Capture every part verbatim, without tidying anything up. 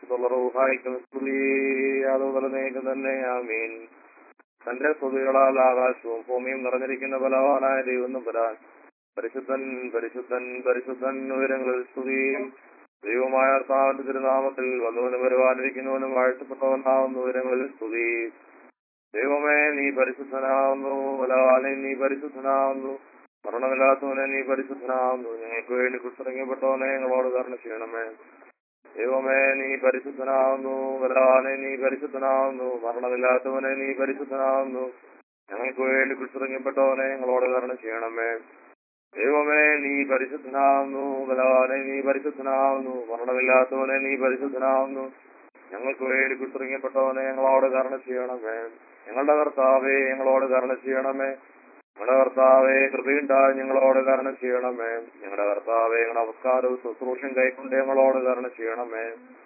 പരിശുദ്ധമുള്ള റൂഹായിക്കും സ്തുതി അതുപോലെ നീക്ക് തന്നെ ആമീൻ. തന്റെ സ്തുതികളാൽ ആകാശവും ഭൂമിയും നിറഞ്ഞിരിക്കുന്ന ബലവാനായ ദൈവം തമ്പുരാൻ പരിശുദ്ധൻ പരിശുദ്ധൻ പരിശുദ്ധൻ ഉയരങ്ങളിൽ സ്തുതി. ദൈവമായ കർത്താവിന്റെ തിരുനാമത്തിൽ വന്നവനും വരുവാനിരിക്കുന്നവനും വാഴ്ത്തപ്പെട്ടവനാവുന്ന ഉയരങ്ങളിൽ സ്തുതി. ദൈവമേ നീ പരിശുദ്ധനാവുന്നു, ബലവാനെ നീ പരിശുദ്ധനാവുന്നു, മരണമില്ലാത്തവനെ നീ പരിശുദ്ധനാവുന്നു. ഞങ്ങൾക്ക് വേണ്ടി കുത്തിറങ്ങപ്പെട്ടവനെ ഞങ്ങളോട് കരുണ ചെയ്യണമേ. ദൈവമേ നീ പരിശുദ്ധനാവുന്നു, ബലവാനെ നീ പരിശുദ്ധനാവുന്നു, മരണമില്ലാത്തവനെ നീ പരിശുദ്ധനാവുന്നു. ഞങ്ങൾക്ക് വേണ്ടി കുത്തിറങ്ങപ്പെട്ടവനെ ഞങ്ങളോട് കരുണ ചെയ്യണമേ. ദൈവമേ നീ പരിശുദ്ധനാവുന്നു, ബലവാനെ നീ പരിശുദ്ധനാവുന്നു, മരണമില്ലാത്തവനെ നീ പരിശുദ്ധനാവുന്നു. ഞങ്ങൾക്ക് വേണ്ടി കുത്തിറങ്ങപ്പെട്ടവനെ ഞങ്ങളോട് കരുണ ചെയ്യണമേ. ഞങ്ങളുടെ കർത്താവേ ഞങ്ങളോട് കരുണ ചെയ്യണമേ. ഞങ്ങളുടെ കർത്താവേ കൃപയുണ്ടായി ഞങ്ങളോട് കരുണ ചെയ്യണമേ. ഞങ്ങളുടെ കർത്താവേ നമസ്കാരവും ശുശ്രൂഷയും കൈക്കൊണ്ട് ഞങ്ങളോട് കരുണ ചെയ്യണമേ.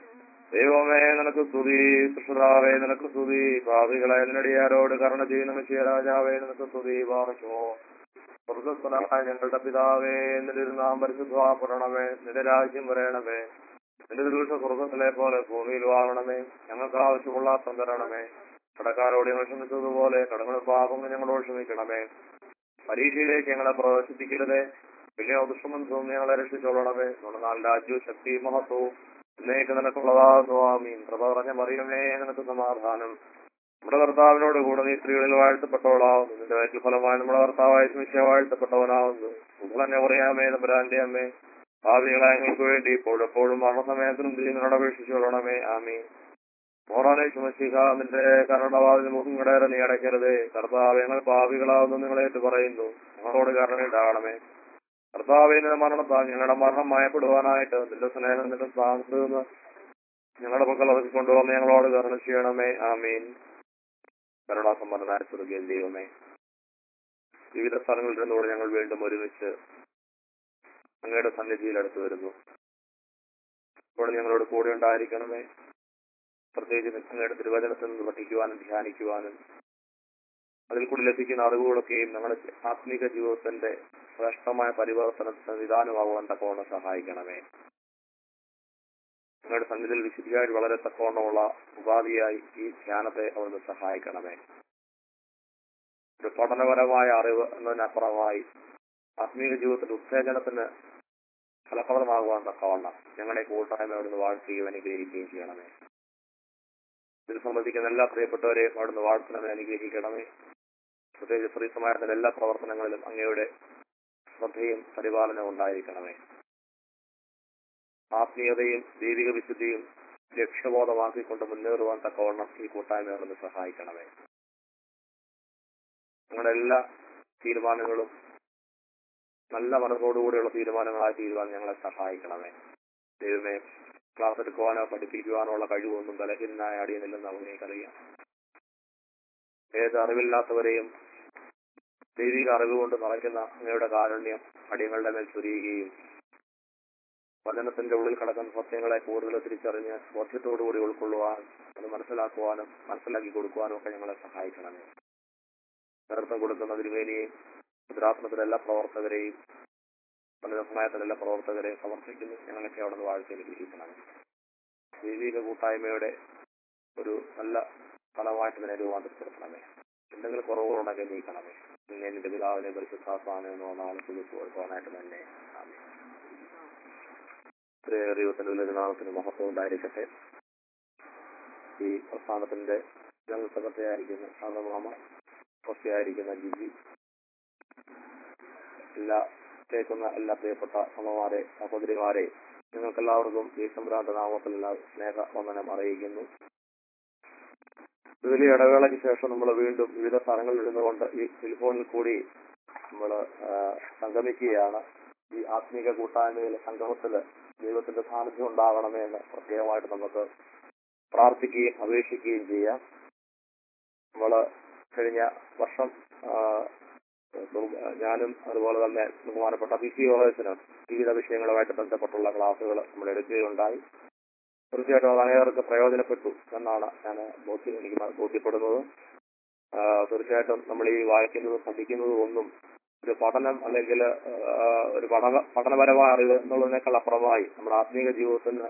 ദൈവമേ നിനക്ക് സ്തുതി, കൃഷ്ണതാവേ നിനക്ക് സ്തുതി. പാപികളെ നിന്നടിയാരോട് കരുണ ചെയ്യുന്ന രാജാവേ നിനക്ക് സ്തുതി. പാർശോ സ്വർഗസ്ഥനായ ഞങ്ങളുടെ പിതാവേ നിന്റെ നാം പരിശുദ്ധമാപ്പെടണമേ. നിന്റെ രാജ്യം വരയണമേ. നിന്റെ ദുരുഷ സ്വർഗത്തിലെ പോലെ ഭൂമിയിൽ വാങ്ങണമേ. ഞങ്ങൾക്ക് ആവശ്യമുള്ള അപ്പം തരണമേ. കടക്കാരോട് ഞങ്ങൾ ക്ഷമിച്ചതുപോലെ കടങ്ങളുടെ പാപങ്ങൾ ഞങ്ങളോട് ക്ഷമിക്കണമേ. പരീക്ഷയിലേക്ക് ഞങ്ങളെ പ്രവേശിപ്പിക്കരുതേ, പിന്നെ ദുഷ്ടമനസ്സും ഞങ്ങളെ രക്ഷിച്ചോളണമേ. നാല് രാജ്യവും ശക്തിയും മഹത്വവും എന്നേക്ക് നിനക്കുള്ളതാകുന്നു. ആമീൻ. കൃപ നിറഞ്ഞ മറിയമേ നിനക്ക് സമാധാനം. നമ്മുടെ കർത്താവിനോട് കൂടെ നീ സ്ത്രീകളിൽ വാഴ്ത്തപ്പെട്ടവളാവുന്നു. നിന്റെ വയറ്റിൽ ഫലമായി നമ്മുടെ കർത്താവായ ശിഷ്യ വാഴ്ത്തപ്പെട്ടവനാവുന്നു. തന്നെ പറയാമേ തമ്പുരാന്റെ അമ്മേ, ഭാവികളായ ഞങ്ങൾക്ക് വേണ്ടി ഇപ്പോഴെപ്പോഴും മരണസമയത്തിനും ദൈവങ്ങളോട് അപേക്ഷിച്ചോളണമേ. ആമീൻ. മോറാനെ ചുമശിക നിന്റെ കരുണവാതിന് മുഖം കടയറ നീ അടയ്ക്കരുതേ. കർത്താവ് ഞങ്ങൾ പാപികളാവുന്നു നിങ്ങളേറ്റ് പറയുന്നു. ഞങ്ങളോട് കരുണയുണ്ടാകണമേ. കർത്താവേ നിന്റെ മരണത്താൽ ഞങ്ങളുടെ മരണം മയപ്പെടുവാനായിട്ട് നിന്റെ സ്നേഹം നിന്റെ സ്ഥാനത്ത് നിന്ന് ഞങ്ങളുടെ മക്കൾ അതൊക്കെ കൊണ്ടുവന്ന് ഞങ്ങളോട് കരുണ ചെയ്യണമേ. ആമീൻ. കരുണാസമ്പന്നനായ സ്വർഗ്ഗീയ ദൈവമേ, വിവിധ സ്ഥലങ്ങളിൽ നിന്നോട് ഞങ്ങൾ വീണ്ടും ഒരുമിച്ച് അങ്ങയുടെ സന്നിധിയിൽ അടുത്ത് വരുന്നു. ഇപ്പോൾ ഞങ്ങളോട് കൂടെ ഉണ്ടായിരിക്കണമേ. പ്രത്യേകിച്ച് അങ്ങയുടെ തിരുവചനത്തിൽ നിന്ന് പഠിക്കുവാനും ധ്യാനിക്കുവാനും അതിൽ കൂടി ലഭിക്കുന്ന അറിവുകളൊക്കെയും ഞങ്ങളുടെ ആത്മീക ജീവിതത്തിന്റെ ശ്രേഷ്ഠമായ പരിവർത്തനത്തിന് നിദാനമാകുവാൻ തക്കവണ്ണം സഹായിക്കണമേ. ഞങ്ങളുടെ സന്നിധിയിൽ വിശുദ്ധിയായിട്ട് വളരെ തക്കവണ്ണമുള്ള ഉപാധിയായി ഈ ധ്യാനത്തെ അവിടുന്ന് സഹായിക്കണമേ. ഒരു പഠനപരമായ അറിവ് എന്നതിനപ്പുറമായി ആത്മീക ജീവിതത്തിന്റെ ഉത്തേജനത്തിന് ഫലപ്രദമാകുവാൻ തക്കവണ്ണം ഞങ്ങളുടെ കൂട്ടായ്മ അവിടുന്ന് വാഴ്ത്തുകയും അനുഗ്രഹിക്കുകയും ചെയ്യണമേ. ഇതിൽ സംബന്ധിക്കുന്ന എല്ലാ പ്രിയപ്പെട്ടവരെയും അവിടുന്ന് വാഴ്ത്തണമേ, അനുഗ്രഹിക്കണമേ. പ്രത്യേകിച്ച് സ്ത്രീ സമാജത്തിന്റെ എല്ലാ പ്രവർത്തനങ്ങളിലും അങ്ങയുടെ ശ്രദ്ധയും പരിപാലനവും ഉണ്ടായിരിക്കണമേ. ആത്മീയതയും ദൈവിക വിശുദ്ധിയും ലക്ഷ്യബോധമാക്കിക്കൊണ്ട് മുന്നേറുവാൻ തക്കവണ്ണം ഈ കൂട്ടായ്മ അവിടുന്ന് സഹായിക്കണമേ. ഞങ്ങളുടെ എല്ലാ തീരുമാനങ്ങളും നല്ല മനസ്സോടുകൂടിയുള്ള തീരുമാനങ്ങളായി തീരുവാൻ ഞങ്ങളെ സഹായിക്കണമേ. ദൈവമേ, ക്ലാസ് എടുക്കുവാനോ പഠിപ്പിക്കുവാനോ ഉള്ള കഴിവൊന്നും ബലഹീനനായ അടിയനില്ലെന്ന് അവനേക്കറിയാം. ഏത് അറിവില്ലാത്തവരെയും ദൈവിക അറിവ് കൊണ്ട് നിറയ്ക്കുന്ന അങ്ങയുടെ കാരുണ്യം അടിയങ്ങളുടെ മേൽ ചൊരിയുകയും വചനത്തിന്റെ ഉള്ളിൽ കിടക്കുന്ന സത്യങ്ങളെ കൂടുതൽ തിരിച്ചറിഞ്ഞ് ബോധ്യത്തോടുകൂടി ഉൾക്കൊള്ളുവാനും അത് മനസ്സിലാക്കുവാനും മനസ്സിലാക്കി കൊടുക്കുവാനും ഒക്കെ ഞങ്ങളെ സഹായിക്കണമേ. നേതൃത്വം കൊടുക്കുന്ന തിരുമേനിയെയും ഭദ്രാസനത്തിലെ എല്ലാ പ്രവർത്തകരെയും സമയത്തിലെ എല്ലാ പ്രവർത്തകരെയും സമർപ്പിക്കുന്നു. ഞങ്ങളൊക്കെ അവിടെ നിന്ന് വാഴ്ച അനുഗ്രഹിക്കണമേ. ദൈവിക കൂട്ടായ്മയുടെ ഒരു നല്ല ഫലമായിട്ട് ഇതിനെ രൂപാന്തരപ്പെടുത്തണമേ. എന്തെങ്കിലും കുറവുകളുണ്ടെങ്കിൽ നീക്കണമേ. പിന്നെ എന്റെ പിതാവിനെ പരിശുദ്ധാത്മാവെന്നോ നാളെ കൊടുക്കുവാനായിട്ട് തന്നെ ദൈവത്തിന്റെ നാമത്തിന് മഹത്വം ഉണ്ടായിരിക്കട്ടെ. ഈ പ്രസ്ഥാനത്തിന്റെ ജനറൽ സെക്രട്ടറി ആയിരിക്കുന്ന സാധമാമ ട്രസ്റ്റിയായിരിക്കുന്ന ജിജി, എല്ലാ കേൾക്കുന്ന എല്ലാ പ്രിയപ്പെട്ട അമ്മമാരെ സഹോദരിമാരെ നിങ്ങൾക്കെല്ലാവർക്കും ഈ സംഭ്രാന്ത നാമത്തിലുള്ള സ്നേഹ വന്ദനം അറിയിക്കുന്നു. വലിയ ഇടവേളയ്ക്ക് ശേഷം നമ്മൾ വീണ്ടും വിവിധ സ്ഥലങ്ങളിൽ ഇരുന്നുകൊണ്ട് ഈ ടെലിഫോണിൽ കൂടി നമ്മൾ സംഗമിക്കുകയാണ്. ഈ ആത്മീക കൂട്ടായ്മയിലെ സംഗമത്തില് ദൈവത്തിന്റെ സാന്നിധ്യം ഉണ്ടാകണമേ എന്ന് പ്രത്യേകമായിട്ട് നമുക്ക് പ്രാർത്ഥിക്കുകയും അപേക്ഷിക്കുകയും ചെയ്യാം. നമ്മള് കഴിഞ്ഞ വർഷം ഞാനും അതുപോലെ തന്നെ ബഹുമാനപ്പെട്ട പി സി യോഹസിന് വിവിധ വിഷയങ്ങളുമായിട്ട് ബന്ധപ്പെട്ടുള്ള ക്ലാസുകൾ നമ്മൾ എടുക്കുകയുണ്ടായി. തീർച്ചയായിട്ടും അത് അനേകർക്ക് പ്രയോജനപ്പെട്ടു എന്നാണ് ഞാൻ ബോധ്യം എനിക്ക് ബോധ്യപ്പെടുന്നത്. തീർച്ചയായിട്ടും നമ്മൾ ഈ വായിക്കുന്നതും പഠിക്കുന്നതും ഒന്നും ഒരു പഠനം അല്ലെങ്കിൽ ഒരു പഠന പഠനപരമായ അറിവ് എന്നുള്ളതിനേക്കാൾ അപ്പുറമായി നമ്മുടെ ആത്മീക ജീവിതത്തിന്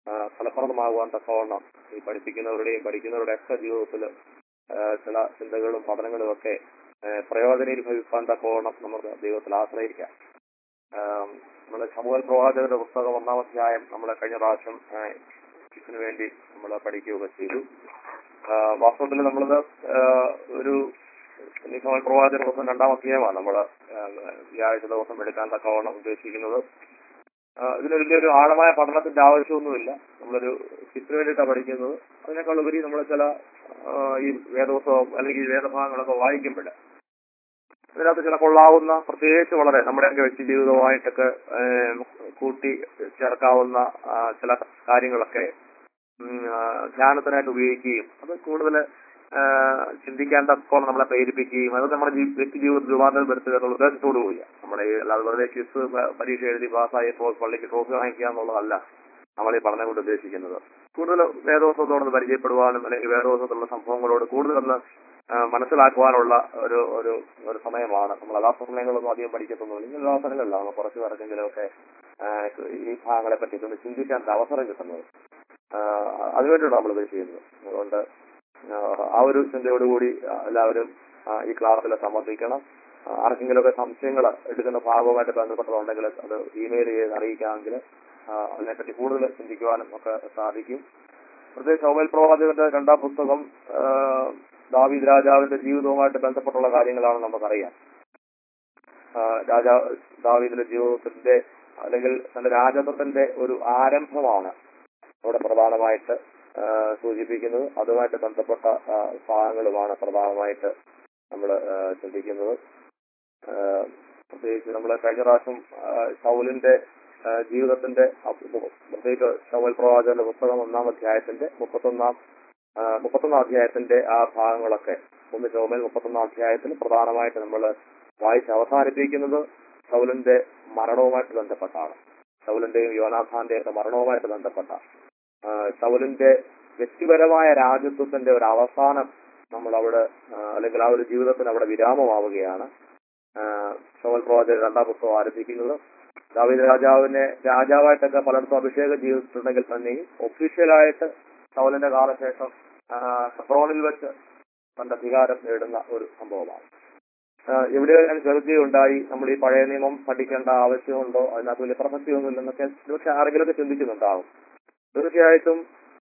ഫലപ്രദമാകുവാൻ തക്കവണ്ണം ഈ പഠിപ്പിക്കുന്നവരുടെയും പഠിക്കുന്നവരുടെ ഒക്കെ ജീവിതത്തിൽ ചില ചിന്തകളും പഠനങ്ങളും ഒക്കെ പ്രയോജനീഭവിക്കാൻ തക്കവണ്ണം നമുക്ക് ദൈവത്തിൽ ആശ്രയിക്കാം. നമ്മുടെ ശമൂവേൽ പ്രവാചകന്റെ പുസ്തകം ഒന്നാം അധ്യായം നമ്മളെ കഴിഞ്ഞ പ്രാവശ്യം ഇതിനു വേണ്ടി നമ്മൾ പഠിക്കുകയൊക്കെ ചെയ്തു. വാസ്തവത്തിൽ നമ്മളത് ഒരു ശമൂവേൽ പ്രവാചകന്റെ പുസ്തകം രണ്ടാം അധ്യായമാണ് നമ്മൾ വ്യാഴാഴ്ച ദിവസം എടുക്കാൻ തക്കവണ്ണം ഉദ്ദേശിക്കുന്നത്. ഇതിന് വലിയൊരു ആഴമായ പഠനത്തിന്റെ ആവശ്യമൊന്നുമില്ല. നമ്മളൊരു ഇതിനു വേണ്ടിയിട്ടാണ് പഠിക്കുന്നത്. അതിനേക്കാൾ ഉപരി നമ്മൾ ചില ഈ വേദപുസ്തകം അല്ലെങ്കിൽ വേദഭാഗങ്ങളൊക്കെ വായിക്കുമ്പോൾ അതിനകത്ത് ചില കൊള്ളാവുന്ന, പ്രത്യേകിച്ച് വളരെ നമ്മുടെയൊക്കെ വ്യക്തി ജീവിതവുമായിട്ടൊക്കെ കൂട്ടി ചേർക്കാവുന്ന ചില കാര്യങ്ങളൊക്കെ ധ്യാനത്തിനായിട്ട് ഉപയോഗിക്കുകയും അത് കൂടുതൽ ചിന്തിക്കാൻ തക്കോളം നമ്മളെ പ്രേരിപ്പിക്കുകയും അത് നമ്മുടെ വ്യക്തി ജീവിതത്തിൽ രൂപാന്തരം വരുത്തുക എന്നുള്ള ഉദ്ദേശത്തോടു കൂടിയാണ്. നമ്മുടെ ഈ അല്ലാതെ വെറുതെ ക്വിസ് പരീക്ഷ എഴുതി പാസ്സായപ്പോൾ പള്ളിക്ക് ട്രോഫി വാങ്ങിക്കുക എന്നുള്ളതല്ല നമ്മൾ ഈ പഠനം കൊണ്ട് ഉദ്ദേശിക്കുന്നത്. കൂടുതൽ വേദോത്സവത്തോടൊന്ന് പരിചയപ്പെടുവാനും അല്ലെങ്കിൽ വേദോത്സവത്തിലുള്ള സംഭവങ്ങളോട് കൂടുതലൊന്ന് മനസ്സിലാക്കുവാനുള്ള ഒരു ഒരു ഒരു സമയമാണ്. നമ്മൾ എല്ലാ സമയങ്ങളൊന്നും അധികം പഠിക്കത്തൊന്നുമില്ല. ഇങ്ങനെ എല്ലാ അവസരങ്ങളിലാണ് കുറച്ച് പേർക്കെങ്കിലുമൊക്കെ ഈ ഭാഗങ്ങളെ പറ്റി ഒന്ന് ചിന്തിക്കാൻ അവസരം കിട്ടുന്നത്. അതിനുവേണ്ടിയാണ് നമ്മളിത് ചെയ്യുന്നത്. അതുകൊണ്ട് ആ ഒരു ചിന്തയോടുകൂടി എല്ലാവരും ഈ ക്ലാസ്സിൽ സംബന്ധിക്കണം. ആർക്കെങ്കിലുമൊക്കെ സംശയങ്ങൾ എടുക്കുന്ന ഭാഗവുമായിട്ട് ബന്ധപ്പെട്ടതുണ്ടെങ്കിൽ അത് ഇമെയിൽ ചെയ്ത് അറിയിക്കാമെങ്കിൽ അതിനെപ്പറ്റി കൂടുതൽ ചിന്തിക്കുവാനും ഒക്കെ സാധിക്കും. പ്രത്യേകിച്ച് ശമൂവേൽ പ്രവാചകന്റെ രണ്ടാം പുസ്തകം ദാവീദ് രാജാവിന്റെ ജീവിതവുമായിട്ട് ബന്ധപ്പെട്ടുള്ള കാര്യങ്ങളാണ് നമുക്കറിയാം. രാജാ ദാവീദിന്റെ ജീവിതത്തിന്റെ അല്ലെങ്കിൽ തന്റെ രാജത്വത്തിന്റെ ഒരു ആരംഭമാണ് അവിടെ പ്രധാനമായിട്ട് സൂചിപ്പിക്കുന്നത്. അതുമായിട്ട് ബന്ധപ്പെട്ട ഭാഗങ്ങളുമാണ് പ്രധാനമായിട്ട് നമ്മൾ ചിന്തിക്കുന്നത്. പ്രത്യേകിച്ച് നമ്മൾ കഴിഞ്ഞ പ്രാവശ്യം ശൗലിന്റെ ജീവിതത്തിന്റെ പ്രത്യേകിച്ച് ശമൂവേൽ പ്രവാചകന്റെ പുസ്തകം ഒന്നാം അധ്യായത്തിന്റെ മുപ്പത്തൊന്നാം മുപ്പത്തൊന്നാം അധ്യായത്തിന്റെ ആ ഭാഗങ്ങളൊക്കെ ഒന്ന് ശമൂവേൽ മുപ്പത്തൊന്നാം അധ്യായത്തിൽ പ്രധാനമായിട്ട് നമ്മൾ വായിച്ച് അവസാനിപ്പിക്കുന്നത് ശൗലിന്റെ മരണവുമായിട്ട് ബന്ധപ്പെട്ടാണ്. ശൗലിന്റെയും യോനാഥാന്റെയും ഒക്കെ മരണവുമായിട്ട് ബന്ധപ്പെട്ട ശൗലിന്റെ വ്യക്തിപരമായ രാജത്വത്തിന്റെ ഒരു അവസാനം നമ്മൾ അവിടെ അല്ലെങ്കിൽ ആ ഒരു ജീവിതത്തിന് അവിടെ വിരാമമാവുകയാണ്. ശമൂവേൽ പ്രവാചകൻ രണ്ടാം പുസ്തകം ആരംഭിക്കുന്നത് ദാവീദ് രാജാവിനെ രാജാവായിട്ടൊക്കെ പലയിടത്തും അഭിഷേകം ചെയ്തിട്ടുണ്ടെങ്കിൽ തന്നെയും ഒഫീഷ്യലായിട്ട് ശൗലിന്റെ കാലശേഷം ഹെബ്രോനിൽ വെച്ച് തന്റെ അധികാരം നേടുന്ന ഒരു സംഭവമാണ്. ഇവിടെ ഞാൻ കേൾക്കുകയുണ്ടായി, നമ്മൾ ഈ പഴയ നിയമം പഠിക്കേണ്ട ആവശ്യമുണ്ടോ, അതിനകത്ത് വലിയ പ്രസക്തിയൊന്നുമില്ലെന്നൊക്കെ പക്ഷെ ആരെങ്കിലുമൊക്കെ ചിന്തിക്കുന്നുണ്ടാവും. തീർച്ചയായിട്ടും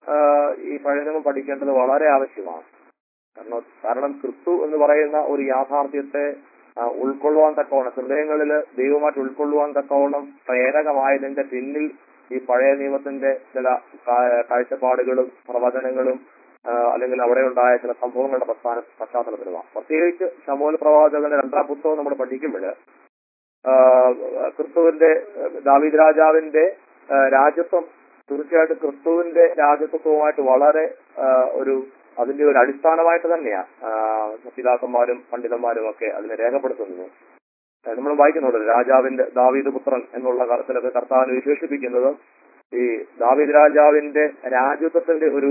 ഈ പഴയ നിയമം പഠിക്കേണ്ടത് വളരെ ആവശ്യമാണ്. കാരണം കാരണം ക്രിസ്തു എന്ന് പറയുന്ന ഒരു യാഥാർത്ഥ്യത്തെ ഉൾക്കൊള്ളുവാൻ തക്കവണ്ണം ഹൃദയങ്ങളിൽ ദൈവമായിട്ട് ഉൾക്കൊള്ളുവാൻ തക്കവണ്ണം പ്രേരകമായതിന്റെ പിന്നിൽ ഈ പഴയ നിയമത്തിന്റെ ചില കാഴ്ചപ്പാടുകളും പ്രവചനങ്ങളും അല്ലെങ്കിൽ അവിടെ ഉണ്ടായ ചില സംഭവങ്ങളുടെ പ്രസ്ഥാന പശ്ചാത്തലത്തിലുമാണ്. പ്രത്യേകിച്ച് ശമൂവേൽ പ്രവാചകന്റെ രണ്ടാം പുസ്തകം നമ്മൾ പഠിക്കുമ്പോൾ ക്രിസ്തുവിന്റെ ദാവീദ് രാജാവിന്റെ രാജ്യത്വം തീർച്ചയായിട്ടും ക്രിസ്തുവിന്റെ രാജ്യത്വവുമായിട്ട് വളരെ ഒരു അതിന്റെ ഒരു അടിസ്ഥാനമായിട്ട് തന്നെയാണ് പിതാക്കന്മാരും പണ്ഡിതന്മാരും ഒക്കെ അതിനെ രേഖപ്പെടുത്തുന്നത്. നമ്മൾ വായിക്കുന്നുണ്ട് രാജാവിന്റെ ദാവീദ് പുത്രൻ എന്നുള്ള കാലത്തിലൊക്കെ കർത്താവിനെ വിശേഷിപ്പിക്കുന്നത് ഈ ദാവീദ് രാജാവിന്റെ രാജ്യത്വത്തിന്റെ ഒരു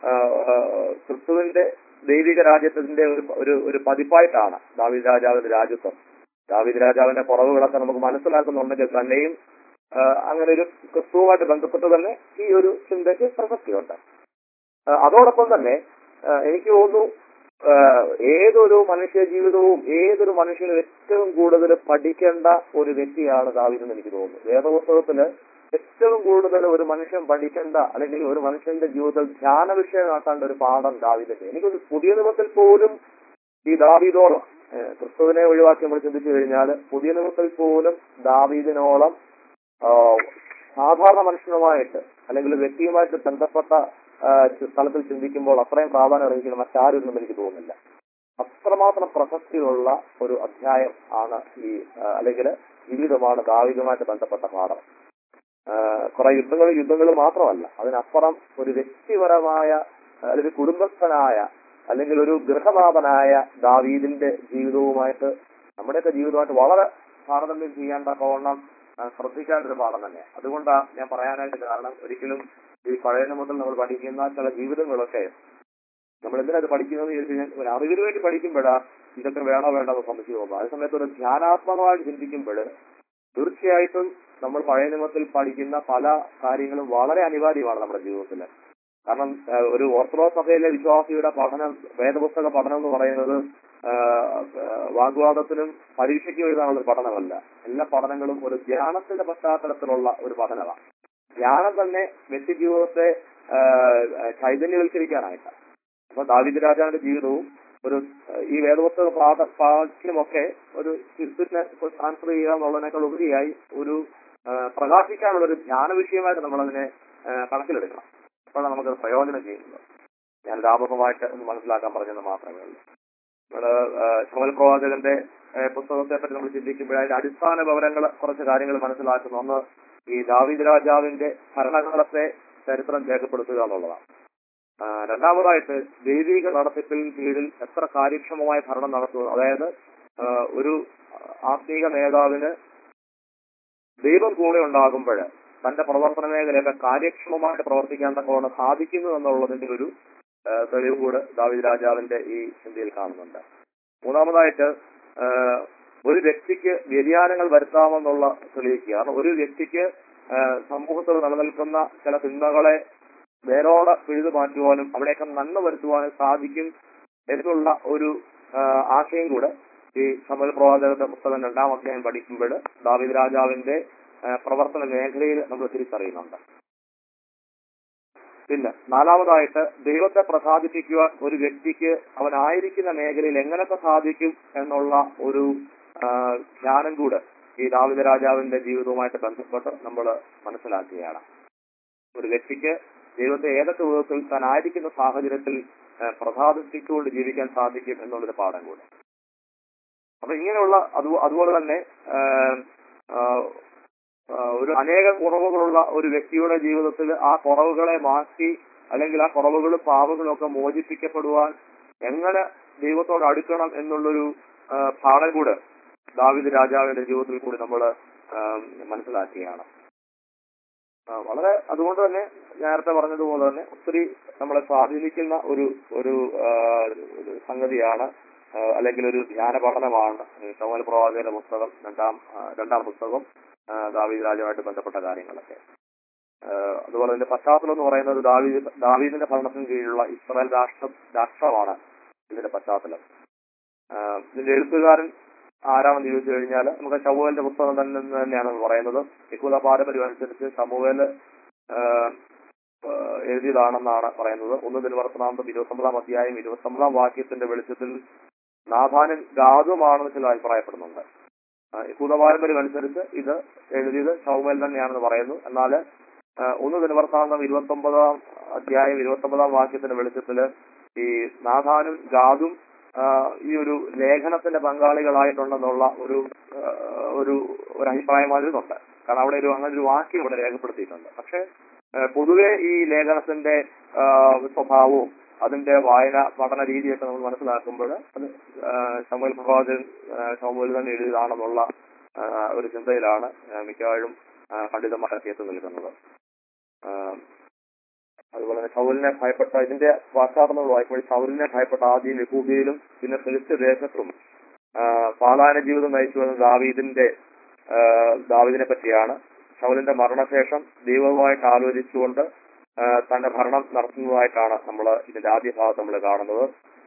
ക്രിസ്തുവിന്റെ ദൈവിക രാജ്യത്തിന്റെ ഒരു ഒരു പതിപ്പായിട്ടാണ് ദാവീദ് രാജാവിന്റെ രാജ്യത്വം. ദാവീദ് രാജാവിന്റെ കുറവുകളൊക്കെ നമുക്ക് മനസ്സിലാക്കുന്നുണ്ടെങ്കിൽ തന്നെയും അങ്ങനെ ഒരു ക്രിസ്തുവുമായിട്ട് ബന്ധപ്പെട്ട് തന്നെ ഈ ഒരു ചിന്തയ്ക്ക് പ്രസക്തിയുണ്ട്. അതോടൊപ്പം തന്നെ എനിക്ക് തോന്നുന്നു ഏതൊരു മനുഷ്യ ജീവിതവും ഏതൊരു മനുഷ്യനും ഏറ്റവും കൂടുതൽ പഠിക്കേണ്ട ഒരു വ്യക്തിയാണ് ദാവീദ് എന്ന് എനിക്ക് തോന്നുന്നു. വേദപുസ്തകത്തില് ഏറ്റവും കൂടുതൽ ഒരു മനുഷ്യൻ പഠിക്കേണ്ട അല്ലെങ്കിൽ ഒരു മനുഷ്യന്റെ ജീവിതത്തിൽ ധ്യാന വിഷയമാക്കേണ്ട ഒരു പാഠം ദാവീദിന്റെ. എനിക്കൊരു പുതിയ നിയമത്തിൽ പോലും ഈ ദാവീദോളം ക്രിസ്തുവിനെ ഒഴിവാക്കി നമ്മൾ ചിന്തിച്ചു കഴിഞ്ഞാൽ പുതിയ നിയമത്തിൽ പോലും ദാവീദിനോളം സാധാരണ മനുഷ്യനുമായിട്ട് അല്ലെങ്കിൽ വ്യക്തിയുമായിട്ട് ബന്ധപ്പെട്ട സ്ഥലത്തിൽ ചിന്തിക്കുമ്പോൾ അത്രയും പ്രാധാന്യം അറിയിക്കുന്ന മറ്റാരും എനിക്ക് തോന്നുന്നില്ല. അത്രമാത്രം പ്രസക്തിയുള്ള ഒരു അധ്യായം ആണ് ഈ അല്ലെങ്കിൽ ജീവിതമാണ് ദാവീദുമായിട്ട് ബന്ധപ്പെട്ട പാഠം. കുറെ യുദ്ധങ്ങൾ യുദ്ധങ്ങൾ മാത്രമല്ല, അതിനപ്പുറം ഒരു വ്യക്തിപരമായ അല്ലെങ്കിൽ കുടുംബസ്ഥനായ അല്ലെങ്കിൽ ഒരു ഗൃഹനാഥനായ ദാവീദിന്റെ ജീവിതവുമായിട്ട് നമ്മുടെയൊക്കെ ജീവിതമായിട്ട് വളരെ താരതമ്യം ചെയ്യേണ്ട കോണം ശ്രദ്ധിക്കേണ്ട ഒരു പാഠം തന്നെ. അതുകൊണ്ടാണ് ഞാൻ പറയാനായിട്ട് കാരണം ഒരിക്കലും ഈ പഴയ നിയമത്തിൽ നമ്മൾ പഠിക്കുന്ന ചില ജീവിതങ്ങളൊക്കെ നമ്മൾ എന്തിനത് പഠിക്കുന്നത് ചോദിച്ചു കഴിഞ്ഞാൽ ഒരു അറിവിന് വേണ്ടി പഠിക്കുമ്പോഴാ ഇതൊക്കെ വേണോ വേണ്ടോ എന്ന് സംശയം തോന്നുന്നു. അതേ സമയത്ത് ഒരു ധ്യാനാത്മകമായിട്ട് ചിന്തിക്കുമ്പോൾ തീർച്ചയായിട്ടും നമ്മൾ പഴയ നിയമത്തിൽ പഠിക്കുന്ന പല കാര്യങ്ങളും വളരെ അനിവാര്യമാണ് നമ്മുടെ ജീവിതത്തിൽ. കാരണം ഏഹ്, ഒരു ഓർത്തഡോക്സ് സഭയിലെ വിശ്വാസിയുടെ പഠനം, വേദപുസ്തക പഠനം എന്ന് പറയുന്നത് ആഹ്, ആഹ്, വാഗ്വാദത്തിനും പരീക്ഷയ്ക്കും എഴുതാനുള്ള ഒരു പഠനമല്ല. എല്ലാ പഠനങ്ങളും ഒരു ധ്യാനത്തിന്റെ പശ്ചാത്തലത്തിലുള്ള ഒരു പഠനമാണ്. ധ്യാനം തന്നെ വ്യക്തി ജീവിതത്തെ ആഹ്, ചൈതന്യവൽക്കരിക്കാനായിട്ടാണ്. അപ്പൊ ദാവീദ് രാജാവിന്റെ ജീവിതവും ഒരു ആഹ്, ഈ വേദപുസ്തക പാഠ പാഠ്യമൊക്കെ ഒരു ക്രിസ്തുവിനെ ട്രാൻസ്ഫർ ചെയ്യുക എന്നുള്ളതിനേക്കാൾ ഉപരിയായി ഒരു ആഹ്, പ്രകാശിക്കാനുള്ള ഒരു ധ്യാന വിഷയമായിട്ട് നമ്മളതിനെ ആഹ്, കണക്കിലെടുക്കണം. അപ്പോഴാണ് നമുക്കത് പ്രയോജനം ചെയ്യുന്നത്. ഞാൻ ലാഭകമായിട്ട് ഒന്ന് മനസ്സിലാക്കാൻ പറഞ്ഞത് മാത്രമേ ഉള്ളൂ. നമ്മള് ശമൽ പ്രവാചകന്റെ ആഹ്, പുസ്തകത്തെ പറ്റി നമ്മൾ ചിന്തിക്കുമ്പോൾ അതിന്റെ അടിസ്ഥാന വിവരങ്ങൾ, കുറച്ച് കാര്യങ്ങൾ മനസ്സിലാക്കുന്നു. ഒന്ന്, ഈ ദാവീദ് രാജാവിന്റെ ഭരണകാലത്തെ ചരിത്രം രേഖപ്പെടുത്തുക എന്നുള്ളതാണ്. ആഹ്, രണ്ടാമതായിട്ട് ദൈവിക നടത്തിപ്പിൽ കീഴിൽ എത്ര കാര്യക്ഷമമായ ഭരണം നടത്തുക. അതായത് ആഹ്, ഒരു ആത്മീക നേതാവിന് ദൈവം കൂടെ ഉണ്ടാകുമ്പോൾ തന്റെ പ്രവർത്തന മേഖലയൊക്കെ കാര്യക്ഷമമായിട്ട് പ്രവർത്തിക്കാൻ തക്കവണ്ണം സാധിക്കുന്നു എന്നുള്ളതിന്റെ ഒരു ആഹ്, തെളിവ് കൂടെ ദാവീദ് രാജാവിന്റെ ഈ ചിന്തയിൽ കാണുന്നുണ്ട്. മൂന്നാമതായിട്ട് ആഹ്, ഒരു വ്യക്തിക്ക് വ്യതിയാനങ്ങൾ വരുത്താമെന്നുള്ള തെളിയിക്കുക. കാരണം ഒരു വ്യക്തിക്ക് ആഹ്, സമൂഹത്തിൽ നിലനിൽക്കുന്ന ചില ചിന്തകളെ വേരോടെ പിഴുതു മാറ്റുവാനും അവിടെയൊക്കെ നന്മ വരുത്തുവാനും സാധിക്കും എന്നുള്ള ഒരു ആഹ്, ആശയം കൂടെ ഈ ശമൂവേൽ പ്രവാചകന്റെ പുസ്തകം രണ്ടാം അധ്യായം പഠിക്കുമ്പോൾ ദാവീദ് രാജാവിന്റെ ആഹ്, പ്രവർത്തന മേഖലയിൽ നമ്മൾ തിരിച്ചറിയുന്നുണ്ട്. പിന്നെ നാലാമതായിട്ട് ദൈവത്തെ പ്രസാദിപ്പിക്കുവാൻ ഒരു വ്യക്തിക്ക് അവനായിരിക്കുന്ന മേഖലയിൽ എങ്ങനെയൊക്കെ സാധിക്കും എന്നുള്ള ഒരു ആഹ്, ജ്ഞാനം കൂടെ ഈ ദാവീദ് രാജാവിന്റെ ജീവിതവുമായിട്ട് ബന്ധപ്പെട്ട് നമ്മൾ മനസ്സിലാക്കുകയാണ്. ഒരു വ്യക്തിക്ക് ദൈവത്തെ ഏതൊക്കെ വിധത്തിൽ താൻ ആയിരിക്കുന്ന സാഹചര്യത്തിൽ ആഹ്, പ്രസാദിപ്പിച്ചുകൊണ്ട് ജീവിക്കാൻ സാധിക്കും എന്നുള്ളൊരു പാഠം കൂടെ. അപ്പൊ ഇങ്ങനെയുള്ള അത് അതുപോലെ തന്നെ ആഹ്, ആഹ്, ആഹ്, ഒരു അനേക കുറവുകളുള്ള ഒരു വ്യക്തിയുടെ ജീവിതത്തിൽ ആ കുറവുകളെ മാറ്റി, അല്ലെങ്കിൽ ആ കുറവുകളും പാപങ്ങളും ഒക്കെ മോചിപ്പിക്കപ്പെടുവാൻ എങ്ങനെ ദൈവത്തോട് അടുക്കണം എന്നുള്ളൊരു ആഹ്, പാഠം കൂടെ ദാവീദ് രാജാവിന്റെ ജീവിതത്തിൽ കൂടി നമ്മൾ മനസ്സിലാക്കുകയാണ്. ആ, വളരെ അതുകൊണ്ട് തന്നെ നേരത്തെ പറഞ്ഞതുപോലെ തന്നെ ഒത്തിരി നമ്മളെ സ്വാധീനിക്കുന്ന ഒരു ഒരു ആ, ഒരു സംഗതിയാണ്, ആ, അല്ലെങ്കിൽ ഒരു ധ്യാന പഠനമാണ് ഈ ശമൂവേൽ പ്രവാചകന്റെ പുസ്തകം, രണ്ടാം ആ, രണ്ടാം പുസ്തകം, ആ, ദാവീദ് രാജാവുമായിട്ട് ബന്ധപ്പെട്ട കാര്യങ്ങളൊക്കെ. ആ, അതുപോലെ തന്നെ പശ്ചാത്തലം എന്ന് പറയുന്നത് ദാവീദ് ദാവീദിന്റെ ഭരണത്തിന് കീഴിലുള്ള ഇസ്രായേൽ രാഷ്ട്രം രാഷ്ട്രമാണ് ഇതിന്റെ പശ്ചാത്തലം. ആ, ഇതിന്റെ എഴുത്തുകാരൻ ആരാണെന്ന് ചോദിച്ചു കഴിഞ്ഞാൽ നമുക്ക് ശമൂവേലിന്റെ പുസ്തകം തന്നെ തന്നെയാണ് പറയുന്നത്. യഹൂദ പാരമ്പര്യം അനുസരിച്ച് ശമൂവേല് എഴുതിയതാണെന്നാണ് പറയുന്നത്. ഒന്ന് ദിനവൃത്താന്തം ഇരുപത്തൊമ്പതാം അധ്യായം ഇരുപത്തൊമ്പതാം വാക്യത്തിന്റെ വെളിച്ചത്തിൽ നാഥാനും ഗാദുമാണെന്ന് ചില അഭിപ്രായപ്പെടുന്നുണ്ട്. യഹൂദ പാരമ്പര്യം അനുസരിച്ച് ഇത് എഴുതിയത് ശമൂവേൽ തന്നെയാണെന്ന് പറയുന്നു. എന്നാൽ ഒന്ന് ദിനവൃത്താന്തം ഇരുപത്തൊമ്പതാം അധ്യായം ഇരുപത്തൊമ്പതാം വാക്യത്തിന്റെ വെളിച്ചത്തില് ഈ നാഥാനും ഗാദും ഈ ഒരു ലേഖനത്തിന്റെ പങ്കാളികളായിട്ടുണ്ടെന്നുള്ള ഒരു ഒരു ഒരു അഭിപ്രായം അതിലുണ്ട്. കാരണം അവിടെ ഒരു അങ്ങനെ ഒരു വാക്യം ഇവിടെ രേഖപ്പെടുത്തിയിട്ടുണ്ട്. പക്ഷെ പൊതുവെ ഈ ലേഖനത്തിന്റെ സ്വഭാവവും അതിന്റെ വായന പഠന രീതിയൊക്കെ നമ്മൾ മനസ്സിലാക്കുമ്പോൾ അത് ശമൂവേൽ പ്രവാചകൻ ശമൂവേൽ തന്നെ എഴുതിയതാണെന്നുള്ള ഒരു ചിന്തയിലാണ് മിക്കവാറും പണ്ഡിതന്മാരൊക്കെ എത്തി നിൽക്കുന്നത്. അതുപോലെ തന്നെ ശൗലിനെ ഭയപ്പെട്ട ഇതിന്റെ പശ്ചാത്തലങ്ങൾ വായിക്കുമ്പോൾ ശൗലിനെ ഭയപ്പെട്ട ആദ്യം യഹൂദയിലും പിന്നെ ഫിലിസ്ത്യ ദേശത്തും പാലായന ജീവിതം നയിച്ചു വന്ന ദാവീദിന്റെ ദാവീദിനെ പറ്റിയാണ്. ശൗലിന്റെ മരണശേഷം ദൈവവുമായിട്ട് ആലോചിച്ചുകൊണ്ട് തന്റെ ഭരണം നടത്തുന്നതായിട്ടാണ് നമ്മൾ ഇതിന്റെ ആദ്യ ഭാഗത്ത് നമ്മൾ കാണുന്നത്.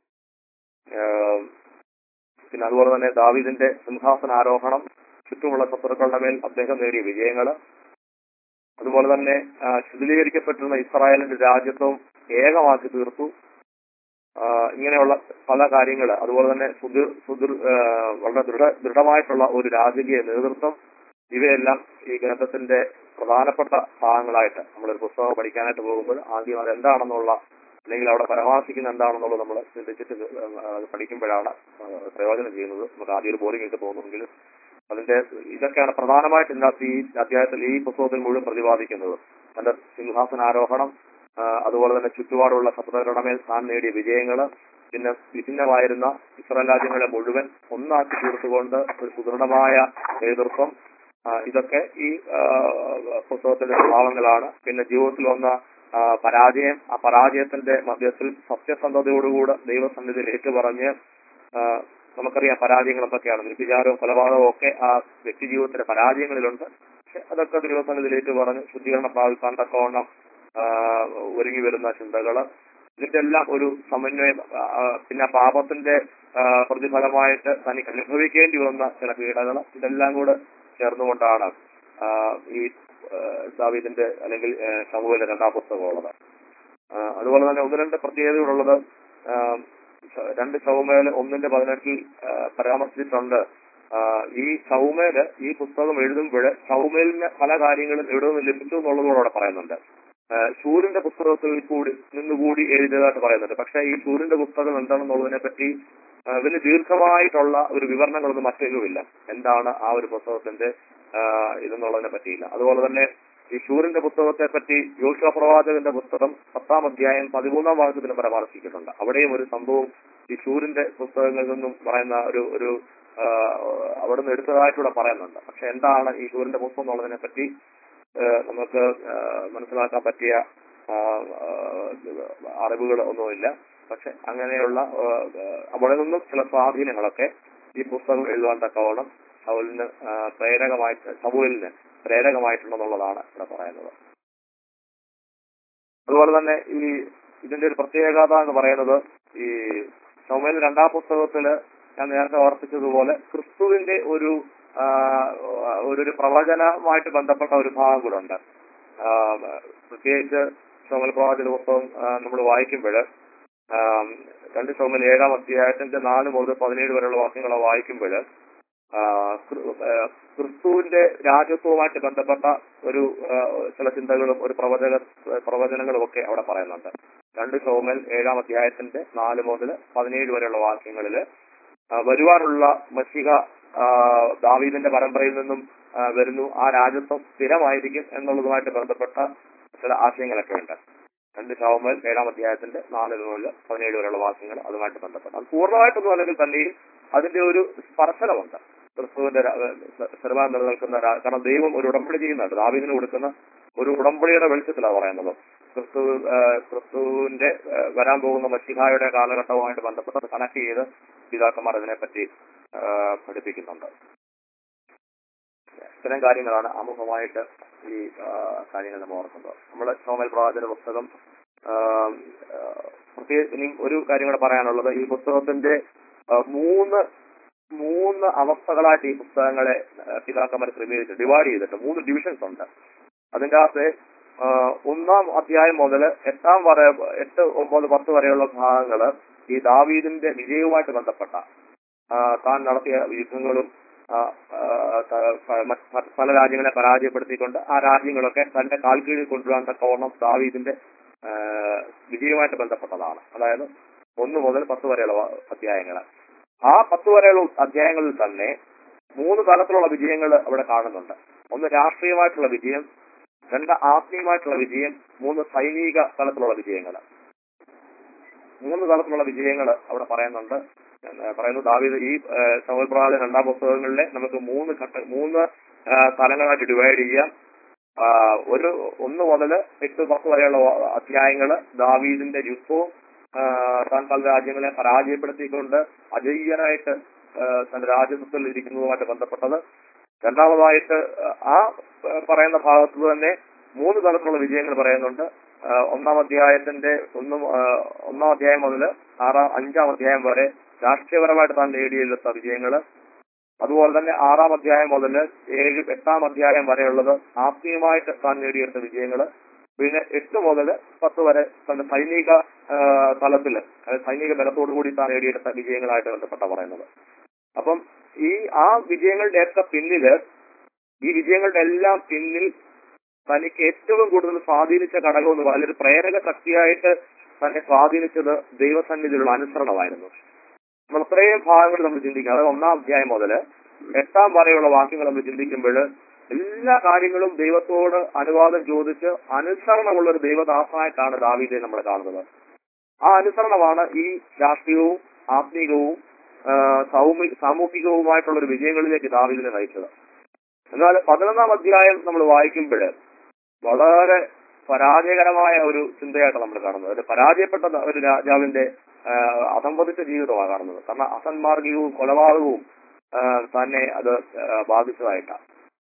പിന്നെ അതുപോലെ തന്നെ ദാവീദിന്റെ സിംഹാസനാരോഹണം, ചുറ്റുമുള്ള ശത്രുക്കളുടെ മേൽ അദ്ദേഹം നേടിയ വിജയങ്ങൾ, അതുപോലെ തന്നെ ശുദ്ധീകരിക്കപ്പെട്ടിരുന്ന ഇസ്രായേലിന്റെ രാജ്യത്വം ഏകമാക്കി തീർത്തു. ഇങ്ങനെയുള്ള പല കാര്യങ്ങൾ, അതുപോലെ തന്നെ സുദീർ സുദീർ വളരെ ദൃഢ ദൃഢമായിട്ടുള്ള ഒരു രാജകീയ നേതൃത്വം, ഇവയെല്ലാം ഈ ഗ്രന്ഥത്തിന്റെ പ്രധാനപ്പെട്ട ഭാഗങ്ങളായിട്ട് നമ്മളൊരു പുസ്തകം പഠിക്കാനായിട്ട് പോകുമ്പോൾ ആദ്യം അതെന്താണെന്നുള്ള, അല്ലെങ്കിൽ അവിടെ പരാമർശിക്കുന്ന എന്താണെന്നുള്ളത് നമ്മൾ ചിന്തിച്ചിട്ട് പഠിക്കുമ്പോഴാണ് പ്രയോജനം ചെയ്യുന്നത്. നമുക്ക് ആദ്യം ഒരു ബോറിംഗ് ഒക്കെ തോന്നുമെങ്കിലും അതിന്റെ ഇതൊക്കെയാണ് പ്രധാനമായിട്ട് ഇതിനകത്ത് ഈ അധ്യായത്തിൽ ഈ പുസ്തകത്തിൽ മുഴുവൻ പ്രതിപാദിക്കുന്നത്. തന്റെ സിംഹാസനാരോഹണം, അതുപോലെ തന്നെ ചുറ്റുപാടുള്ള ശത്രുക്കളുടെ മേൽ താൻ നേടിയ വിജയങ്ങള്, പിന്നെ വിഭിന്നമായിരുന്ന ഇസ്രായേൽ രാജ്യങ്ങളെ മുഴുവൻ ഒന്നാക്കി തീർത്തുകൊണ്ട് ഒരു സുദൃഢമായ നേതൃത്വം, ഇതൊക്കെ ഈ പുസ്തകത്തിന്റെ സ്വഭാവങ്ങളാണ്. പിന്നെ ജീവിതത്തിൽ വന്ന പരാജയം, ആ പരാജയത്തിന്റെ മധ്യത്തിൽ സത്യസന്ധതയോടുകൂടെ ദൈവസന്നിധിയിൽ ഏറ്റുപറഞ്ഞ്, നമുക്കറിയാം പരാജയങ്ങൾ എന്തൊക്കെയാണ്, വ്യഭിചാരവും കൊലപാതകവും ഒക്കെ ആ വ്യക്തി ജീവിതത്തിന്റെ പരാജയങ്ങളിലുണ്ട്. പക്ഷെ അതൊക്കെ ദൈവസന്നിധിയിലേക്ക് പറഞ്ഞ് ശുദ്ധീകരണം പ്രാപിക്കാൻ തക്കവണ്ണം ഒരുങ്ങി വരുന്ന ചിന്തകള്, ഇതിന്റെ എല്ലാം ഒരു സമന്വയം. പിന്നെ പാപത്തിന്റെ പ്രതിഫലമായിട്ട് തനിക്ക് അനുഭവിക്കേണ്ടി വന്ന ചില പീഡകൾ, ഇതെല്ലാം കൂടെ ചേർന്നുകൊണ്ടാണ് ഈ ദാവീദിന്റെ അല്ലെങ്കിൽ ശമൂവേലിന്റെ രണ്ടാം പുസ്തകമുള്ളത്. അതുപോലെ തന്നെ ഒന്ന് രണ്ട് പ്രത്യേകതകളുള്ളത്, രണ്ട് ശമൂവേൽ ഒന്നിന്റെ പതിനെട്ടിൽ പരാമർശിച്ചിട്ടുണ്ട്. ഈ ശമൂവേല് ഈ പുസ്തകം എഴുതുമ്പോൾ ശമൂവേലിന് പല കാര്യങ്ങളും എവിടെ നിന്ന് ലഭിച്ചു എന്നുള്ളതോടെ അവിടെ പറയുന്നുണ്ട്. ശൂരിന്റെ പുസ്തകത്തിൽ കൂടി നിന്നുകൂടി എഴുതിയതായിട്ട് പറയുന്നുണ്ട്. പക്ഷെ ഈ ശൂരിന്റെ പുസ്തകം എന്താണെന്നുള്ളതിനെ പറ്റി ഇതിന് ദീർഘമായിട്ടുള്ള ഒരു വിവരണങ്ങളൊന്നും മറ്റൊന്നുമില്ല. എന്താണ് ആ ഒരു പുസ്തകത്തിന്റെ ഇതെന്നുള്ളതിനെ പറ്റിയില്ല. അതുപോലെ തന്നെ ഈ ശൂരിന്റെ പുസ്തകത്തെ പറ്റി യോശുവ പ്രവാചകന്റെ പുസ്തകം പത്താം അധ്യായം പതിമൂന്നാം വാക്യത്തിന് പരാമർശിച്ചിട്ടുണ്ട്. അവിടെയും ഒരു സംഭവം ഈ ശൂരിന്റെ പുസ്തകങ്ങളിൽ നിന്നും പറയുന്ന ഒരു ഒരു അവിടെ നിന്ന് എടുത്തതായിട്ടൂടെ പറയുന്നുണ്ട്. പക്ഷെ എന്താണ് ഈ ശൂരിന്റെ പുസ്തകം എന്നുള്ളതിനെ പറ്റി നമുക്ക് മനസ്സിലാക്കാൻ പറ്റിയ അറിവുകൾ ഒന്നുമില്ല. പക്ഷെ അങ്ങനെയുള്ള അവിടെ നിന്നും ചില സ്വാധീനങ്ങളൊക്കെ ഈ പുസ്തകം എഴുതാൻ തക്കവണ്ണം ശൗലിന് പ്രേരകമായിട്ട് ശമൂവേലിന് പ്രേരകമായിട്ടുണ്ടെന്നുള്ളതാണ് ഇവിടെ പറയുന്നത്. അതുപോലെ തന്നെ ഈ ഇതിന്റെ ഒരു പ്രത്യേകത എന്ന് പറയുന്നത്, ഈ ശമൂവേൽ രണ്ടാം പുസ്തകത്തില് ഞാൻ നേരത്തെ ഓർപ്പിച്ചതുപോലെ ക്രിസ്തുവിന്റെ ഒരു ഒരു പ്രവചനവുമായിട്ട് ബന്ധപ്പെട്ട ഒരു ഭാഗം കൂടെ ഉണ്ട്. പ്രത്യേകിച്ച് ശമൂവേൽ പ്രവാചക പുസ്തകം നമ്മൾ വായിക്കുമ്പോൾ രണ്ട് ശമൂവേൽ ഏഴാം അധ്യായത്തിന്റെ നാല് മുതൽ പതിനേഴ് വരെയുള്ള വാക്യങ്ങളെ വായിക്കുമ്പോൾ ക്രിസ്തുവിന്റെ രാജ്യത്വവുമായിട്ട് ബന്ധപ്പെട്ട ഒരു ചില ചിന്തകളും ഒരു പ്രവചന പ്രവചനങ്ങളും ഒക്കെ അവിടെ പറയുന്നുണ്ട്. രണ്ട് ശമൂവേൽ ഏഴാം അധ്യായത്തിന്റെ നാല് മുതൽ പതിനേഴ് വരെയുള്ള വാക്യങ്ങളില് വരുവാനുള്ള മശിഹ ദാവീദിന്റെ പരമ്പരയിൽ നിന്നും വരുന്നു, ആ രാജ്യത്വം സ്ഥിരമായിരിക്കും എന്നുള്ളതുമായിട്ട് ബന്ധപ്പെട്ട ചില ആശയങ്ങളൊക്കെ ഉണ്ട്. രണ്ട് ശമൂവേൽ ഏഴാം അധ്യായത്തിന്റെ നാല് മുതൽ പതിനേഴ് വരെയുള്ള വാക്യങ്ങൾ അതുമായിട്ട് ബന്ധപ്പെട്ട, അത് പൂർണ്ണമായിട്ടൊന്നും അല്ലെങ്കിൽ തന്നെയും അതിന്റെ ഒരു സ്പർശനമുണ്ട്. ക്രിസ്തുവിന്റെ സ്ഥിരമായി നിലനിൽക്കുന്ന, കാരണം ദൈവം ഒരു ഉടമ്പടി ചെയ്യുന്നുണ്ട്, ദാവീദിന് കൊടുക്കുന്ന ഒരു ഉടമ്പടിയുടെ വെളിച്ചത്തിലാണ് പറയുന്നത്. ക്രിസ്തു ക്രിസ്തുവിന്റെ വരാൻ പോകുന്ന മശിഹായുടെ കാലഘട്ടവുമായിട്ട് ബന്ധപ്പെട്ട് കണക്ട് ചെയ്ത് പിതാക്കന്മാർ അതിനെപ്പറ്റി പഠിപ്പിക്കുന്നുണ്ട്. ഇത്തരം കാര്യങ്ങളാണ് ആമുഖമായിട്ട് ഈ കാര്യങ്ങൾ നമ്മൾ ഓർക്കുന്നത്. നമ്മുടെ ശമൂവേൽ പ്രവാചക പുസ്തകം പ്രത്യേകിച്ച് ഇനി ഒരു കാര്യം കൂടെ പറയാനുള്ളത്, ഈ പുസ്തകത്തിന്റെ മൂന്ന് മൂന്ന് അവസ്ഥകളായിട്ട് ഈ പുസ്തകങ്ങളെ പിതാക്കന്മാർ ക്രമീകരിച്ച് ഡിവൈഡ് ചെയ്തിട്ട് മൂന്ന് ഡിവിഷൻസ് ഉണ്ട്. അതിൻ്റെ അകത്ത് ഒന്നാം അധ്യായം മുതൽ എട്ടാം വരെ എട്ട് ഒമ്പത് പത്ത് വരെയുള്ള ഭാഗങ്ങള് ഈ ദാവീദിന്റെ വിജയവുമായിട്ട് ബന്ധപ്പെട്ട താൻ നടത്തിയ യുദ്ധങ്ങളും പല രാജ്യങ്ങളെ പരാജയപ്പെടുത്തിക്കൊണ്ട് ആ രാജ്യങ്ങളൊക്കെ തന്റെ കാൽക്കീഴിൽ കൊണ്ടുവരാൻ തക്കവണ്ണം ദാവീദിന്റെ വിജയവുമായിട്ട് ബന്ധപ്പെട്ടതാണ്. അതായത് ഒന്ന് മുതൽ പത്ത് വരെയുള്ള അധ്യായങ്ങൾ. ആ പത്ത് വരെയുള്ള അധ്യായങ്ങളിൽ തന്നെ മൂന്ന് തലത്തിലുള്ള വിജയങ്ങൾ അവിടെ കാണുന്നുണ്ട്. ഒന്ന് രാഷ്ട്രീയമായിട്ടുള്ള വിജയം, രണ്ട് ആത്മീയമായിട്ടുള്ള വിജയം, മൂന്ന് സൈനിക തലത്തിലുള്ള വിജയങ്ങൾ. മൂന്ന് തലത്തിലുള്ള വിജയങ്ങൾ അവിടെ പറയുന്നുണ്ട്. പറയുന്നു ദാവീദ് ഈ ശമൂവേൽ പ്രവാചക രണ്ടാം പുസ്തകങ്ങളിലെ നമുക്ക് മൂന്ന് ഘട്ട മൂന്ന് തലങ്ങളായിട്ട് ഡിവൈഡ് ചെയ്യാം. ഒരു ഒന്ന് മുതൽ എട്ട് പത്ത് വരെയുള്ള അധ്യായങ്ങള് ദാവീദിന്റെ യുദ്ധവും താൻ പല രാജ്യങ്ങളെ പരാജയപ്പെടുത്തിക്കൊണ്ട് അജയ്യനായിട്ട് തന്റെ രാജ്യത്വത്തിൽ ഇരിക്കുന്നതുമായിട്ട് ബന്ധപ്പെട്ടത്. രണ്ടാമതായിട്ട് ആ പറയുന്ന ഭാഗത്ത് തന്നെ മൂന്ന് തലത്തിലുള്ള വിജയങ്ങൾ പറയുന്നുണ്ട്. ഒന്നാം അധ്യായത്തിന്റെ ഒന്നും ഒന്നാം അധ്യായം മുതൽ ആറാം അഞ്ചാം അധ്യായം വരെ രാഷ്ട്രീയപരമായിട്ട് താൻ നേടിയെടുത്ത വിജയങ്ങള്. അതുപോലെ തന്നെ ആറാം അധ്യായം മുതൽ ഏഴ് എട്ടാം അധ്യായം വരെയുള്ളത് ആത്മീയമായിട്ട് താൻ നേടിയെടുത്ത വിജയങ്ങള്. പിന്നെ എട്ട് മുതൽ പത്ത് വരെ തന്റെ സൈനിക തലത്തില് സൈനിക ബലത്തോടുകൂടി താൻ നേടിയെടുത്ത വിജയങ്ങളായിട്ട് ബന്ധപ്പെട്ട പറയുന്നത്. അപ്പം ഈ ആ വിജയങ്ങളുടെ ഒക്കെ പിന്നില് ഈ വിജയങ്ങളുടെ എല്ലാം പിന്നിൽ തനിക്ക് ഏറ്റവും കൂടുതൽ സ്വാധീനിച്ച ഘടകം എന്ന് പറയുന്നത് ഒരു പ്രേരക ശക്തിയായിട്ട് തന്നെ സ്വാധീനിച്ചത് ദൈവസന്നിധിയിലുള്ള അനുസരണമായിരുന്നു. നമ്മൾ അത്രയും ഭാഗങ്ങൾ നമ്മൾ ചിന്തിക്കുക. അതായത് ഒന്നാം അധ്യായം മുതൽ എട്ടാം വരെയുള്ള വാക്യങ്ങൾ നമ്മൾ ചിന്തിക്കുമ്പോൾ എല്ലാ കാര്യങ്ങളും ദൈവത്തോട് അനുവാദം ചോദിച്ച് അനുസരണമുള്ള ഒരു ദൈവദാസനായിട്ടാണ് ദാവീദിനെ നമ്മൾ കാണുന്നത്. ആ അനുസരണമാണ് ഈ രാഷ്ട്രീയവും ആത്മീയവും സൗമി സാമൂഹികവുമായിട്ടുള്ള ഒരു വിജയങ്ങളിലേക്ക് ദാവീദിനെ നയിച്ചത്. എന്നാൽ പതിനൊന്നാം അധ്യായം നമ്മൾ വായിക്കുമ്പോൾ വളരെ പരാജയകരമായ ഒരു ചിന്തയായിട്ട് നമ്മൾ കാണുന്നത്. ഒരു പരാജയപ്പെട്ട ഒരു രാജാവിന്റെ അസംബന്ധിച്ച ജീവിതമാണ് കാണുന്നത്. കാരണം അസന്മാർഗികവും കൊലപാതകവും തന്നെ അത് ബാധിച്ചതായിട്ടാണ്.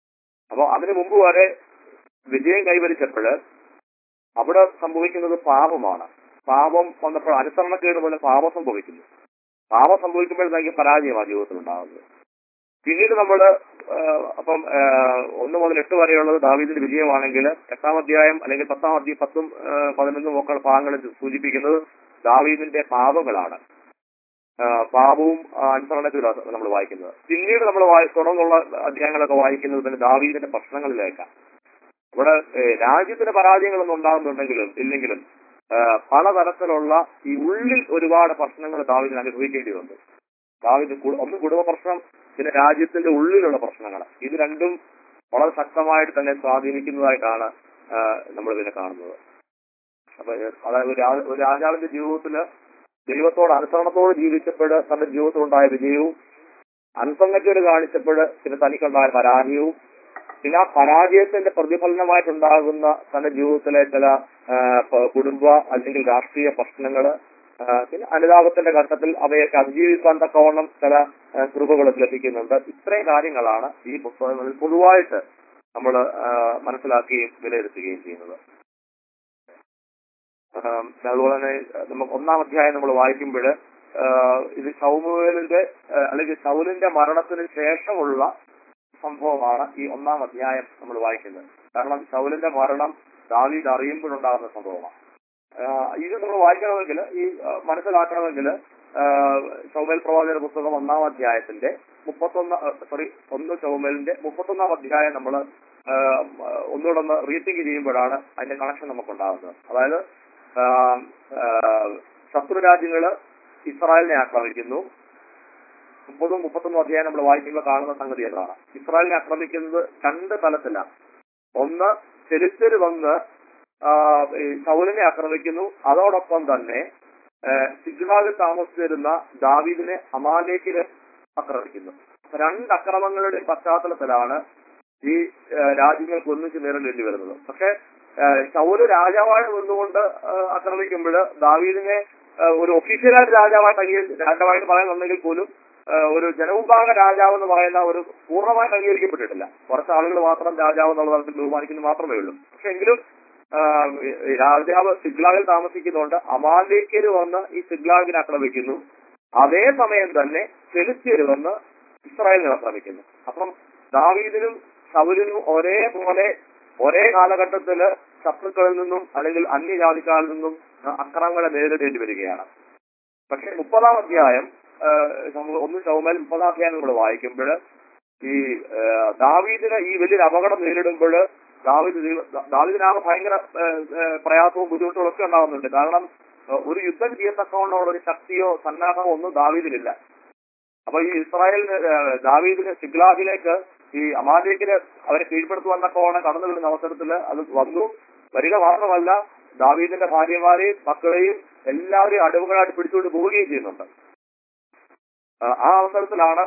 അപ്പൊ അതിനു മുമ്പ് വരെ വിജയം കൈവരിച്ചപ്പോൾ അവിടെ സംഭവിക്കുന്നത് പാപമാണ്. പാപം വന്നപ്പോൾ അനുസരണക്കേട് പോലെ പാപം സംഭവിക്കുന്നു. പാപം സംഭവിക്കുമ്പോഴത്തേക്ക് പരാജയമാണ് ജീവിതത്തിൽ ഉണ്ടാകുന്നത്. പിന്നീട് നമ്മള് അപ്പം ഒന്ന് മുതൽ എട്ട് വരെയുള്ളത് ദാവീദിന്റെ വിജയമാണെങ്കിൽ എട്ടാം അധ്യായം അല്ലെങ്കിൽ പത്താം അധ്യായം പത്തും പതിനൊന്നും ഒക്കെ ഭാഗങ്ങളിൽ സൂചിപ്പിക്കുന്നത് ദാവീദിന്റെ പാപങ്ങളാണ്. പാപവും അനുസരണത്തിലാണ് നമ്മൾ വായിക്കുന്നത്. പിന്നീട് നമ്മൾ തുടർന്നുള്ള അധ്യായങ്ങളൊക്കെ വായിക്കുന്നത് പിന്നെ ദാവീദിന്റെ പ്രശ്നങ്ങളിലേക്കാണ്. ഇവിടെ രാജ്യത്തിന് പരാജയങ്ങളൊന്നും ഉണ്ടാകുന്നുണ്ടെങ്കിലും ഇല്ലെങ്കിലും പലതരത്തിലുള്ള ഈ ഉള്ളിൽ ഒരുപാട് പ്രശ്നങ്ങൾ ദാവീദിന് അനുഭവിക്കേണ്ടി വന്നു. ദാവീദ് ഒന്ന് കുടുംബ പ്രശ്നം, പിന്നെ രാജ്യത്തിന്റെ ഉള്ളിലുള്ള പ്രശ്നങ്ങൾ. ഇത് രണ്ടും വളരെ ശക്തമായിട്ട് തന്നെ സ്വാധീനിക്കുന്നതായിട്ടാണ് നമ്മൾ ഇതിനെ കാണുന്നത്. അപ്പൊ അതായത് ഒരു രാജാവിന്റെ ജീവിതത്തില് ദൈവത്തോട് അനുസരണത്തോട് ജീവിച്ചപ്പോൾ തന്റെ ജീവിതത്തിലുണ്ടായ വിജയവും, അനുസരണക്കേട് കാണിച്ചപ്പോൾ പിന്നെ തനിക്കുണ്ടായ പരാജയവും, പിന്നെ ആ പരാജയത്തിന്റെ പ്രതിഫലനമായിട്ടുണ്ടാകുന്ന തന്റെ ജീവിതത്തിലെ ചില കുടുംബ അല്ലെങ്കിൽ രാഷ്ട്രീയ പ്രശ്നങ്ങള്, പിന്നെ അനുതാപത്തിന്റെ ഘട്ടത്തിൽ അവയൊക്കെ അതിജീവിക്കാൻ തക്കവണ്ണം ചില കൃപകൾ ലഭിക്കുന്നുണ്ട്. ഇത്രയും കാര്യങ്ങളാണ് ഈ പുസ്തകങ്ങളിൽ പൊതുവായിട്ട് നമ്മൾ മനസ്സിലാക്കുകയും വിലയിരുത്തുകയും ചെയ്യുന്നത്. അതുപോലെ തന്നെ നമുക്ക് ഒന്നാം അധ്യായം നമ്മൾ വായിക്കുമ്പോൾ ഇത് ശൗമുവേലിന്റെ അല്ലെങ്കിൽ ശൗലിന്റെ മരണത്തിന് ശേഷമുള്ള സംഭവമാണ് ഈ ഒന്നാം അധ്യായം നമ്മൾ വായിക്കുന്നത്. കാരണം ശൗലിന്റെ മരണം ദാവീദ് അറിയുമ്പോഴുണ്ടാകുന്ന സംഭവമാണ്. ഇത് നമ്മൾ വായിക്കണമെങ്കിൽ ഈ മനസ്സിലാക്കണമെങ്കിൽ ശൗമേൽ പ്രവാചകന്റെ പുസ്തകം ഒന്നാം അധ്യായത്തിന്റെ മുപ്പത്തൊന്ന് സോറി ഒന്ന് ശൗമേലിന്റെ മുപ്പത്തൊന്നാം അധ്യായം നമ്മൾ ഒന്നുകൂടെ ഒന്ന് റീത്തിങ് ചെയ്യുമ്പോഴാണ് അതിന്റെ കണക്ഷൻ നമുക്കുണ്ടാകുന്നത്. അതായത് ശത്രു രാജ്യങ്ങള് ഇസ്രായേലിനെ ആക്രമിക്കുന്നു. മുപ്പതും മുപ്പത്തൊന്നും അധ്യായം നമ്മൾ വായിക്കുമ്പോൾ കാണുന്ന സംഗതി അതാണ്. ഇസ്രായേലിനെ ആക്രമിക്കുന്നത് രണ്ട് തലത്തിലാണ്. ഒന്ന്, ഫെലിസ്ത്യർ വന്ന് ശൗലിനെ ആക്രമിക്കുന്നു. അതോടൊപ്പം തന്നെ സിഗ്ലാഗിൽ താമസിച്ചിരുന്ന ദാവീദിനെ അമാലേക്കിന് ആക്രമിക്കുന്നു. രണ്ട് അക്രമങ്ങളുടെ പശ്ചാത്തലത്തിലാണ് ഈ രാജ്യങ്ങൾക്ക് ഒന്നിച്ച് നേരിടേണ്ടി വരുന്നത്. പക്ഷെ ശൗല് രാജാവായി നിന്നുകൊണ്ട് ആക്രമിക്കുമ്പോൾ ദാവീദിനെ ഒരു ഒഫീഷ്യലായിട്ട് രാജാവായിട്ട് അംഗീകരിച്ച് രാജാവായിട്ട് പറയുന്നുണ്ടെങ്കിൽ പോലും ഒരു ജനവിഭാഗ രാജാവ് എന്ന് പറയുന്ന ഒരു പൂർണ്ണമായിട്ട് അംഗീകരിക്കപ്പെട്ടിട്ടില്ല. കുറച്ച് ആളുകൾ മാത്രം രാജാവ് എന്നുള്ള തലത്തിൽ ബഹുമാനിക്കുന്നത് മാത്രമേ ഉള്ളൂ. പക്ഷെ എങ്കിലും രാജാവ് സിഗ്ലാഗിൽ താമസിക്കുന്നതുകൊണ്ട് അമാലേക്യര് വന്ന് ഈ സിഗ്ലാഗിനെ ആക്രമിക്കുന്നു. അതേസമയം തന്നെ ഫെലിസ്ത്യര് വന്ന് ഇസ്രായേലിനെ ആക്രമിക്കുന്നു. അപ്പം ദാവീദിനും ശൗലിനും ഒരേപോലെ ഒരേ കാലഘട്ടത്തില് ശത്രുക്കളിൽ നിന്നും അല്ലെങ്കിൽ അന്യജാതിക്കാരിൽ നിന്നും അക്രമങ്ങളെ നേരിടേണ്ടി വരികയാണ്. പക്ഷെ മുപ്പതാം അധ്യായം ഒന്ന് ശൗമേൽ മുപ്പതാം അധ്യായം നമ്മൾ വായിക്കുമ്പോൾ ഈ ദാവീദിന് ഈ വലിയൊരു അപകടം നേരിടുമ്പോൾ ദാവീദ് ദാവീദിനാകെ ഭയങ്കര പ്രയാസവും ബുദ്ധിമുട്ടുകളും ഒക്കെ ഉണ്ടാകുന്നുണ്ട്. കാരണം ഒരു യുദ്ധം ചെയ്യത്തക്കവണ്ണമുള്ള ഒരു ശക്തിയോ സന്നാഹമോ ഒന്നും ദാവീദിനില്ല. അപ്പൊ ഈ ഇസ്രായേലിന് ദാവീദിന് സിഗ്ലാഗിലേക്ക് ഈ അമാലേക്കിന് അവരെ കീഴ്പ്പെടുത്തുവാൻ തക്കവണ്ണം കടന്നു വരുന്ന അവസരത്തില് അത് വന്നു. വരിക മാത്രമല്ല, ദാവീദിന്റെ ഭാര്യമാരെയും മക്കളെയും എല്ലാവരെയും അടവുകളായിട്ട് പിടിച്ചുകൊണ്ട് പോവുകയും ചെയ്യുന്നുണ്ട്. ആ അവസരത്തിലാണ്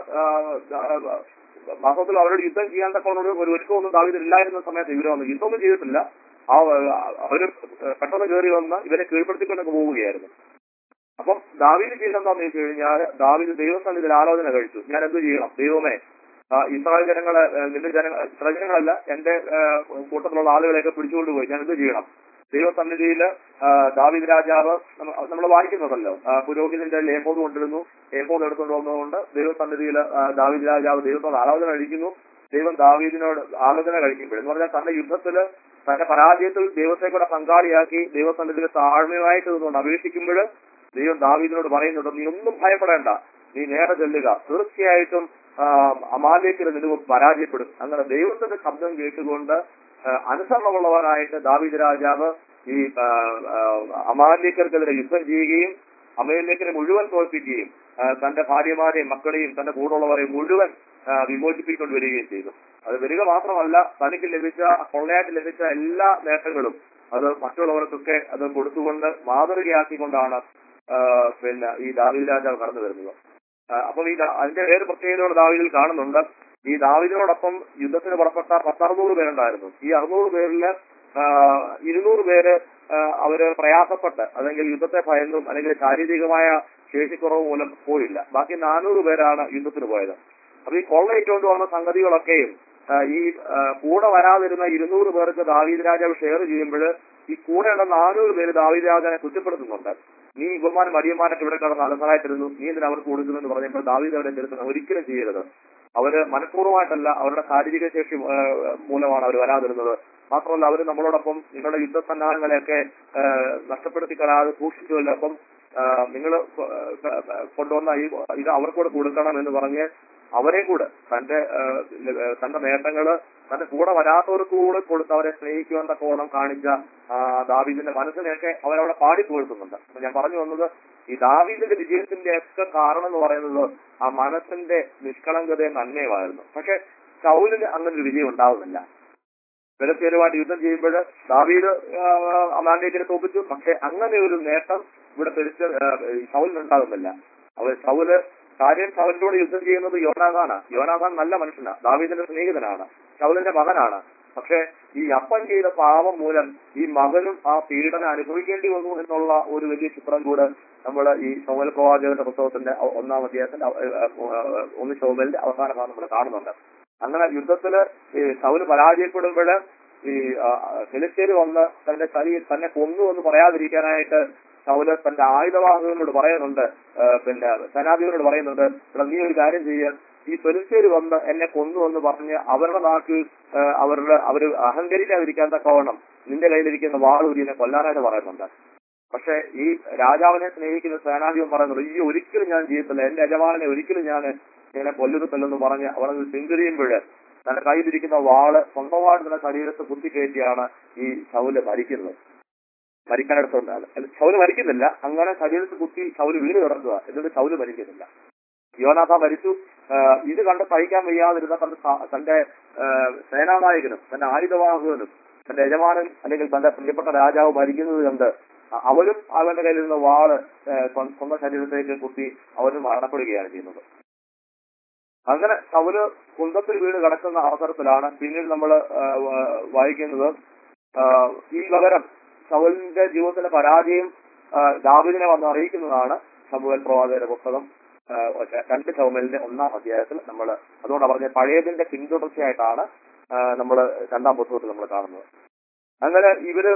വാസ്തവത്തിൽ അവരോട് യുദ്ധം ചെയ്യാൻ തക്കവണ്ണ ഒരു ഒരുക്കമൊന്നും ദാവീദിന് ഇല്ലായിരുന്ന സമയത്ത് ഇവര് വന്നു. യുദ്ധമൊന്നും ചെയ്തിട്ടില്ല. ആ അവര് പെട്ടെന്ന് കയറി വന്ന് ഇവരെ കീഴ്പ്പെടുത്തിക്കൊണ്ടൊക്കെ പോവുകയായിരുന്നു. അപ്പം ദാവീദ് ചെയ്തെന്താന്ന് ചോദിച്ചു കഴിഞ്ഞാൽ, ദാവീദ് ദൈവസന്നിധിയിൽ ആലോചന കഴിച്ചു. ഞാൻ എന്ത് ചെയ്യണം? ദൈവമേ, ഇസ്രായേൽ ജനങ്ങളെ നിന്റെ ജനങ്ങൾ ഇസ്രായേൽ ജനങ്ങളല്ല എന്റെ കൂട്ടത്തിലുള്ള ആളുകളെയൊക്കെ പിടിച്ചുകൊണ്ടുപോയി. ഞാൻ എന്ത് ചെയ്യണം? ദൈവസന്നിധിയിൽ ദാവീദ് രാജാവ് നമ്മൾ വായിക്കുന്നതല്ലോ, പുരോഹിതന്റെ ഏഫോദ് കൊണ്ടിരുന്നു. ഏഫോദ് എടുത്തുകൊണ്ട് വന്നതുകൊണ്ട് ദൈവസന്നിധിയിൽ ദാവീദ് രാജാവ് ദൈവത്തോട് ആലോചന കഴിക്കുന്നു. ദൈവം ദാവീദിനോട് ആലോചന കഴിക്കുമ്പോൾ എന്ന് പറഞ്ഞാൽ തന്റെ യുദ്ധത്തില് തന്റെ പരാജയത്തിൽ ദൈവത്തെ കൂടെ പങ്കാളിയാക്കി ദൈവസന്നിധിയിൽ താഴ്മയായിട്ട് നിന്നുകൊണ്ട് അപേക്ഷിക്കുമ്പോൾ ദൈവം ദാവീദിനോട് പറയുന്നുണ്ട്, നീ ഒന്നും ഭയപ്പെടേണ്ട, നീ നേരെ ചെല്ലുക, തീർച്ചയായിട്ടും അമാലേക്കിന് നിലവ് പരാജയപ്പെടും. അങ്ങനെ ദൈവത്തിന്റെ ശബ്ദം കേട്ടുകൊണ്ട് അനുസരണമുള്ളവനായിട്ട് ദാവീദ് രാജാവ് ഈ അമാലേക്കർക്കെതിരെ യുദ്ധം ചെയ്യുകയും അമാലേക്കിനെ മുഴുവൻ തോൽപ്പിക്കുകയും തന്റെ ഭാര്യമാരെയും മക്കളെയും തന്റെ കൂടെയുള്ളവരെയും മുഴുവൻ വിമോചിപ്പിക്കൊണ്ട് വരികയും ചെയ്തു. അത് വരിക മാത്രമല്ല, തനിക്ക് ലഭിച്ച കൊള്ളയായിട്ട് ലഭിച്ച എല്ലാ നേട്ടങ്ങളും അത് മറ്റുള്ളവർക്കൊക്കെ അത് കൊടുത്തുകൊണ്ട് മാതൃകയാക്കിക്കൊണ്ടാണ് പിന്നെ ഈ ദാവീദ് രാജാവ് കടന്നു വരുന്നത്. അപ്പം ഈ അതിന്റെ വേറെ പ്രത്യേകതയോട് ദാവീദിൽ കാണുന്നുണ്ട്. ഈ ദാവീദിനോടൊപ്പം യുദ്ധത്തിന് പുറപ്പെട്ട പത്തറുന്നൂറ് പേരുണ്ടായിരുന്നു. ഈ അറുന്നൂറ് പേരില് ഇരുന്നൂറ് പേര് അവര് പ്രയാസപ്പെട്ട് അല്ലെങ്കിൽ യുദ്ധത്തെ ഭയന്നും അല്ലെങ്കിൽ ശാരീരികമായ ശേഷിക്കുറവ് മൂലം പോയില്ല. ബാക്കി നാനൂറ് പേരാണ് യുദ്ധത്തിന് പോയത്. അപ്പൊ ഈ കൊള്ളയിട്ടുകൊണ്ട് വന്ന സംഗതികളൊക്കെയും ഈ ആ, കൂടെ വരാതിരുന്ന ഇരുന്നൂറ് പേർക്ക് ദാവീദ് രാജാവ് ഷെയർ ചെയ്യുമ്പോൾ ഈ കൂടെയുള്ള നാനൂറ് പേര് ദാവീദ് രാജാവിനെ കുറ്റപ്പെടുത്തുന്നുണ്ട്. നീ ഇവന്മാരും മടിയന്മാരൊക്കെ ഇവിടെ കിടന്ന് അലസരായിട്ടിരുന്നു, നീ എന്തിനാ അവർക്ക് കൊടുക്കുന്നെന്ന് പറഞ്ഞപ്പോൾ ദാവീദ് അവരെ ചെറുക്കുന്നത് ഒരിക്കലും ചെയ്യരുത്. അവര് മനഃപൂർവ്വമായിട്ടല്ല, അവരുടെ ശാരീരിക ശേഷി ആ, മൂലമാണ് അവർ വരാതിരുന്നത്. മാത്രമല്ല അവർ നമ്മളോടൊപ്പം നിങ്ങളുടെ യുദ്ധസന്നാഹങ്ങളെയൊക്കെ ആ, നഷ്ടപ്പെടുത്തി കളയാതെ സൂക്ഷിച്ചുവല്ലോ. അപ്പം നിങ്ങൾ കൊണ്ടുവന്ന ഈ ഇത് അവർക്കൂടെ കൊടുക്കണം എന്ന് പറഞ്ഞ് അവരെ കൂടെ തന്റെ ആ, തന്റെ നേട്ടങ്ങള് തന്റെ കൂടെ വരാത്തവർക്ക് കൂടെ കൊടുത്ത് അവരെ സ്നേഹിക്കുവാൻ തക്കോണം കാണിച്ച ആ, ദാവീദിന്റെ മനസ്സിനെയൊക്കെ അവരവിടെ പാടിപ്പോഴ്ത്തുന്നുണ്ട്. അപ്പൊ ഞാൻ പറഞ്ഞു വന്നത് ഈ ദാവീദിന്റെ വിജയത്തിന്റെ ഒക്കെ കാരണം എന്ന് പറയുന്നത് ആ മനസ്സിന്റെ നിഷ്കളങ്കതയും നന്മയുമായിരുന്നു. പക്ഷെ ശൗലിന് അങ്ങനെ ഒരു വിജയം ഉണ്ടാവുന്നില്ല. ഫെലിസ്ത്യരുമായിട്ട് യുദ്ധം ചെയ്യുമ്പോൾ ദാവീദ് അമാലേക്കിനെ തോപ്പിച്ചു. പക്ഷെ അങ്ങനെ ഒരു നേട്ടം ഇവിടെ ഫെലിസ്ത്യർ ശൗലിന് ഉണ്ടാകുന്നില്ല. അവർ ശൗല് കാര്യം ശൗലിനോട് യുദ്ധം ചെയ്യുന്നത് യോനാഥാനാണ്. യോനാഥാൻ നല്ല മനുഷ്യനാണ്, ദാവീദിന്റെ സ്നേഹിതനാണ്, ശൗലിന്റെ മകനാണ്. പക്ഷെ ഈ അപ്പൻ ചെയ്ത പാപം മൂലം ഈ മകനും ആ പീഡനം അനുഭവിക്കേണ്ടി വന്നു എന്നുള്ള ഒരു വലിയ ചിത്രം കൂടെ നമ്മൾ ഈ ശമൂവേൽ പ്രവാചകന്റെ പുസ്തകത്തിന്റെ ഒന്നാം അധ്യായത്തിന്റെ ഒന്ന് ശമൂവേലിന്റെ അവസാന ഭാഗം നമ്മൾ കാണുന്നുണ്ട്. അങ്ങനെ യുദ്ധത്തില് ഈ ശൗല് പരാജയപ്പെടുമ്പോൾ ഈ ഫെലിസ്ത്യര് വന്ന് തന്റെ ശരീരം തന്നെ കൊന്നു എന്ന് പറയാതിരിക്കാനായിട്ട് ശൗല് തന്റെ ആയുധവാഹകനോട് പറയുന്നുണ്ട്, പിന്നെ സേനാധിപനോട് പറയുന്നുണ്ട്, നീ ഒരു കാര്യം ചെയ്യുക, ഈ ഫെലിസ്ത്യര് വന്ന് എന്നെ കൊന്നു എന്ന് പറഞ്ഞ് അവരുടെ നാക്കിൽ അവരുടെ അവര് അഹങ്കരിക്കാതിരിക്കാൻ തക്കവണ്ണം നിന്റെ കയ്യിലിരിക്കുന്ന വാളൂരിനെ കൊല്ലാനായിട്ട് പറയുന്നുണ്ട്. പക്ഷെ ഈ രാജാവിനെ സ്നേഹിക്കുന്ന സേനാധിപൻ പറയുന്നത് ഈ ഒരിക്കലും ഞാൻ ചെയ്യത്തില്ല, എന്റെ യജമാനെ ഒരിക്കലും ഞാൻ ഇങ്ങനെ കൊല്ലുകത്തില്ലെന്ന് പറഞ്ഞ് അവനത് പിന്തിരിയുമ്പോൾ തന്റെ കയ്യിലിരിക്കുന്ന വാള് സ്വന്തമായിട്ട് തന്നെ ശരീരത്തെ കുത്തിക്കയറ്റിയാണ് ഈ ശൗല് മരിക്കുന്നത്. മരിക്കാനെടുത്തുണ്ടാണ് ശൗല് മരിക്കുന്നില്ല, അങ്ങനെ ശരീരത്തിൽ കുത്തി ശൗല് വീണ് കിടക്കുക, എന്നിട്ട് ശൗല് മരിക്കുന്നില്ല. യോനാഥാൻ മരിച്ചു. ഇത് കണ്ട് സഹിക്കാൻ വയ്യാതിരുന്ന തന്റെ തന്റെ സേനാനായകനും തന്റെ ആയുധവാഹകനും തന്റെ യജമാനൻ അല്ലെങ്കിൽ തന്റെ പ്രിയപ്പെട്ട രാജാവ് മരിക്കുന്നത് കണ്ട് അവരും അവന്റെ കയ്യിലിരുന്ന വാള് സ്വന്തം ശരീരത്തേക്ക് കുത്തി അവരും മരണപ്പെടുകയാണ് ചെയ്യുന്നത്. അങ്ങനെ ശൗല് കുന്തത്തിൽ വീട് കിടക്കുന്ന അവസരത്തിലാണ് പിന്നീട് നമ്മൾ വായിക്കുന്നത് ഈ പകരം ശൗലിന്റെ ജീവിതത്തിലെ പരാജയം ദാവീദിനെ വന്ന് അറിയിക്കുന്നതാണ് ശമൂവേൽ പ്രവാചകന്റെ പുസ്തകം രണ്ട് ശമൂവേലിന്റെ ഒന്നാം അധ്യായത്തിൽ നമ്മൾ അതുകൊണ്ടാണ് പറഞ്ഞ പഴയതിന്റെ പിന്തുടർച്ചയായിട്ടാണ് നമ്മൾ രണ്ടാം പുസ്തകത്തിൽ നമ്മൾ കാണുന്നത്. അങ്ങനെ ഇവര്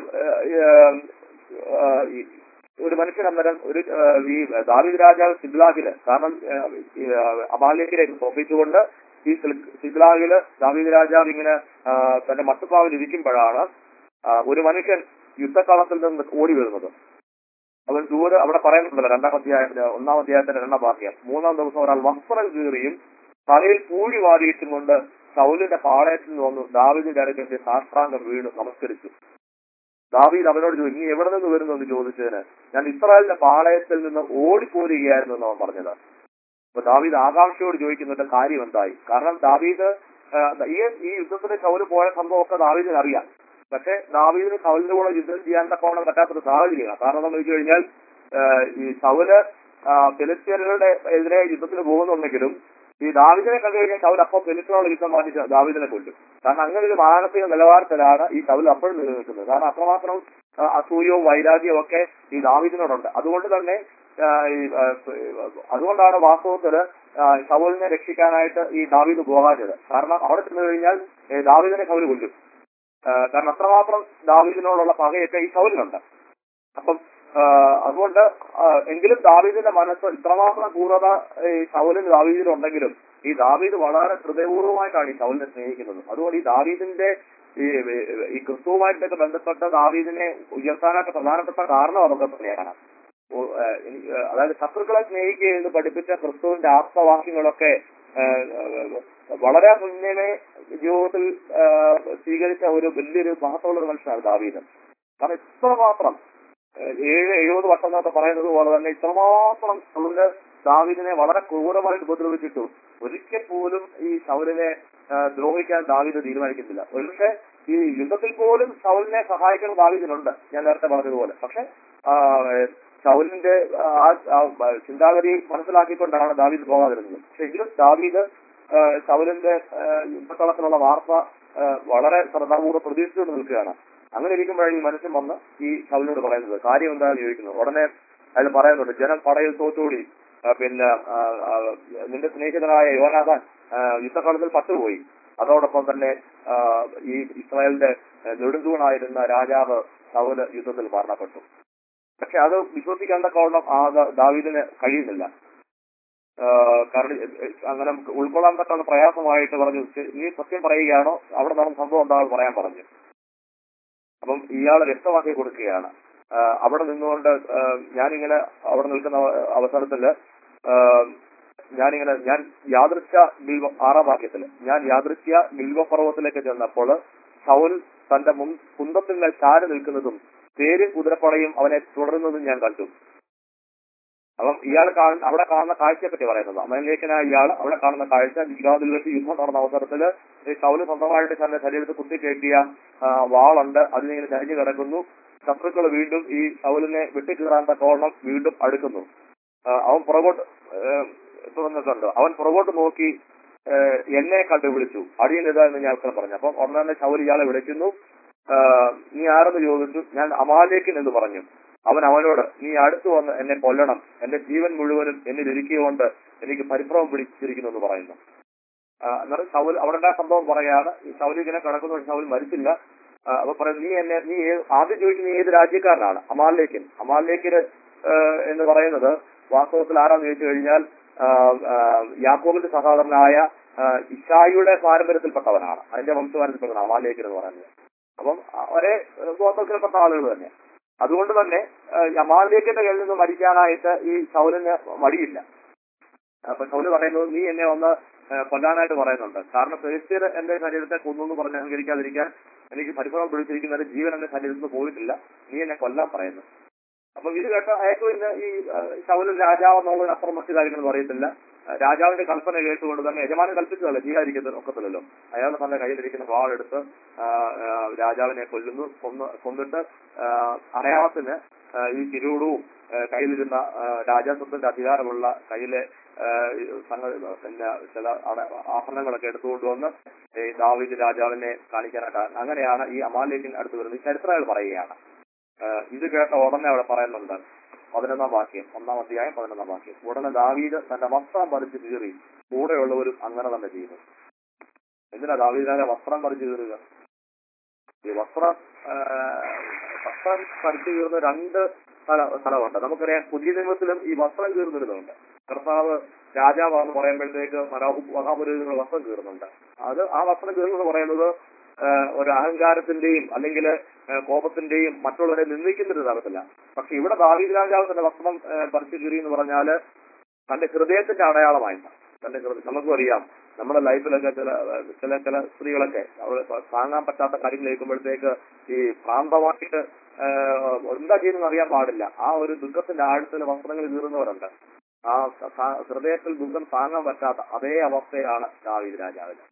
ഒരു മനുഷ്യൻ അന്നേരം ഒരു ഈ ദാവീദ് രാജാവ് സിഗ്ലാഗില് കാരണം അമാലേക്കിലേക്ക് തോപ്പിച്ചുകൊണ്ട് ഈ സിഗ്ലാഗില് ദാവീദ് രാജാവ് ഇങ്ങനെ തന്റെ മട്ടുപ്പാവിൽ ഇരിക്കുമ്പോഴാണ് ഒരു മനുഷ്യൻ യുദ്ധക്കളത്തിൽ നിന്ന് ഓടി വരുന്നത്. അവൻ ദൂരെ അവിടെ പറയുന്നുണ്ടല്ലോ രണ്ടാം അധ്യായത്തിന്റെ ഒന്നാം അധ്യായത്തിന്റെ രണ്ടാം വാക്യം, മൂന്നാം ദിവസം ഒരാൾ വസ്ത്രം കീറിയും തലയിൽ പൂഴി വാരിയിട്ടും കൊണ്ട് ശൗലിന്റെ പാളയത്തിൽ നിന്ന് വന്നു ദാവീദിന്റെ അടുക്കൽ സാഷ്ടാംഗം വീണ് നമസ്കരിച്ചു. ദാവീദ് അവനോട് ചോദിച്ചു, നീ എവിടെ നിന്ന് വരുന്നു എന്ന് ചോദിച്ചതിന് ഞാൻ ഇസ്രായേലിന്റെ പാളയത്തിൽ നിന്ന് ഓടിപ്പോരുകയായിരുന്നു എന്ന് അവൻ പറഞ്ഞത്. അപ്പൊ ദാവീദ് ആകാംക്ഷയോട് ചോദിക്കുന്നുണ്ട് കാര്യം എന്തായി. കാരണം ദാവീദ് ഈ ഈ യുദ്ധത്തിന് ശൗല് പോയ സംഭവമൊക്കെ ദാവീദിന് അറിയാം. പക്ഷെ ദാവീദിന് ശൗലിന്റെ കൂടെ യുദ്ധം ചെയ്യാൻ തക്കവണ്ണം പറ്റാത്തൊരു സാഹചര്യമാണ്. കാരണം എന്താണെന്ന് വെച്ച് കഴിഞ്ഞാൽ ഈ ശൗല് ഫെലിസ്ത്യരുടെ എതിരെ യുദ്ധത്തിന് പോകുന്നുണ്ടെങ്കിലും ഈ ദാവീദിനെ കണ്ടു കഴിഞ്ഞാൽ ശൗൽ അപ്പോൾ ഫെലിസ്ത്യനോട് യുദ്ധം മാറ്റി ദാവീദിനെ കൊല്ലും. കാരണം അങ്ങനെ ഒരു മാനസിക നിലവാരത്തിലാണ് ഈ ശൗൽ അപ്പോഴും നിലനിൽക്കുന്നത്. കാരണം അത്രമാത്രം അസൂയവും വൈരാഗ്യവും ഒക്കെ ഈ ദാവീദിനോടുണ്ട്. അതുകൊണ്ട് തന്നെ ഈ അതുകൊണ്ടാണ് വാസ്തവത്തില് ശൗലിനെ രക്ഷിക്കാനായിട്ട് ഈ ദാവീദ് പോകാഞ്ഞത്. കാരണം അവിടെ ചെന്ന് കഴിഞ്ഞാൽ ദാവീദിനെ ശൗല് കൊല്ലും. കാരണം അത്രമാത്രം ദാവീദിനോടുള്ള പകയൊക്കെ ഈ ശൗലിനുണ്ട്. അപ്പം അതുകൊണ്ട് എങ്കിലും ദാവീദിന്റെ മനസ്സ് ഇത്രമാത്രം ക്രൂരത ഈ ശൗലിന് ദാവീദിനുണ്ടെങ്കിലും ഈ ദാവീദ് വളരെ ഹൃദയപൂർവ്വമായിട്ടാണ് ഈ ശൗലിനെ സ്നേഹിക്കുന്നത്. അതുകൊണ്ട് ഈ ദാവീദിന്റെ ഈ ഈ ക്രിസ്തുവുമായിട്ടൊക്കെ ബന്ധപ്പെട്ട ദാവീദിനെ ഉയർത്താനായിട്ട് പ്രധാനപ്പെട്ട കാരണം അതൊക്കെ തന്നെയാണ്. അതായത് ശത്രുക്കളെ സ്നേഹിക്കുക എന്ന് പഠിപ്പിച്ച ക്രിസ്തുവിന്റെ ആപ്തവാക്യങ്ങളൊക്കെ വളരെ മുന്നേ ജീവിതത്തിൽ സ്വീകരിച്ച ഒരു വലിയൊരു മഹത്വമുള്ള ഒരു മനുഷ്യനാണ് ദാവീദ്. കാരണം ഇത്രമാത്രം ഏഴ് എഴുപത് വർഷം എന്നൊക്കെ പറയുന്നത് പോലെ തന്നെ ഇത്രമാത്രം ശൗല് ദാവീദിനെ വളരെ ക്രൂരമായിട്ട് ഉപദ്രവിച്ചിട്ടു ഒരിക്കൽ പോലും ഈ ശൗലിനെ ദ്രോഹിക്കാൻ ദാവീദ് തീരുമാനിക്കുന്നില്ല. ഒരുപക്ഷെ ഈ യുദ്ധത്തിൽ പോലും ശൗലിനെ സഹായിക്കുന്ന ദാവീദിനുണ്ട്, ഞാൻ നേരത്തെ പറഞ്ഞതുപോലെ. പക്ഷെ ശൗലിന്റെ ആ ചിന്താഗതി മനസ്സിലാക്കിക്കൊണ്ടാണ് ദാവീദ് പോകാതിരുന്നത്. പക്ഷെ എങ്കിലും ദാവീദ് ശൗലിന്റെ യുദ്ധക്കളത്തിലുള്ള വാർത്ത വളരെ ശ്രദ്ധാപൂർവ്വം പ്രതീക്ഷിച്ചുകൊണ്ട് നിൽക്കുകയാണ്. അങ്ങനെ ഇരിക്കുമ്പോഴാണ് ഈ മനുഷ്യൻ വന്ന് ഈ ശൗലിനോട് പറയുന്നത് കാര്യം എന്താണെന്ന് ചോദിക്കുന്നത്. ഉടനെ അതിൽ പറയുന്നുണ്ട്, ജനം പടയിൽ തോറ്റോടി, പിന്നെ നിന്റെ സ്നേഹിതനായ യോനാഥാൻ യുദ്ധക്കളത്തിൽ പട്ടുപോയി, അതോടൊപ്പം തന്നെ ആ, ഈ ഇസ്രായേലിന്റെ നെടുന്തൂണായിരുന്ന രാജാവ് ശൗല് യുദ്ധത്തിൽ മരണപ്പെട്ടു. പക്ഷെ അത് വിശ്വസിക്കാൻ തക്കവണ്ണം ആ ദാ- ദാവീദിന് കഴിയുന്നില്ല. ആ, കാരണം എ- അങ്ങനെ നമുക്ക് ഉൾക്കൊള്ളാൻ തക്ക പ്രയാസമായിട്ട് പറഞ്ഞു, നീ സത്യം പറയുകയാണോ, അവിടെ നടന്ന സംഭവം എന്താണെന്ന് പറയാൻ പറഞ്ഞു. അപ്പം ഇയാൾ വ്യക്തമാക്കി കൊടുക്കുകയാണ്. ആ, അവിടെ നിന്നുകൊണ്ട് ആ, ഞാനിങ്ങനെ അവിടെ നിൽക്കുന്ന അവസരത്തില് ആ, ഞാനിങ്ങനെ ഞാൻ യാദൃശ്യ ഗിൽവ ആറാം വാക്യത്തില് ഞാൻ യാദൃശ്യ ഗിൽവ പർവ്വതത്തിലേക്ക് ചെന്നപ്പോൾ ശൗൽ തന്റെ മുൻ കുന്തത്തിന്മേൽ ചാരി നിൽക്കുന്നതും തേരും കുതിരപ്പടയും അവനെ തുടരുന്നതും ഞാൻ കണ്ടു. അപ്പം ഇയാൾ കാണുന്ന അവിടെ കാണുന്ന കാഴ്ചയെ പറ്റി പറയുന്നത്, അമലേഖനായ ഇയാൾ അവിടെ കാണുന്ന കാഴ്ച, ഗിൽഗാദിൽ വെച്ച് യുദ്ധം നടന്ന അവസരത്തില് ഈ ശൗല് സ്വന്തമായിട്ട് തന്റെ ശരീരത്തിൽ കുത്തിക്കയറ്റിയ ആ, വാളുണ്ട്, അതിനിങ്ങനെ ചരിഞ്ഞു കിടക്കുന്നു. ശത്രുക്കൾ വീണ്ടും ഈ ശൗലിനെ വെട്ടിക്കീറാൻ തക്കവണ്ണം വീണ്ടും അടുക്കുന്നു. ആ, അവൻ പുറകോട്ട് ഏഹ്, തുറന്നിട്ടുണ്ട്. അവൻ പുറകോട്ട് നോക്കി ഏഹ്, എന്നെ കണ്ടുപിടിച്ചു, അടിയനിതാ എന്ന് ഞാൻ ഉത്തരം പറഞ്ഞു. അപ്പം ഉടനെ തന്നെ ശൗൽ ഇയാളെ വിളിക്കുന്നു. ആ, നീ ആരെന്ന് ചോദിച്ചു. ഞാൻ അമാലേക്കൻ എന്ന് പറഞ്ഞു. അവൻ അവനോട്, നീ അടുത്തു വന്ന് എന്നെ കൊല്ലണം, എന്റെ ജീവൻ മുഴുവനും എന്നിൽ ഇരിക്കുകൊണ്ട് എനിക്ക് പരിഭ്രമം പിടിച്ചിരിക്കുന്നു എന്ന് പറയുന്നു. ആ, എന്നിട്ട് ശൗൽ അവിടെ ഉണ്ടായ സംഭവം പറയാണ്. ഈ ശൗൽ ഇങ്ങനെ കിടക്കുന്ന ശൗൽ മരിച്ചില്ല. ആ, അപ്പൊ പറയുന്നത്, നീ എന്നെ നീ ഏത് ആദ്യം ചോദിക്കുന്ന നീ ഏത് രാജ്യക്കാരനാണ്? അമാലേക്കൻ. അമാലേക്കന് എന്ന് പറയുന്നത് വാസ്തവത്തിൽ ആരാന്ന് ചോദിച്ചു കഴിഞ്ഞാൽ ആ, ആ, യാക്കോബിന്റെ സഹോദരനായ ആ, ഇശായിയുടെ പാരമ്പര്യത്തിൽപ്പെട്ടവനാണ്. അതിന്റെ വംശപാരമ്പര്യത്തിൽപ്പെട്ടവനാണ് അമാലേക്കൻ എന്ന് പറയുന്നത്. അപ്പം ഒരേ ഗോത്രത്തിൽപ്പെട്ട ആളുകൾ തന്നെ. അതുകൊണ്ട് തന്നെ അമാലേക്കന്റെ കയ്യിൽ നിന്ന് മരിക്കാനായിട്ട് ഈ ശൗലിന് മടിയില്ല. അപ്പൊ ശൗല് പറയുന്നത്, നീ എന്നെ ഒന്ന് ഏഹ്, കൊല്ലാനായിട്ട് പറയുന്നുണ്ട്. കാരണം ഫെലിസ്ത്യർ എന്റെ ശരീരത്തെ കൊന്നു എന്ന് പറഞ്ഞ് അഹങ്കരിക്കാതിരിക്കാൻ എനിക്ക് പരിഭ്രമം പിടിച്ചിരിക്കുന്നത് ജീവൻ എന്റെ ശരീരത്തിൽ നിന്ന് പോയിട്ടില്ല, നീ എന്നെ കൊല്ലാൻ പറയുന്നു. അപ്പൊ ഇത് കേട്ട അയാൾക്ക് പിന്നെ ഈ ശൗല് രാജാവ് എന്നുള്ളത് അപ്പുറം മറ്റു കാര്യങ്ങളൊന്നും അറിയത്തില്ല. ആ, രാജാവിന്റെ കൽപ്പന കേട്ടുകൊണ്ട് തന്നെ യജമാനൻ കൽപ്പിച്ചതല്ല, ചെയ്യാതിരിക്കുന്നത് ഒക്കത്തില്ലല്ലോ. അയാൾ തന്റെ കയ്യിലിരിക്കുന്ന വാളെടുത്ത് ആ, ആ, രാജാവിനെ കൊല്ലുന്നു. കൊന്ന് കൊന്നിട്ട് ആ, അടയാളത്തിന് ആ, ഈ കിരീടവും ആ, കയ്യിലിരുന്ന ആ, രാജാസത്തിന്റെ അധികാരമുള്ള കയ്യിലെ ആ, ഈ സംഗതി പിന്നെ ചില അട- ആഭരണങ്ങളൊക്കെ എടുത്തുകൊണ്ടുവന്ന് ഈ ദാവീദ് രാജാവിനെ കാണിക്കാനായിട്ട് അങ്ങനെയാണ് ഈ അമാലേക്കിൻ അടുത്ത് വരുന്നത്. ഈ ചരിത്രങ്ങൾ പറയുകയാണ്. ആ, ഇത് കേട്ട ഉടനെ അവിടെ പറയുന്നുണ്ട്, പതിനൊന്നാം വാക്യം, ഒന്നാം അധ്യായം പതിനൊന്നാം വാക്യം. ഉടനെ ദാവീദ് തന്റെ വസ്ത്രം പറിച്ച് കീറി, കൂടെയുള്ളവരും അങ്ങനെ തന്നെ ചെയ്യുന്നു. എന്തിനാ ദാവീദ് രാജാ വസ്ത്രം പറിച്ച് കീറുക? ഈ വസ്ത്രം ആ, വസ്ത്രം പറിച്ചു കീറുന്ന രണ്ട് സ്ഥല സ്ഥലമുണ്ട്. നമുക്കറിയാം, പുതിയ നിയമത്തിലും ഈ വസ്ത്രം കീറുന്നിരുന്നുണ്ട്. കർത്താവ് രാജാവാന്ന് പറയുമ്പോഴത്തേക്ക് മഹാപുരോഹിതങ്ങൾ വസ്ത്രം കീറുന്നുണ്ട്. അത് ആ വസ്ത്രം കീറുന്നത് പറയുന്നത് ആ, ഒരു അഹങ്കാരത്തിന്റെയും അല്ലെങ്കിൽ കോപത്തിന്റെയും മറ്റുള്ളവരെ നിന്ദിക്കുന്ന ഒരു തരത്തില്ല. പക്ഷെ ഇവിടെ ദാവീദ് രാജാവ് തന്റെ വസ്ത്രം ആ, പറിച്ചു കീറി എന്ന് പറഞ്ഞാല് തന്റെ ഹൃദയത്തിന്റെ അടയാളമായിട്ടാണ്. തന്റെ ഹൃദയം നമുക്കും അറിയാം, നമ്മുടെ ലൈഫിലൊക്കെ ചില ചില ചില സ്ത്രീകളൊക്കെ അവള് താങ്ങാൻ പറ്റാത്ത കാര്യങ്ങൾ കേൾക്കുമ്പോഴത്തേക്ക് ഈ ഭ്രാന്തമായിട്ട് ആഹ് എന്താ ചെയ്യുന്നത് അറിയാൻ പാടില്ല. ആ ഒരു ദുഃഖത്തിന്റെ ആഴത്തിൽ വസ്ത്രങ്ങൾ കീറുന്നവരുണ്ട്. ആ സ- ഹൃദയത്തിൽ ദുഃഖം താങ്ങാൻ പറ്റാത്ത അതേ അവസ്ഥയാണ് ദാവീദ് രാജാവിന്.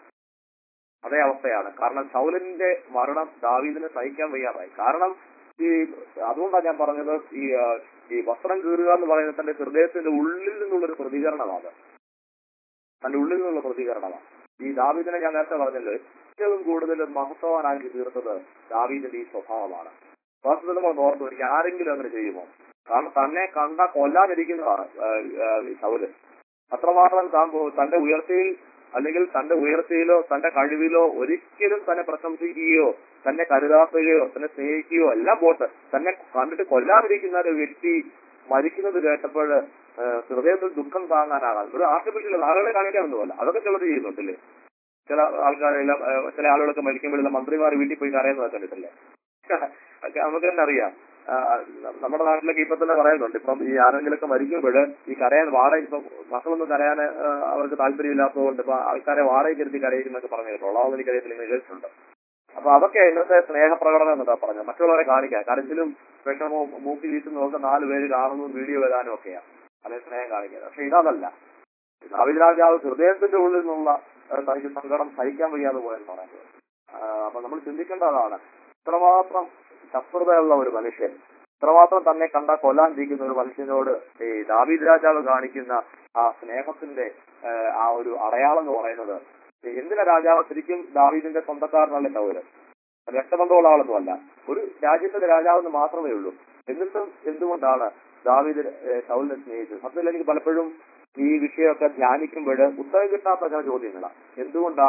അതേ അവസ്ഥയാണ്. കാരണം ശൗലിന്റെ മരണം ദാവീദിന് സഹിക്കാൻ വയ്യാതായി. കാരണം ഈ അതുകൊണ്ടാണ് ഞാൻ പറഞ്ഞത്, ഈ ആ, ഈ വസ്ത്രം കീറുക എന്ന് പറയുന്നത് തന്റെ ഹൃദയത്തിന്റെ ഉള്ളിൽ നിന്നുള്ളൊരു പ്രതികരണമാണ്. തന്റെ ഉള്ളിൽ നിന്നുള്ള പ്രതികരണമാണ്. ഈ ദാവീദിനെ ഞാൻ നേരത്തെ പറഞ്ഞല്ലോ, ഏറ്റവും കൂടുതൽ മഹത്വവാനാക്കി തീർത്തത് ദാവീദിന്റെ ഈ സ്വഭാവമാണ്. വാസ്തവത്തിൽ നമ്മൾ ഓർത്തു വരിക, ആരെങ്കിലും അങ്ങനെ ചെയ്യുമോ? കാരണം തന്നെ കണ്ട കൊല്ലാനിരിക്കുന്നതാണ് ശൗല്. അത്രമാത്രം താൻ പോ- തന്റെ ഉയർച്ചയിൽ അല്ലെങ്കിൽ തന്റെ ഉയർച്ചയിലോ തന്റെ കഴിവിലോ ഒരിക്കലും തന്നെ പ്രശംസിക്കുകയോ തന്നെ കരുതാക്കുകയോ തന്നെ സ്നേഹിക്കുകയോ എല്ലാം പോട്ട് തന്നെ കണ്ടിട്ട് കൊല്ലാതിരിക്കുന്ന ഒരു വ്യക്തി മരിക്കുന്നത് കേട്ടപ്പോൾ ഹൃദയത്തിൽ ദുഃഖം താങ്ങാനാകാം. ഒരു ആർട്ടിഫിഷ്യൽ ആളുകളെ കാണിക്കാനൊന്നുമല്ല, അതൊക്കെ ചിലർ ചെയ്യുന്നുണ്ടല്ലേ. ചില ആൾക്കാരെല്ലാം ഏഹ്, ചില ആളുകളൊക്കെ മരിക്കുമ്പോഴെല്ലാം മന്ത്രിമാർ വീട്ടിൽ പോയി കരയുന്നത് കണ്ടിട്ടില്ലേ? ഒക്കെ നമുക്ക് തന്നെ അറിയാം. ആ, നമ്മുടെ നാട്ടിലൊക്കെ ഇപ്പൊ തന്നെ പറയുന്നുണ്ട്, ഇപ്പം ഈ ആരെങ്കിലൊക്കെ മരിക്കുമ്പോൾ ഈ കരയാൻ വാടക ഇപ്പൊ മക്കളൊന്നും കരയാൻ ആ, അവർക്ക് താല്പര്യമില്ലാത്തതുകൊണ്ട് ഇപ്പൊ ആൾക്കാരെ വാടകയ്ക്ക് ഇരുത്തി കരയുന്നൊക്കെ പറഞ്ഞു കേട്ടോ. അതൊന്നും എനിക്കറിയത്തില്ല, ഇങ്ങനെ കേട്ടിട്ടുണ്ട്. അപ്പൊ അതൊക്കെ ഇന്നത്തെ സ്നേഹപ്രകടനം എന്നൊക്കെ പറഞ്ഞത്, മറ്റുള്ളവരെ കാണിക്കാൻ കരച്ചിലും വിഷമവും മൂക്കി വീട്ടുന്നതും ഒക്കെ നാല് പേര് കാണുന്നതും വീഡിയോ വരാനും ഒക്കെയാണ് അതേ സ്നേഹം കാണിക്കുന്നത്. പക്ഷെ ഇതല്ല. ദാവീദ് രാജാവ് ഹൃദയത്തിന്റെ ഉള്ളിൽ നിന്നുള്ള ആ, തനിക്ക് സങ്കടം സഹിക്കാൻ വയ്യാതെ പോയെന്ന് പറയുന്നത്. ആ, അപ്പൊ നമ്മൾ ചിന്തിക്കേണ്ടതാണ്, ഇത്രമാത്രം ശത്രുതയുള്ള ഒരു മനുഷ്യൻ, ഇത്രമാത്രം തന്നെ കണ്ട കൊല്ലാനിരിക്കുന്ന ഒരു മനുഷ്യനോട് ഈ ദാവീദ് രാജാവ് കാണിക്കുന്ന ആ സ്നേഹത്തിന്റെ ആ, ആ ഒരു അടയാളം എന്ന് പറയുന്നത്, എന്തിനാ രാജാവ് ശരിക്കും ദാവീദിന്റെ സ്വന്തക്കാരനല്ല ശൗല്, രക്തബന്ധമുള്ള ആളൊന്നുമല്ല, ഒരു രാജ്യത്തിന്റെ രാജാവെന്ന് മാത്രമേ ഉള്ളൂ. എന്നിട്ടും എന്തുകൊണ്ടാണ് ദാവീദ് ഏഹ്, ശൗലിനെ സ്നേഹിച്ചത്? സത്യത്തിൽ എനിക്ക് പലപ്പോഴും ഈ വിഷയമൊക്കെ ധ്യാനിക്കുമ്പോൾ ഉത്തരം കിട്ടാത്ത ചില ചോദ്യങ്ങളാണ്. എന്തുകൊണ്ടാണ്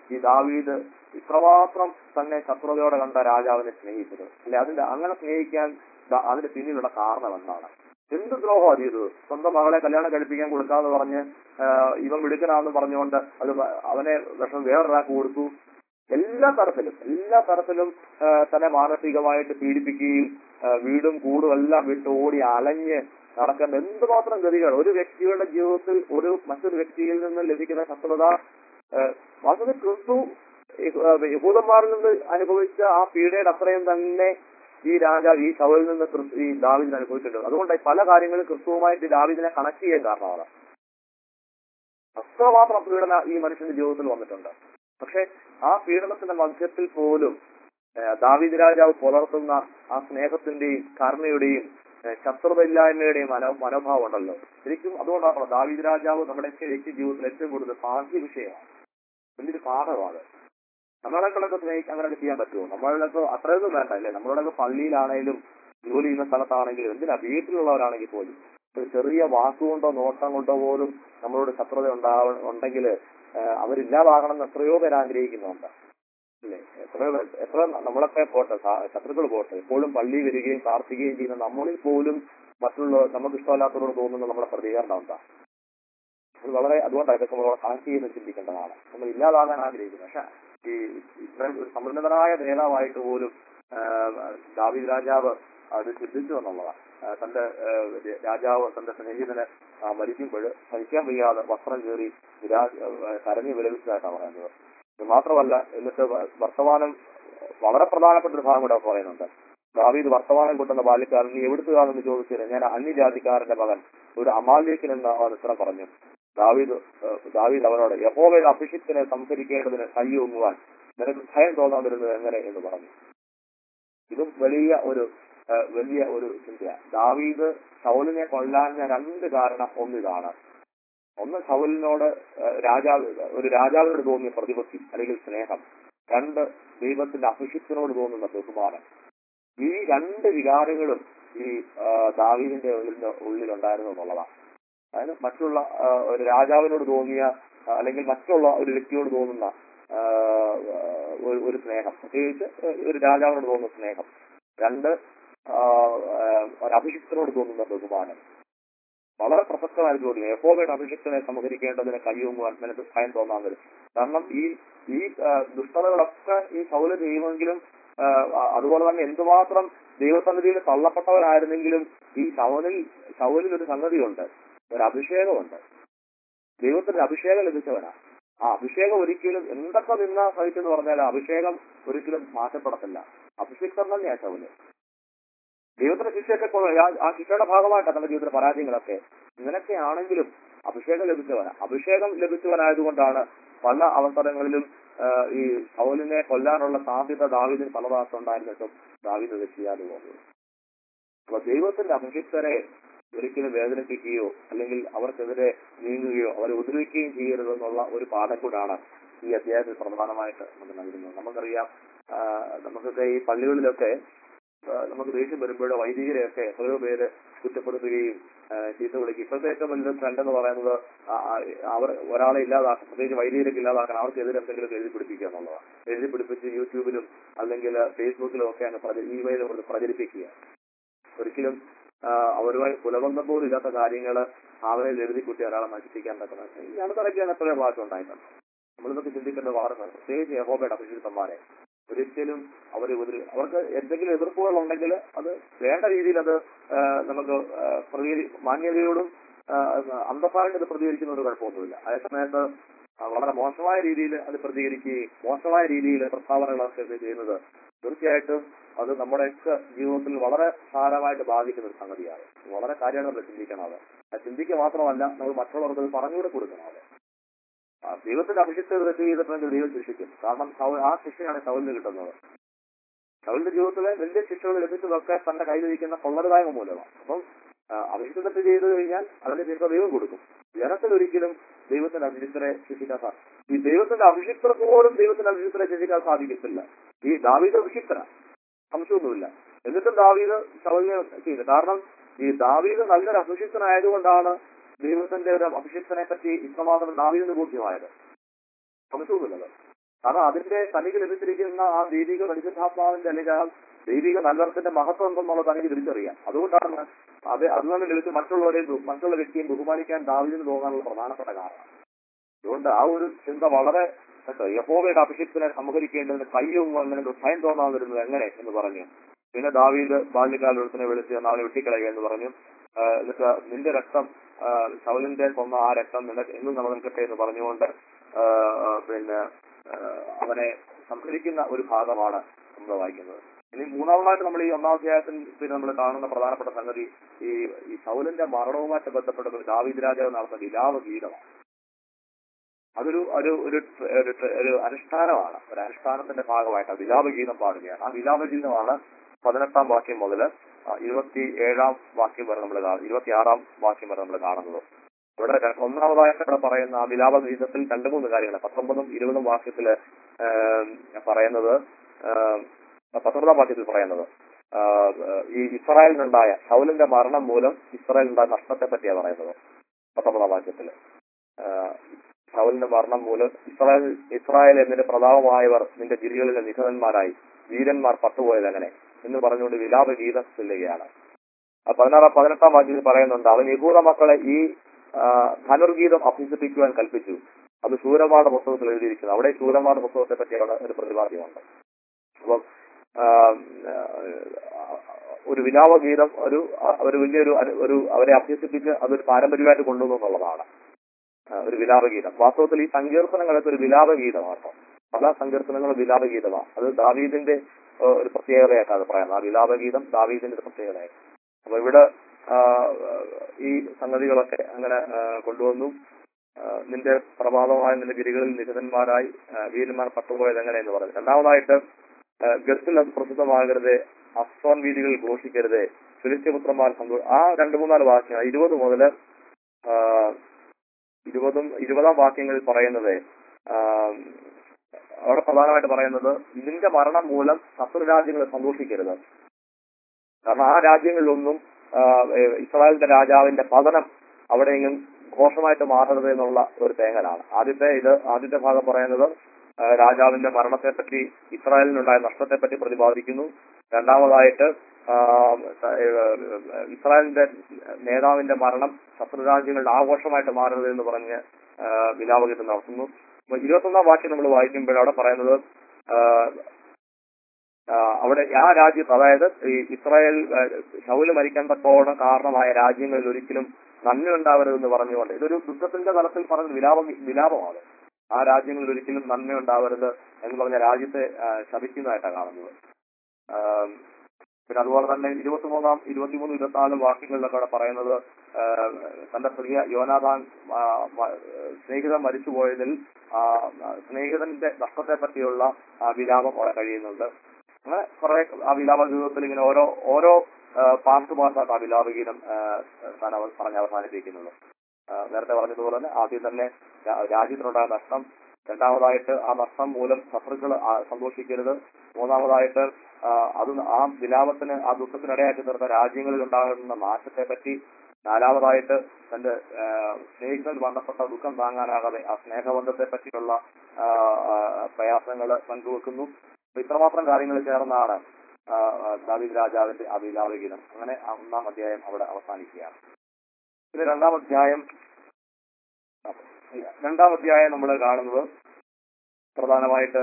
ഈ ദാവീദ് ഇത്രമാത്രം തന്നെ ശത്രുതയോടെ കണ്ട രാജാവിനെ സ്നേഹിച്ചത്? അല്ലെ, അതിന്റെ അങ്ങനെ സ്നേഹിക്കാൻ ദ- അതിന്റെ പിന്നിലുള്ള കാരണം എന്താണ്? എന്ത് ദ്രോഹമാണ് ചെയ്തത്? സ്വന്തം മകളെ കല്യാണം കഴിപ്പിക്കാൻ കൊടുക്കാന്ന് പറഞ്ഞ് ആഹ് ഇവൻ മിടുക്കനാന്ന് പറഞ്ഞുകൊണ്ട് അത് വ- അവനെ വിഷം വേറൊരാൾക്ക് കൊടുത്തു. എല്ലാ തരത്തിലും എല്ലാ തരത്തിലും ആഹ് തന്നെ മാനസികമായിട്ട് പീഡിപ്പിക്കുകയും ആഹ് വീടും കൂടും എല്ലാം വിട്ട് ഓടി അലഞ്ഞ് നടക്കുന്ന എന്തുമാത്രം ഗതികൾ ഒരു വ്യക്തിയുടെ ജീവിതത്തിൽ ഒരു മറ്റൊരു വ്യക്തിയിൽ നിന്ന് ലഭിക്കുന്ന ശത്രുത. ആഹ് വാസ്തവത്തിൽ ക്രിസ്തു യഹൂ- യഹൂദന്മാരിൽ നിന്ന് അനുഭവിച്ച ആ പീഡയുടെ അത്രയും തന്നെ ഈ രാജാവ് ഈ ശൗലിൽ നിന്ന് ക്രിസ്തു ഈ ദാവീദിന് അനുഭവിച്ചിട്ടുണ്ട്. അതുകൊണ്ട് പല കാര്യങ്ങളും ക്രിസ്തുവുമായിട്ട് ഈ ദാവീദിനെ കണക്ട് ചെയ്യാൻ കാരണമാണ്. അത്രമാത്രം പീഡന ഈ മനുഷ്യന്റെ ജീവിതത്തിൽ വന്നിട്ടുണ്ട്. പക്ഷെ ആ പീഡനത്തിന്റെ മധ്യത്തിൽ പോലും ഏഹ് ദാവീദ് രാജാവ് പുലർത്തുന്ന ആ സ്നേഹത്തിന്റെയും കരുണയുടെയും ഏഹ് ശത്രുതയില്ലായ്മയുടെയും മനോ മനോഭാവം ഉണ്ടല്ലോ. ശരിക്കും അതുകൊണ്ടാണല്ലോ ദാവീദ് രാജാവ് നമ്മുടെയൊക്കെ വ്യക്തി ജീവിതത്തിൽ ഏറ്റവും കൂടുതൽ പാഠ്യ വിഷയമാണ്, വലിയൊരു പാഠമാണ്. നമ്മളെക്കൊണ്ടൊക്കെ സ്നേഹിക്കാൻ അങ്ങനെയൊക്കെ ചെയ്യാൻ പറ്റുമോ? നമ്മളൊക്കെ അത്രയൊന്നും വേണ്ട അല്ലേ? നമ്മളോടൊക്കെ പള്ളിയിലാണേലും ജോലി ചെയ്യുന്ന സ്ഥലത്താണെങ്കിലും എന്തിനാ വീട്ടിലുള്ളവരാണെങ്കിൽ പോലും ഒരു ചെറിയ വാക്കുകൊണ്ടോ നോട്ടം കൊണ്ടോ പോലും നമ്മളോട് ശത്രുത ഉണ്ടാവ ഉണ്ടെങ്കിൽ അവരില്ലാതാകണം എന്ന് എത്രയോ പേര് ആഗ്രഹിക്കുന്നുണ്ട് അല്ലേ? എത്രയോ പേർ എത്ര നമ്മളൊക്കെ പോട്ടെ, സ- ശത്രുക്കൾ പോട്ടെ, എപ്പോഴും പള്ളി വരികയും പ്രാർത്ഥിക്കുകയും ചെയ്യുന്ന നമ്മളിൽ പോലും മറ്റുള്ള നമുക്ക് ഇഷ്ടമല്ലാത്തവരോട് തോന്നുന്ന നമ്മുടെ പ്രതികരണം എന്താ? അത് വളരെ അതുകൊണ്ടാണ് ഇതൊക്കെ നമ്മൾ കണക്ട് ചെയ്ത് ചിന്തിക്കേണ്ടതാണ്. നമ്മൾ ഇല്ലാതാകാൻ ആഗ്രഹിക്കുന്നത്. പക്ഷെ ഈ ഇത്രയും ഒരു സമുന്നതനായ നേതാവായിട്ട് പോലും ആഹ് ദാവീദ് രാജാവ് അത് ചിന്തിച്ചു എന്നുള്ളതാണ്. ആഹ് തന്റെ ആഹ് രാജാവ് തന്റെ സ്നേഹിതനെ ആഹ് മരിക്കുമ്പോൾ സഹിക്കാൻ വയ്യാതെ വസ്ത്രം കയറി വിരാ- ആഹ് കരഞ്ഞു വിലപിച്ചതായിട്ടാണ് പറയുന്നത്. ഇത് മാത്രമല്ല, എന്നിട്ട് വ- വർത്തമാനം വളരെ പ്രധാനപ്പെട്ട ഒരു ഭാഗം കൂടെ പറയുന്നുണ്ട്. ദാവീദ് വർത്തമാനം കൊണ്ടുവന്ന ബാല്യക്കാരൻ നീ എവിടുത്തുകാരെന്ന് ചോദിച്ചത് ഞാൻ അന്യജാതിക്കാരന്റെ മകൻ ഒരു അമാലേക്കിനെന്ന് അവൻ ഉത്തരം പറഞ്ഞു. ദാവീദ് ഏഹ് ദാവീദ് അവനോട് യഹോവയുടെ അഭിഷിക്തനെ സംസ്കരിക്കേണ്ടതിന് കൈയൊങ്ങുവാൻ നിനക്ക് ഭയം തോന്നാൻ വരുന്നത് എങ്ങനെ എന്ന് പറഞ്ഞു. ഇതും വലിയ ഒരു ഏഹ് വലിയ ഒരു ചിന്തയാണ്. ദാവീദ് ശൗലിനെ കൊല്ലാൻ രണ്ട് കാരണം ഒന്നിതാണ്. ഒന്ന് ശൗലിനോട് ഏഹ് രാജാവ് ഒരു രാജാവിനോട് തോന്നിയ പ്രതിപത്തി അല്ലെങ്കിൽ സ്നേഹം. രണ്ട് ദൈവത്തിന്റെ അഭിഷിക്തനോട് തോന്നുന്ന ബഹുമാനം. ഈ രണ്ട് വികാരങ്ങളും ഈ ആഹ് ദാവീദിന്റെ ഉള്ളിൽ ഉള്ളിലുണ്ടായിരുന്നു എന്നുള്ളതാണ്. അതായത് മറ്റുള്ള ആഹ് ഒരു രാജാവിനോട് തോന്നിയ ആഹ് അല്ലെങ്കിൽ മറ്റുള്ള ഒരു വ്യക്തിയോട് തോന്നുന്ന ആഹ് ഒരു ഒരു സ്നേഹം, പ്രത്യേകിച്ച് ഒരു രാജാവിനോട് തോന്നുന്ന സ്നേഹം. രണ്ട് ആഹ് ആഹ് ഒരു അഭിഷിക്തനോട് തോന്നുന്ന ബഹുമാനം. വളരെ പ്രസക്തമായ ജോലി. യഹോവയുടെ അഭിഷിക്തനെ സംഹരിക്കേണ്ടതിന് കൈയൊങ്ങുവാൻ നിനക്ക് ഭയം തോന്നാൻ വരും. കാരണം ഈ ഈ ആഹ് ദുഷ്ടതകളൊക്കെ ഈ ശൗല് ചെയ്യുമെങ്കിലും ആഹ് അതുപോലെ തന്നെ എന്തുമാത്രം ദൈവസന്നിധിയിൽ തള്ളപ്പെട്ടവരായിരുന്നെങ്കിലും ഈ ശൗലിൽ ശൗലിൽ ഒരു സംഗതിയുണ്ട്, ഒരു അഭിഷേകമുണ്ട്. ദൈവത്തിന്റെ അഭിഷേകം ലഭിച്ചവനാ. ആ അഭിഷേകം ഒരിക്കലും എന്തൊക്കെ നിന്ന സഹിച്ചെന്ന് പറഞ്ഞാൽ ആ അഭിഷേകം ഒരിക്കലും മാറ്റപ്പെടത്തില്ല. അഭിഷിക്തം തന്നെയാ ശൗല്. ദൈവത്തിന്റെ ശിക്ഷയൊക്കെ കൊ- ആ- ആ ശിക്ഷയുടെ ഭാഗമായിട്ടാണ് നമ്മുടെ ജീവിതത്തിലെ പരാജയങ്ങളൊക്കെ. ഇങ്ങനെയൊക്കെ ആണെങ്കിലും അഭിഷേകം ലഭിച്ചവനാ. അഭിഷേകം ലഭിച്ചവനായതുകൊണ്ടാണ് പല അവസരങ്ങളിലും ആഹ് ഈ ശൗലിനെ കൊല്ലാനുള്ള സാധ്യത ദാവീദിന് പല ഭാഗത്തും ഉണ്ടായിരുന്നിട്ടും ദാവീദ് ഇത് ചെയ്യാതെ പോകുന്നത്. അപ്പൊ ദൈവത്തിന്റെ അഭിഷിക്തരെ ഒരിക്കലും വേദനിപ്പിക്കുകയോ അല്ലെങ്കിൽ അവർക്കെതിരെ നീങ്ങുകയോ അവരെ ഉപദ്രവിക്കുകയും ചെയ്യരുതെന്നുള്ള ഒരു പാഠം കൂടാണ് ഈ അധ്യായത്തിൽ പ്രധാനമായിട്ട് നമുക്ക് നൽകുന്നത്. നമുക്കറിയാം, ആഹ് നമുക്കൊക്കെ ഈ പള്ളികളിലൊക്കെ ആഹ് നമുക്ക് ദേഷ്യം വരുമ്പോഴോ വൈദികരെയൊക്കെ എത്രയോ പേര് കുറ്റപ്പെടുത്തുകയും ആഹ് ചീത്ത വിളിക്കും. ഇപ്പോഴത്തെ ഏറ്റവും വലിയ ട്രെൻഡ് എന്ന് പറയുന്നത് ആ- ആ- അവർ ഒരാളെ ഇല്ലാതാക്കും, പ്രത്യേകിച്ച് വൈദികരൊക്കെ ഇല്ലാതാക്കാൻ അവർക്കെതിരെ എന്തെങ്കിലും എഴുതി പിടിപ്പിക്കുക എന്നുള്ളതാണ്. എഴുതി പിടിപ്പിച്ച് യൂട്യൂബിലും അല്ലെങ്കിൽ ഫേസ്ബുക്കിലും ഒക്കെ അങ്ങ് പ്രച ഈ വഴി നമ്മൾ പ്രചരിപ്പിക്കുക. ഒരിക്കലും ആഹ് അവരുമായി പുലബന്ധം പോലും ഇല്ലാത്ത കാര്യങ്ങൾ അവരെ എഴുതി കുട്ടി ഒരാളെ നശിപ്പിക്കാൻ പറ്റുന്നത് ഈ അടുത്തിടയ്ക്കാണ് എത്രയോ പ്രാവശ്യം ഉണ്ടായിട്ടുണ്ട്. നമ്മളിതൊക്കെ ചിന്തിക്കേണ്ടത് വളരെ പ്രധാനം. പ്രത്യേകിച്ച് യഹോവയുടെ അഭിഷിക്തന്മാരെ ഒരിക്കലും അവർ ഉപദ്ര അവർക്ക് എന്തെങ്കിലും എതിർപ്പുകൾ ഉണ്ടെങ്കിൽ അത് വേണ്ട രീതിയിൽ അത് ആഹ് നമുക്ക് ആഹ് പ്രതികരി മാന്യതയോടും ആഹ് അന്തസ്സായിട്ട് അത് പ്രതികരിക്കുന്ന ഒരു കുഴപ്പമൊന്നുമില്ല. അതേസമയത്ത് ആ വളരെ മോശമായ രീതിയിൽ അത് പ്രതികരിക്കുകയും മോശമായ രീതിയിൽ പ്രസ്താവനകളൊക്കെ ചെയ്യുന്നത് തീർച്ചയായിട്ടും അത് നമ്മുടെയൊക്കെ ജീവിതത്തിൽ വളരെ സാരമായിട്ട് ബാധിക്കുന്ന ഒരു സംഗതിയാണ്. വളരെ കാര്യമാണ് നമ്മൾ ചിന്തിക്കണം. അത് ആ ചിന്തിക്കുക മാത്രമല്ല, നമ്മൾ മറ്റുള്ളവർക്ക് അത് പറഞ്ഞുകൂടെ കൊടുക്കണം. അത് ആ ദൈവത്തിന്റെ അഭിഷിക്തത തെറ്റ് ചെയ്തിട്ടുണ്ടെങ്കിൽ ദൈവം ശിക്ഷിക്കും. കാരണം ശൗ- ആ ശിക്ഷയാണ് ശൗലിന് കിട്ടുന്നത്. ശൗലിന്റെ ജീവിതത്തിലെ വലിയ ശിക്ഷകൾ ലഭിച്ചതൊക്കെ തന്റെ കയ്യിലിരിക്കുന്ന കൊള്ളരുതായ്മ മൂലമാണ്. അപ്പം ആ, അഭിഷിക്ത തെറ്റ് ചെയ്തു കഴിഞ്ഞാൽ അതിന്റെ ശിക്ഷ ദൈവം കൊടുക്കും. ജനത്തിൽ ഒരിക്കലും ദൈവത്തിന്റെ അഭിഷിക്തരെ ശിക്ഷിക്കാൻ സാധിക്കും. ഈ ദൈവത്തിന്റെ അഭിഷിക്തർക്ക് പോലും ദൈവത്തിന്റെ അഭിഷിക്തരെ ശിക്ഷിക്കാൻ സാധിക്കത്തില്ല. ഈ ദാവീദ് അഭിഷിക്തനാ, സംശയമൊന്നുമില്ല. എന്നിട്ടും ദാവീദ് ശൗലിനെ ചെയ്തു. കാരണം ഈ ദാവീദ് നല്ലൊരു അഭിഷിക്തനായതുകൊണ്ടാണ് ദൈവത്തിന്റെ ഒരു അഭിഷിക്തനെ പറ്റി ഇത്രമാത്രം ദാവീദിന് ബോധ്യമായത്. സംശയമൊന്നുമില്ലല്ലോ. കാരണം അതിന്റെ തനിക്ക് ലഭിച്ചിരിക്കുന്ന ആ ദൈവിക പരിശുദ്ധാത്മാവിന്റെ അല്ലെങ്കിൽ ആ ദൈവിക നൽകത്തിന്റെ മഹത്വം എന്തെന്നുള്ളത് തനിക്ക് തിരിച്ചറിയാം. അതുകൊണ്ടാണ് അത് അത് തന്നെ ലഭിച്ച് മറ്റുള്ളവരെയും മറ്റുള്ള വ്യക്തിയും ബഹുമാനിക്കാൻ ദാവീദിന് തോന്നാനുള്ള പ്രധാനപ്പെട്ട കാരണം. അതുകൊണ്ട് ആ ഒരു ചിന്ത വളരെ യഹോവയുടെ അഭിഷിക്തനെ സംഹരിക്കേണ്ടതിന് കയ്യും അങ്ങനെ ഭയം തോന്നാൻ വരുന്നത് എങ്ങനെ എന്ന് പറഞ്ഞു. പിന്നെ ദാവീദ് ബാല്യകാലത്തിനെ വിളിച്ച് അവനെ വെട്ടിക്കളയുക എന്ന് പറഞ്ഞു. എന്നിട്ട് നിന്റെ രക്തം ശൗലിന്റെ കൊന്ന ആ രക്തം നിനക്ക് എന്നും നിലനിൽക്കട്ടെ എന്ന് പറഞ്ഞുകൊണ്ട് പിന്നെ അവനെ സംഹരിക്കുന്ന ഒരു ഭാഗമാണ് നമ്മൾ വായിക്കുന്നത്. ഇനി മൂന്നാമതായിട്ട് നമ്മൾ ഈ ഒന്നാം അധ്യായത്തിൽ പിന്നെ നമ്മൾ കാണുന്ന പ്രധാനപ്പെട്ട സംഗതി ഈ ഈ ശൗലിന്റെ മരണവുമായിട്ട് ബന്ധപ്പെട്ട ഒരു ദാവീദ് രാജാവ് നടത്തുന്ന വിലാപ ഗീതമാണ്. അതൊരു ഒരു ഒരു അനുഷ്ഠാനമാണ്. ഒരു അനുഷ്ഠാനത്തിന്റെ ഭാഗമായിട്ട് വിലാപ ഗീതം പാടുകയാണ്. ആ വിലാപ ഗീതമാണ് പതിനെട്ടാം വാക്യം മുതൽ ഇരുപത്തി ഏഴാം വാക്യം വരെ നമ്മൾ ഇരുപത്തി ആറാം വാക്യം വരെ നമ്മൾ കാണുന്നത്. ഇവിടെ ഒന്നാമതായിട്ട് ഇവിടെ പറയുന്ന ആ വിലാപ ഗീതത്തിൽ രണ്ട് മൂന്ന് കാര്യങ്ങൾ പത്തൊമ്പതും ഇരുപതും വാക്യത്തില് പറയുന്നത് പത്തൊമ്പതാം വാക്യത്തിൽ പറയുന്നത് ഈ ഇസ്രായേലിനുണ്ടായ ശൗലിന്റെ മരണം മൂലം ഇസ്രായേലിനുണ്ടായ നഷ്ടത്തെ പറ്റിയാണ് പറയുന്നത്. പത്തൊമ്പതാം വാക്യത്തില് ശൗലിന്റെ മരണം മൂലം ഇസ്രായേൽ ഇസ്രായേൽ എന്നതിന്റെ പ്രതാപമായവർ നിന്റെ ഗിരികളിലെ നിധനന്മാരായി വീരന്മാർ പട്ടുപോയത് എങ്ങനെ എന്ന് പറഞ്ഞുകൊണ്ട് വിലാപ ഗീതം ചൊല്ലുകയാണ്. പതിനാറാം പതിനെട്ടാം വാക്യത്തിൽ പറയുന്നുണ്ട്, അവൻ യഹൂദ മക്കളെ ഈ ധനുർഗീതം അഭ്യസിപ്പിക്കുവാൻ കൽപ്പിച്ചു. അത് ശൂരന്മാരുടെ പുസ്തകത്തിൽ എഴുതിയിരിക്കുന്നു. അവിടെ ശൂരന്മാരുടെ പുസ്തകത്തെ പറ്റി അവിടെ ഒരു പ്രതിപാദ്യമുണ്ട്. അപ്പം ഒരു വിലാപഗീതം ഒരു ഒരു വലിയൊരു ഒരു അവരെ അഭ്യസിപ്പിച്ച് അതൊരു പാരമ്പര്യമായിട്ട് കൊണ്ടുവന്നു എന്നുള്ളതാണ് ഒരു വിലാപഗീതം. വാസ്തവത്തിൽ ഈ സങ്കീർത്തനങ്ങളൊക്കെ ഒരു വിലാപഗീതമാണ്. പല സങ്കീർത്തനങ്ങളും വിലാപഗീതമാണ്. അത് ദാവീദിന്റെ ഒരു പ്രത്യേകതയായിട്ടാണ് അത് പറയുന്നത്. ആ വിലാപഗീതം ദാവീദിന്റെ ഒരു പ്രത്യേകതയായി. അപ്പൊ ഇവിടെ ഈ സംഗതികളൊക്കെ അങ്ങനെ കൊണ്ടുവന്നു. നിന്റെ പ്രഭാതമായ നിന്റെ ഗിരികളിൽ നിഹിതന്മാരായി വീരന്മാർ പട്ടുപോയത് എങ്ങനെ എന്ന് പറഞ്ഞു. രണ്ടാമതായിട്ട് ഗത്തിൽ പ്രസിദ്ധമാകരുത്, അസ്വാൻ വീതികളിൽ ഘോഷിക്കരുത്, ഫിലിസ്ത്യപുത്രന്മാർ സന്തോഷം. ആ രണ്ട് മൂന്നാല് വാക്യങ്ങൾ ഇരുപത് മുതല് ഇരുപതും ഇരുപതാം വാക്യങ്ങളിൽ പറയുന്നത് അവിടെ പ്രധാനമായിട്ട് പറയുന്നത് ഇതിന്റെ മരണം മൂലം ശത്രു രാജ്യങ്ങൾ സന്തോഷിക്കരുത്. കാരണം ആ രാജ്യങ്ങളിലൊന്നും ഇസ്രായേലിന്റെ രാജാവിന്റെ പതനം അവിടെയെങ്കിലും ഘോഷമായിട്ട് മാറരുത് എന്നുള്ള ഒരു തേങ്ങലാണ്. ആദ്യത്തെ ഇത് ആദ്യത്തെ ഭാഗം പറയുന്നത് രാജാവിന്റെ മരണത്തെപ്പറ്റി ഇസ്രായേലിനുണ്ടായ നഷ്ടത്തെപ്പറ്റി പ്രതിപാദിക്കുന്നു. രണ്ടാമതായിട്ട് ഇസ്രായേലിന്റെ നേതാവിന്റെ മരണം ശത്രുരാജ്യങ്ങളുടെ ആഘോഷമായിട്ട് മാറരുത് എന്ന് പറഞ്ഞ് വിലാപഗീതം നടത്തുന്നു. അപ്പൊ ഇരുപത്തൊന്നാം വാക്യം നമ്മൾ വായിക്കുമ്പോൾ അവിടെ പറയുന്നത് അവിടെ ആ രാജ്യത്ത്, അതായത് ഈ ഇസ്രായേൽ ശൗല് മരിക്കാൻ തക്കോണം കാരണമായ രാജ്യങ്ങളിൽ ഒരിക്കലും നന്മ ഉണ്ടാവരുതെന്ന് പറഞ്ഞുകൊണ്ട് ഇതൊരു ദുഃഖത്തിന്റെ തലത്തിൽ പറഞ്ഞ വിലാപ വിലാപമാണ്. ആ രാജ്യങ്ങളിൽ ഒരിക്കലും നന്മ ഉണ്ടാവരുത് എന്ന് പറഞ്ഞ രാജ്യത്തെ ശപിക്കുന്നതായിട്ടാണ് കാണുന്നത്. പിന്നെ അതുപോലെ തന്നെ ഇരുപത്തി മൂന്നാം ഇരുപത്തിമൂന്ന് ഇരുപത്തിനാലും വാക്യങ്ങളിലൊക്കെ അവിടെ പറയുന്നത് തന്റെ പ്രിയ യോനാഥാൻ സ്നേഹിതൻ മരിച്ചുപോയതിൽ സ്നേഹിതന്റെ നഷ്ടത്തെ പറ്റിയുള്ള വിലാപം അവിടെ കഴിയുന്നുണ്ട്. അങ്ങനെ കുറെ ആ വിലാപ ഗീതത്തിൽ ഇങ്ങനെ ഓരോ ഓരോ പാർട്ട് പാർട്ടായിട്ട് ആ വിലാപഗീതം പറഞ്ഞ് അവസാനിപ്പിക്കുന്നത്. നേരത്തെ പറഞ്ഞതുപോലെ തന്നെ ആദ്യം തന്നെ രാജ്യത്തിനുണ്ടായ നഷ്ടം, രണ്ടാമതായിട്ട് ആ നഷ്ടം മൂലം ശത്രുക്കൾ സന്തോഷിക്കരുത്, മൂന്നാമതായിട്ട് അത് ആ വിലാപത്തിന് ആ ദുഃഖത്തിനിടയാക്കി തീർത്ത രാജ്യങ്ങളിൽ ഉണ്ടാകുന്ന നാശത്തെ പറ്റി, നാലാമതായിട്ട് തന്റെ സ്നേഹിതൻ മരണപ്പെട്ട ദുഃഖം താങ്ങാനാകാതെ ആ സ്നേഹബന്ധത്തെ പറ്റിയുള്ള പ്രയാസങ്ങൾ പങ്കുവെക്കുന്നു. ഇത്രമാത്രം കാര്യങ്ങൾ ചേർന്നാണ് ദാവീദ് രാജാവിന്റെ ആ വിലാപഗീതം. അങ്ങനെ ആ ഒന്നാം അധ്യായം അവിടെ അവസാനിക്കുകയാണ്. പിന്നെ രണ്ടാം അധ്യായം രണ്ടാം അധ്യായം നമ്മൾ കാണുന്നത് പ്രധാനമായിട്ട്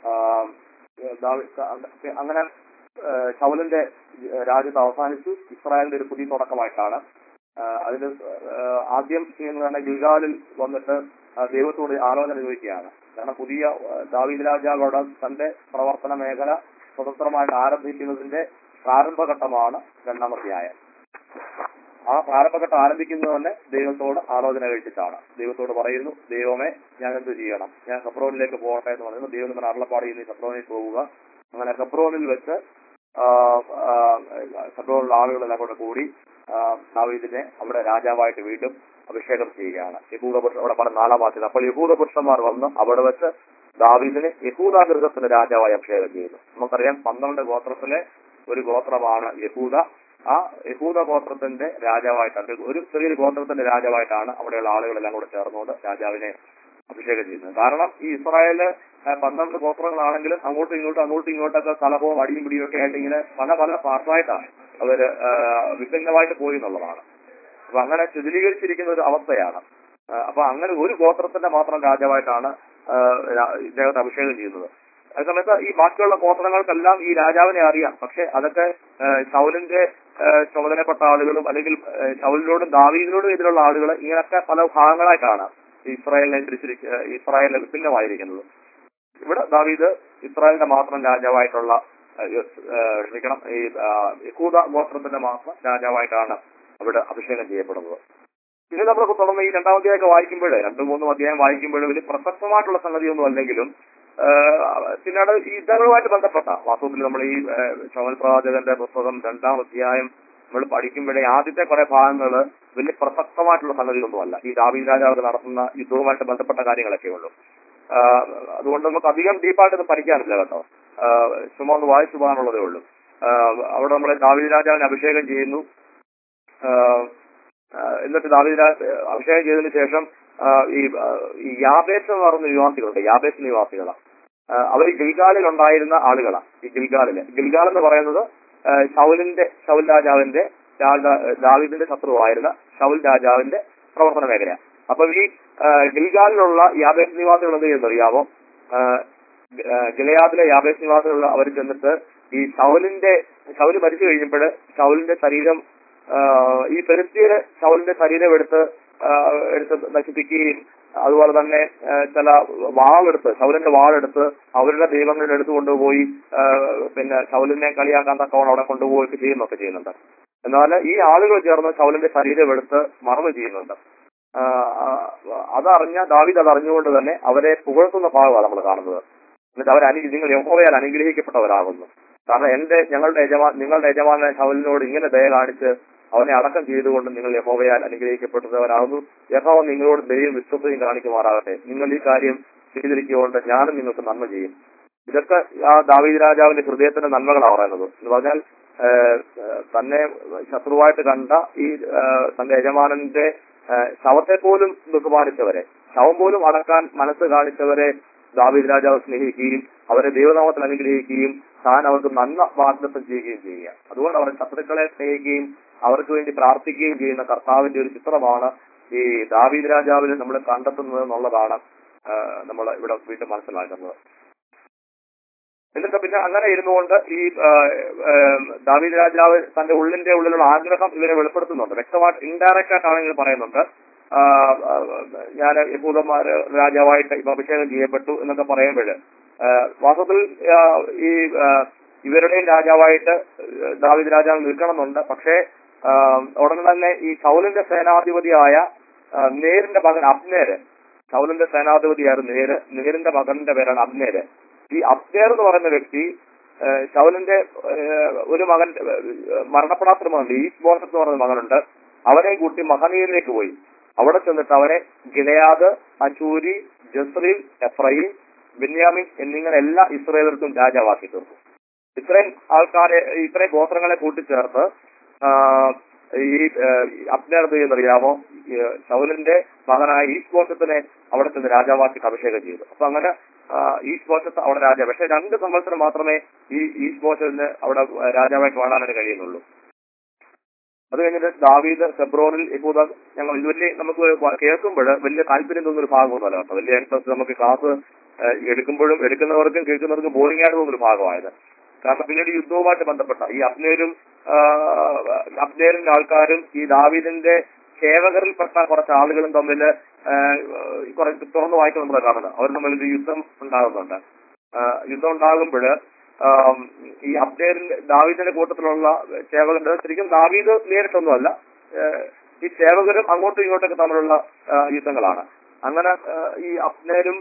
അങ്ങനെ ശൗലിന്റെ രാജ്യത്ത് അവസാനിച്ചു. ഇസ്രായേലിന്റെ ഒരു പുതിയ തുടക്കമായിട്ടാണ്. അതിന് ആദ്യം ചെയ്യുന്നതാണ് ഗിൽഗാലിൽ വന്നിട്ട് ദൈവത്തോട് ആലോചന ചോദിക്കുകയാണ്. കാരണം പുതിയ ദാവീദ് രാജാവോട് തന്റെ പ്രവർത്തന മേഖല സ്വതന്ത്രമായിട്ട് ആരംഭിക്കുന്നതിന്റെ പ്രാരംഭഘട്ടമാണ് രണ്ടാം അധ്യായം. ആ പ്രാരംഭഘട്ടം ആരംഭിക്കുന്നത് തന്നെ ദൈവത്തോട് ആലോചന കഴിച്ചിട്ടാണ്. ദൈവത്തോട് പറയുന്നു, ദൈവമേ ഞാൻ എന്ത് ചെയ്യണം, ഞാൻ ഹെബ്രോനിലേക്ക് പോകട്ടെ എന്ന് പറയുന്നു. ദൈവം തന്നെ അരുളപ്പാട് ചെയ്യുന്നു, ഹെബ്രോനിൽ പോവുക. അങ്ങനെ ഹെബ്രോനിൽ വെച്ച് ഹെബ്രോനിലുള്ള ആളുകളെല്ലാം കൂടെ കൂടി ദാവീദിനെ അവിടെ രാജാവായിട്ട് വീണ്ടും അഭിഷേകം ചെയ്യുകയാണ്. യഹൂദ അവിടെ പറഞ്ഞ നാലാം വാക്യം, അപ്പോൾ യഹൂദ പുരുഷന്മാർ വന്ന് അവിടെ വെച്ച് ദാവീദിനെ യഹൂദ ഗൃഹത്തിന്റെ രാജാവായി അഭിഷേകം ചെയ്യുന്നു. നമുക്കറിയാം പന്ത്രണ്ട് ഗോത്രത്തിലെ ഒരു ഗോത്രമാണ് യഹൂദ. ആ യഹൂദ ഗോത്രത്തിന്റെ രാജാവായിട്ടാണ്, ഒരു ചെറിയൊരു ഗോത്രത്തിന്റെ രാജാവായിട്ടാണ് അവിടെയുള്ള ആളുകളെല്ലാം കൂടെ ചേർന്നുകൊണ്ട് രാജാവിനെ അഭിഷേകം ചെയ്യുന്നത്. കാരണം ഈ ഇസ്രായേല് പന്ത്രണ്ട് ഗോത്രങ്ങളാണെങ്കിലും അങ്ങോട്ടും ഇങ്ങോട്ടും അങ്ങോട്ടും ഇങ്ങോട്ടൊക്കെ കലഹവും അടിയും പിടിയും ഒക്കെ ആയിട്ട് ഇങ്ങനെ പല പല പാർട്ടായിട്ടാണ് അവര് വിഭിന്നമായിട്ട് പോയി എന്നുള്ളതാണ്. അപ്പൊ അങ്ങനെ ശിഥിലീകരിച്ചിരിക്കുന്ന ഒരു അവസ്ഥയാണ്. അപ്പൊ അങ്ങനെ ഒരു ഗോത്രത്തിന്റെ മാത്രം രാജാവായിട്ടാണ് ഇദ്ദേഹത്തെ അഭിഷേകം ചെയ്യുന്നത്. അതേസമയത്ത് ഈ ബാക്കിയുള്ള ഗോത്രങ്ങൾക്കെല്ലാം ഈ രാജാവിനെ അറിയാം. പക്ഷെ അതൊക്കെ ശൗലിന്റെ ചുമതലപ്പെട്ട ആളുകളും അല്ലെങ്കിൽ ശൗലിനോടും ദാവീദിനോടും എതിരുള്ള ആളുകൾ ഇങ്ങനൊക്കെ പല ഭാഗങ്ങളായിട്ടാണ് ഇസ്രായേലിനെ തിരിച്ചിരിക്ക ഇസ്രായേലിനെ വിഭിന്നമായിരിക്കുന്നത്. ഇവിടെ ദാവീദ് ഇസ്രായേലിന്റെ മാത്രം രാജാവായിട്ടുള്ള ക്ഷമിക്കണം ഈ യഹൂദ ഗോത്രത്തിന്റെ മാത്രം രാജാവായിട്ടാണ് അവിടെ അഭിഷേകം ചെയ്യപ്പെടുന്നത്. ഇനി നമ്മൾ തുടർന്ന് ഈ രണ്ടാം അധ്യായമൊക്കെ വായിക്കുമ്പോൾ രണ്ടു മൂന്നും അധ്യായം വായിക്കുമ്പോൾ വലിയ പ്രസക്തമായിട്ടുള്ള സംഗതിയൊന്നും അല്ലെങ്കിലും പിന്നീട് ഈ ഇതങ്ങളുമായിട്ട് ബന്ധപ്പെട്ട വാസ്തവത്തിൽ നമ്മൾ ഈ ശമൂവേൽ പ്രവാചകന്റെ പുസ്തകം രണ്ടാം അധ്യായം നമ്മൾ പഠിക്കുമ്പോഴേ ആദ്യത്തെ കുറെ ഭാഗങ്ങൾ വലിയ പ്രസക്തമായിട്ടുള്ള സംഗതിയൊന്നുമല്ല. ഈ ദാവീദ് രാജാവ് നടത്തുന്ന യുദ്ധവുമായിട്ട് ബന്ധപ്പെട്ട കാര്യങ്ങളൊക്കെ ഉള്ളൂ. അതുകൊണ്ട് നമുക്ക് അധികം ഡീപ്പായിട്ട് ഇത് പഠിക്കാനില്ല കേട്ടോ. ചുമ്മാ ഒന്ന് വായിച്ചു പോകാനുള്ളതേ ഉള്ളൂ. അവിടെ നമ്മളെ ദാവീദ് രാജാവിനെ അഭിഷേകം ചെയ്യുന്നു. എന്നിട്ട് ദാവീദ് രാജ അഭിഷേകം ചെയ്തതിനു ശേഷം ഈ ഈ യാബേസ് എന്ന് പറയുന്ന നിവാസികളുണ്ട്, യാബേസ് നിവാസികളാണ്. അവർ ഗിൽഗാലിൽ ഉണ്ടായിരുന്ന ആളുകളാണ്. ഈ ഗിൽഗാലില് ഗിൽഗാൽ എന്ന് പറയുന്നത് ശൗലിന്റെ ശൗൽ രാജാവിന്റെ ദാവീദിന്റെ ശത്രുവായിരുന്ന ശൗൽ രാജാവിന്റെ പ്രവർത്തന മേഖലയാണ്. അപ്പൊ ഈ ഗിൽഗാലിലുള്ള യാബേസ് നിവാസികൾ എന്ത് ചെയ്യുന്നറിയാമോ? ഗിലയാദിലെ യാബേസ് നിവാസികളുള്ള അവർ ചെന്നിട്ട് ഈ ശൗലിന്റെ ശൗല് മരിച്ചു കഴിഞ്ഞപ്പോൾ ശൗലിന്റെ ശരീരം ഈ ഫെലിസ്ത്യര് ശൗലിന്റെ ശരീരം എടുത്ത് എടുത്ത് നശിപ്പിക്കുകയും അതുപോലെ തന്നെ ചില വാളെടുത്ത് ശൗലിന്റെ വാളെടുത്ത് അവരുടെ ദൈവങ്ങളുടെ അടുത്ത് കൊണ്ടുപോയി പിന്നെ ശൗലിനെ കളിയാക്കാൻ തക്കവണ്ണം അവിടെ കൊണ്ടുപോയി ചെയ്യുന്നൊക്കെ ചെയ്യുന്നുണ്ട്. എന്നാൽ ഈ ആളുകൾ ചേർന്ന് ശൗലിന്റെ ശരീരം എടുത്ത് മറന്നു ചെയ്യുന്നുണ്ട്. അതറിഞ്ഞ ദാവീദ് അതറിഞ്ഞുകൊണ്ട് തന്നെ അവരെ പുകഴ്ത്തുന്ന ഭാഗമാണ് നമ്മൾ കാണുന്നത്. എന്നിട്ട് അവർ അനു നിങ്ങൾ യഹോവയാൽ അനുഗ്രഹിക്കപ്പെട്ടവരാകുന്നു. കാരണം എന്റെ ഞങ്ങളുടെ യജമാൻ നിങ്ങളുടെ യജമാനെ ശൗലിനോട് ഇങ്ങനെ ദയ കാണിച്ച് അവനെ അടക്കം ചെയ്തുകൊണ്ട് നിങ്ങൾ യഹോവയാൽ അനുഗ്രഹിക്കപ്പെട്ടവരാകുന്നു. യഹോവ നിങ്ങളോട് ദയയും വിശ്വസതയും കാണിക്കുമാറാകട്ടെ. നിങ്ങൾ ഈ കാര്യം ചെയ്തിരിക്കുകൊണ്ട് ഞാനും നിങ്ങൾക്ക് നന്മ ചെയ്യും. ഇതൊക്കെ ആ ദാവീദ് രാജാവിന്റെ ഹൃദയത്തിന്റെ നന്മകളാണ് പറയുന്നത്. എന്ന് പറഞ്ഞാൽ തന്നെ ശത്രുവായിട്ട് കണ്ട ഈ തന്റെ യജമാനന്റെ ശവത്തെ പോലും ബഹുമാനിച്ചവരെ, ശവം പോലും അടക്കാൻ മനസ്സ് കാണിച്ചവരെ ദാവീദ് രാജാവ് സ്നേഹിക്കുകയും അവരെ ദൈവനാമത്തിൽ അനുഗ്രഹിക്കുകയും താൻ അവർക്ക് നന്മ വാഗ്ദത്തം ചെയ്യുകയും ചെയ്യുക. അതുകൊണ്ട് അവർ ശത്രുക്കളെ സ്നേഹിക്കുകയും അവർക്ക് വേണ്ടി പ്രാർത്ഥിക്കുകയും ചെയ്യുന്ന കർത്താവിന്റെ ഒരു ചിത്രമാണ് ഈ ദാവീദ് രാജാവിൽ നമ്മൾ കണ്ടെത്തുന്നത് എന്നുള്ളതാണ് നമ്മൾ ഇവിടെ വീണ്ടും മനസ്സിലാക്കുന്നത്. എന്നിട്ട് പിന്നെ അങ്ങനെ ഇരുന്നുകൊണ്ട് ഈ ദാവീദ് രാജാവ് തന്റെ ഉള്ളിന്റെ ഉള്ളിലുള്ള ആഗ്രഹം ഇവരെ വെളിപ്പെടുത്തുന്നുണ്ട്. വ്യക്തമായിട്ട് ഇൻഡയറക്റ്റ് ആയിട്ടാണെങ്കിൽ പറയുന്നുണ്ട്, ഞാൻ യഹൂദന്മാര് രാജാവായിട്ട് ഇപ്പൊ അഭിഷേകം ചെയ്യപ്പെട്ടു എന്നൊക്കെ പറയുമ്പോൾ വാസ്തവത്തിൽ ഈ ഇവരുടെയും രാജാവായിട്ട് ദാവീദ് രാജാവ് നിൽക്കണമെന്നുണ്ട്. പക്ഷേ ഉടനെ തന്നെ ഈ ശൗലിന്റെ സേനാധിപതിയായ നേരിന്റെ മകൻ അബ്നേര്, ശൗലിന്റെ സേനാധിപതിയായിരുന്നു നേര്, നേരിന്റെ മകന്റെ പേരാണ് അബ്നേര്. ഈ അബ്നേർ എന്ന് പറയുന്ന വ്യക്തി ശൗലിന്റെ ഒരു മകൻ മരണപ്പെടാത്തൊരു മകനുണ്ട്, ഈസ് ബോസത്ത് എന്ന് പറയുന്ന മകനുണ്ട്. അവനെ കൂട്ടി മഹനീരിലേക്ക് പോയി. അവിടെ ചെന്നിട്ട് അവനെ Gilead, Ashuri, Jezreel, Ephraim, Benjamin എന്നിങ്ങനെ എല്ലാ ഇസ്രായേലർക്കും രാജാവാക്കി തീർത്തു. ഇത്രയും ആൾക്കാരെ ഇത്രയും ഗോത്രങ്ങളെ കൂട്ടിച്ചേർത്ത് ഈ അബ്നേർ എന്നറിയാമോ ശൗലിന്റെ മകനായ ഈസ് ബോസത്തിനെ അവിടെ ചെന്ന് രാജാവാക്കി അഭിഷേകം ചെയ്തു. അപ്പൊ അങ്ങനെ ഈസ് ബോസത്ത് അവിടെ രാജാവ്. പക്ഷെ രണ്ട് സംവത്സരം മാത്രമേ ഈ ഈസ് ബോസത്തിന് അവിടെ രാജാവായിട്ട് വാഴാനായിട്ട് കഴിയുന്നുള്ളൂ. അത് കഴിഞ്ഞിട്ട് ദാവീദ് ഹെബ്രോനിൽ യഹൂദ ഞങ്ങൾ വലിയ നമുക്ക് കേൾക്കുമ്പോൾ വലിയ താല്പര്യം തോന്നുന്നൊരു ഭാഗമൊന്നുമല്ല കേട്ടോ. വലിയ ഇൻട്രസ്റ്റ് നമുക്ക് ക്ലാസ് എടുക്കുമ്പോഴും എടുക്കുന്നവർക്കും കേൾക്കുന്നവർക്കും ബോറിംഗ് ആയിട്ട് തോന്നുന്നൊരു ഭാഗമായത്. കാരണം പിന്നീട് യുദ്ധവുമായിട്ട് ബന്ധപ്പെട്ട ഈ അബ്നേരും അബ്നേരിന്റെ ആൾക്കാരും ഈ ദാവീദിന്റെ സേവകരിൽപ്പെട്ട കുറച്ച് ആളുകളും തമ്മിൽ കുറച്ച് തുറന്നു വായിക്കാൻ നമ്മൾ കാണുന്നത്. അവർ തമ്മിൽ ഒരു യുദ്ധം ഉണ്ടാകുന്നുണ്ട്. യുദ്ധം ഉണ്ടാകുമ്പോൾ ഈ അബ്നേരിന്റെ ദാവീദിന്റെ കൂട്ടത്തിലുള്ള സേവകരുടെ ശരിക്കും ദാവീദ് നേരിട്ടൊന്നുമല്ല, ഈ സേവകരും അങ്ങോട്ടും ഇങ്ങോട്ടൊക്കെ തമ്മിലുള്ള യുദ്ധങ്ങളാണ്. അങ്ങനെ ഈ അബ്നേരും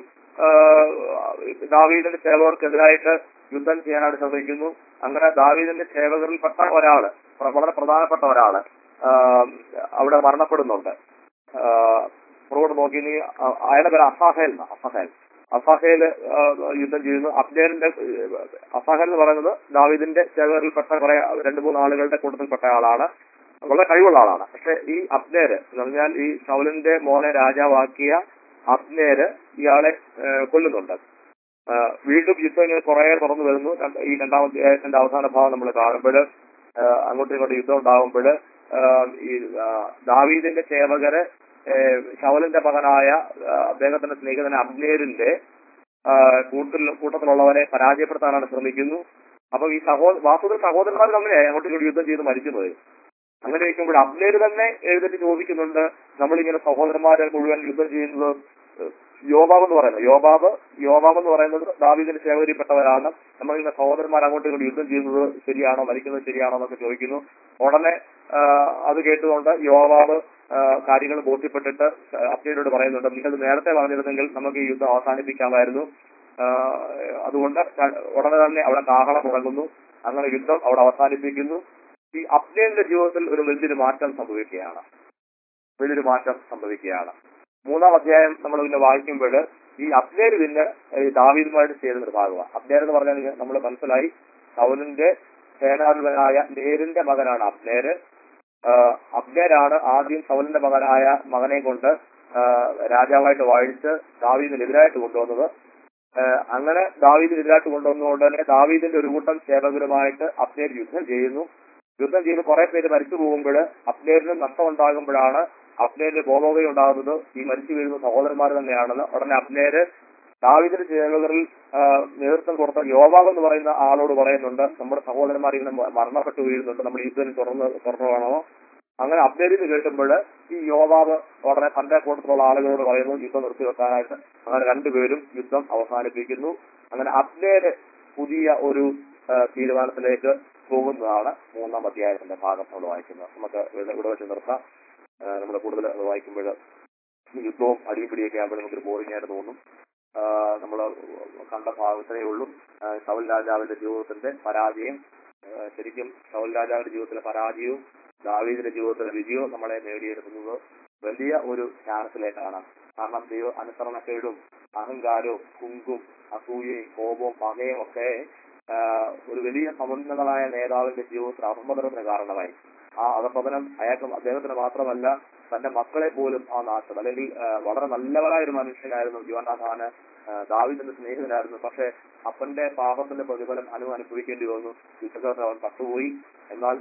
ദാവീദിന്റെ സേവകർക്കെതിരായിട്ട് യുദ്ധം ചെയ്യാനായിട്ട് ശ്രമിക്കുന്നു. അങ്ങനെ ദാവീദിന്റെ സേവകരിൽപ്പെട്ട ഒരാള്, വളരെ പ്രധാനപ്പെട്ട ഒരാള് അവിടെ മരണപ്പെടുന്നുണ്ട്. പുറകോട്ട് നോക്കി നീ അയാളുടെ പേര് അസാഹേൽ അസാഹേൽ അസാഹേൽ യുദ്ധം ചെയ്യുന്നു. അബ്നേരിന്റെ അസാഹേൽ എന്ന് പറയുന്നത് ദാവീദിന്റെ സേവകരിൽപ്പെട്ട കുറെ രണ്ട് മൂന്ന് ആളുകളുടെ കൂട്ടത്തിൽപ്പെട്ട ആളാണ്, വളരെ കഴിവുള്ള ആളാണ്. പക്ഷെ ഈ അബ്നേര് എന്ന് പറഞ്ഞാൽ ഈ ശൗലിന്റെ മോനെ രാജാവാക്കിയ അബ്നേര് ഇയാളെ കൊല്ലുന്നുണ്ട്. വീണ്ടും യുദ്ധം ഇങ്ങനെ കുറെ തുറന്നു വരുന്നു. ഈ രണ്ടാമത്തെ അധ്യായത്തിന്റെ അവസാന ഭാഗം നമ്മൾ കാണുമ്പോൾ അങ്ങോട്ടും ഇങ്ങോട്ടും യുദ്ധം ഉണ്ടാകുമ്പോൾ ഈ ദാവീദിന്റെ സേവകര് ശൗലിന്റെ മകനായ അദ്ദേഹത്തിന്റെ സ്നേഹിതനായ അബ്നേരിന്റെ കൂട്ടിൽ കൂട്ടത്തിലുള്ളവരെ പരാജയപ്പെടുത്താനാണ് ശ്രമിക്കുന്നു. അപ്പൊ ഈ സഹോദര വാസ്തുവിൽ സഹോദരന്മാർ തമ്മിലെ അങ്ങോട്ടും ഇങ്ങോട്ടും യുദ്ധം ചെയ്ത് മരിക്കുന്നത്. അങ്ങനെ ഇരിക്കുമ്പോൾ അബ്നേര് തന്നെ എഴുതിട്ട് ചോദിക്കുന്നുണ്ട്, നമ്മളിങ്ങനെ സഹോദരന്മാരെ മുഴുവൻ യുദ്ധം ചെയ്യുന്നത് യോബാബ് എന്ന് പറയുന്നത് യോബാബ് യോബാബ് എന്ന് പറയുന്നത് ദാവീദിന്റെ സേവകരിപ്പെട്ടവരാണ്. നമ്മളിങ്ങനെ സഹോദരന്മാർ അങ്ങോട്ടും ഇങ്ങോട്ടും യുദ്ധം ചെയ്യുന്നത് ശരിയാണോ, മരിക്കുന്നത് ശരിയാണോ എന്നൊക്കെ ചോദിക്കുന്നു. ഉടനെ അത് കേട്ടുകൊണ്ട് യോബാബ് കാര്യങ്ങൾ ബോധ്യപ്പെട്ടിട്ട് അബ്നേരോട് പറയുന്നുണ്ട്, നിങ്ങൾ നേരത്തെ പറഞ്ഞിരുന്നെങ്കിൽ നമുക്ക് ഈ യുദ്ധം അവസാനിപ്പിക്കാമായിരുന്നു. അതുകൊണ്ട് ഉടനെ തന്നെ അവിടെ കാഹളം മുടങ്ങുന്നു. അങ്ങനെ യുദ്ധം അവിടെ അവസാനിപ്പിക്കുന്നു. ഈ അബ്നേരിന്റെ ജീവിതത്തിൽ ഒരു വലിയൊരു മാറ്റം സംഭവിക്കുകയാണ് വലിയൊരു മാറ്റം സംഭവിക്കുകയാണ് മൂന്നാം അധ്യായം നമ്മൾ പിന്നെ വായിക്കുമ്പോൾ ഈ അബ്നേര് പിന്നെ ദാവീദുമായിട്ട് ചേരുന്ന ഒരു ഭാഗമാണ്. അബ്നേർ എന്ന് പറഞ്ഞാൽ നമ്മൾ മനസ്സിലായി, സൗലിന്റെ സേനാധിപനായ നേരിന്റെ മകനാണ് അബ്നേര്. അബ്നേരാണ് ആദ്യം സൗലിന്റെ മകനായ മകനെ കൊണ്ട് രാജാവായിട്ട് വാഴിച്ച് ദാവീദിനെതിരായിട്ട് കൊണ്ടുവന്നത്. അങ്ങനെ ദാവീദിനെതിരായിട്ട് കൊണ്ടുവന്നുകൊണ്ട് തന്നെ ദാവീദിന്റെ ഒരു കൂട്ടം സേവകരുമായിട്ട് അബ്നേർ യുദ്ധം ചെയ്യുന്നു. യുദ്ധം ചെയ്ത് കുറെ പേര് മരിച്ചു പോകുമ്പോൾ അബ്നേരിന് നഷ്ടം ഉണ്ടാകുമ്പോഴാണ് അബ്നേരിന് ബോധോദയം ഉണ്ടാകുന്നത് ഈ മരിച്ചു വീഴുന്ന സഹോദരന്മാർ തന്നെയാണെന്ന്. ഉടനെ അബ്നേര് ദാവീദിന്റെ സേവകരിൽ നേതൃത്വം കൊടുത്ത യോബാബ് എന്ന് പറയുന്ന ആളോട് പറയുന്നുണ്ട്, നമ്മുടെ സഹോദരന്മാർ ഇങ്ങനെ മരണപ്പെട്ടു വീഴുന്നുണ്ട്, നമ്മൾ യുദ്ധത്തിന് തുറന്ന് തുറന്നു വേണമോ. അങ്ങനെ അബ്നേരിന്ന് കേൾക്കുമ്പോൾ ഈ യോബാബ് ഉടനെ തന്റെ കൂട്ടത്തിലുള്ള ആളുകളോട് പറയുന്നു യുദ്ധം നിർത്തിവെക്കാനായിട്ട്. അങ്ങനെ രണ്ടുപേരും യുദ്ധം അവസാനിപ്പിക്കുന്നു. അങ്ങനെ അബ്നേര് പുതിയ ഒരു തീരുമാനത്തിലേക്ക് പോകുന്നതാണ് മൂന്നാം അധ്യായത്തിന്റെ ഭാഗം നമ്മൾ വായിക്കുന്നത്. നമുക്ക് ഇവിടെ വെച്ച് നിർത്താം. നമ്മൾ കൂടുതൽ വായിക്കുമ്പോൾ യുദ്ധവും അടിപിടിയൊക്കെ ആകുമ്പോൾ നമുക്കൊരു ബോറിംഗ് ആയിട്ട് തോന്നും. നമ്മൾ കണ്ട ഭാഗത്തിലേ ഉള്ളൂ സൗൽ രാജാവിന്റെ ജീവിതത്തിന്റെ പരാജയം. ശരിക്കും സൗൽ രാജാവിന്റെ ജീവിതത്തിലെ പരാജയവും ദാവീദിന്റെ ജീവിതത്തിലെ വിജയവും നമ്മളെ നേടിയെടുക്കുന്നത് വലിയ ഒരു ജ്ഞാനത്തിലേക്കാണ്. കാരണം ദൈവ അനുസരണക്കേടും അഹങ്കാരവും കുങ്കും അസൂയയും കോപവും പകയും ഒക്കെ ഒരു വലിയ സമുന്നതനായ നേതാവിന്റെ ജീവിതത്തിൽ അധപതനത്തിന് കാരണമായി. ആ അധപതനം അയാൾക്ക് അദ്ദേഹത്തിന് മാത്രമല്ല തന്റെ മക്കളെ പോലും ആ നാശം, അല്ലെങ്കിൽ വളരെ നല്ലവരായ ഒരു മനുഷ്യനായിരുന്നു യോനാഥാന്, ദാവീദിന്റെ സ്നേഹിതനായിരുന്നു. പക്ഷെ അപ്പന്റെ പാപത്തിന്റെ പ്രതിഫലം അനു അനുഭവിക്കേണ്ടി വന്നു. യുദ്ധത്തിൽ അവൻ പട്ടുപോയി. എന്നാൽ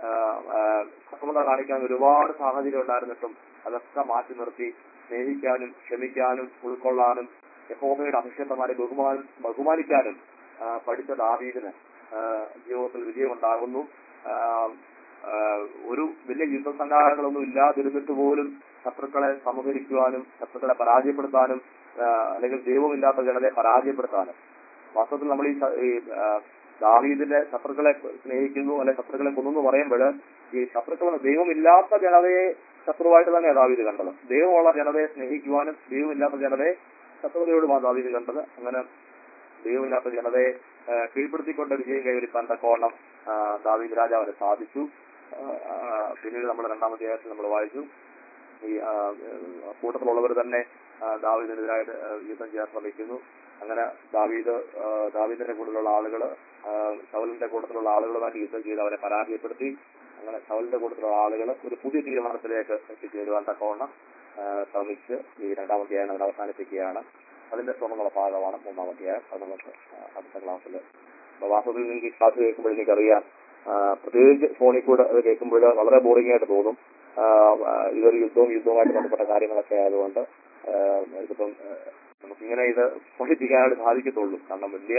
സക്രമത കാണിക്കാൻ ഒരുപാട് സാഹചര്യം ഉണ്ടായിരുന്നിട്ടും അതൊക്കെ മാറ്റി നിർത്തി സ്നേഹിക്കാനും ക്ഷമിക്കാനും ഉൾക്കൊള്ളാനും യഹോവയുടെ അഭിഷേകന്മാരെ ബഹുമാനം ബഹുമാനിക്കാനും പഠിച്ച ദാവീദിന് ജീവിതത്തിൽ വിജയമുണ്ടാകുന്നു. ഒരു വലിയ യുദ്ധസന്നാഹങ്ങളൊന്നും ഇല്ലാതിരുന്നിട്ട് പോലും ശത്രുക്കളെ സമീകരിക്കുവാനും ശത്രുക്കളെ പരാജയപ്പെടുത്താനും അല്ലെങ്കിൽ ദൈവമില്ലാത്ത ജനതയെ പരാജയപ്പെടുത്താനും. വാസ്തവത്തിൽ നമ്മൾ ഈ ദാവീദിന്റെ ശത്രുക്കളെ സ്നേഹിക്കുന്നു അല്ലെങ്കിൽ ശത്രുക്കളെ കൊന്നു പറയുമ്പോൾ ഈ ശത്രുക്കളെ ദൈവമില്ലാത്ത ജനതയെ ശത്രുവായിട്ട് തന്നെയാണ് ദാവീദ് കണ്ടത്. ദൈവമുള്ള ജനതയെ സ്നേഹിക്കുവാനും ദൈവമില്ലാത്ത ജനതയെ ശത്രുതയോടുമാണ് ദാവീദ് കണ്ടത്. അങ്ങനെ ദൈവമില്ലാത്ത ജനതയെ കീഴ്പ്പെടുത്തിക്കൊണ്ട് വിജയം കൈവരിക്കാൻ തക്കവണ്ണം ദാവീദ് രാജാവിന് സാധിച്ചു. പിന്നീട് നമ്മൾ രണ്ടാമത്തെ ആയത്തിൽ നമ്മൾ വായിച്ചു, ഈ കൂട്ടത്തിലുള്ളവർ തന്നെ ദാവീദിനെതിരായിട്ട് യുദ്ധം ചെയ്യാൻ ശ്രമിക്കുന്നു. അങ്ങനെ ദാവീദ് ദാവീദിന്റെ കൂട്ടത്തിലുള്ള ആളുകൾ ശൗലിന്റെ കൂട്ടത്തിലുള്ള ആളുകളുമായിട്ട് യുദ്ധം ചെയ്ത് അവരെ പരാജയപ്പെടുത്തി. അങ്ങനെ ശൗലിന്റെ കൂട്ടത്തിലുള്ള ആളുകൾ ഒരു പുതിയ തീരുമാനത്തിലേക്ക് എത്തിച്ചേരുവാൻ തക്കവണ്ണം ശ്രമിച്ച് ഈ രണ്ടാമത്തെ ആയം അവർ അവസാനിപ്പിക്കുകയാണ്. അതിന്റെ തുറന്നുള്ള ഭാഗമാണ് മൂന്നാമത്തെ ആയം. അത് നമുക്ക് അടുത്ത ക്ലാസ്സിൽ വാസ്തവത്തിൽ നിങ്ങൾക്ക് ഈ ക്ലാസ് കേൾക്കുമ്പോൾ എനിക്കറിയാം, പ്രത്യേകിച്ച് ഫോണിൽ കൂടെ അത് കേൾക്കുമ്പോൾ വളരെ ബോറിംഗ് ആയിട്ട് തോന്നും. ഇതൊരു യുദ്ധവും യുദ്ധവുമായിട്ട് ബന്ധപ്പെട്ട കാര്യങ്ങളൊക്കെ ആയതുകൊണ്ട് ഇതിപ്പം നമുക്കിങ്ങനെ ഇത് പഠിപ്പിക്കാനായിട്ട് സാധിക്കത്തുള്ളൂ. കാരണം വലിയ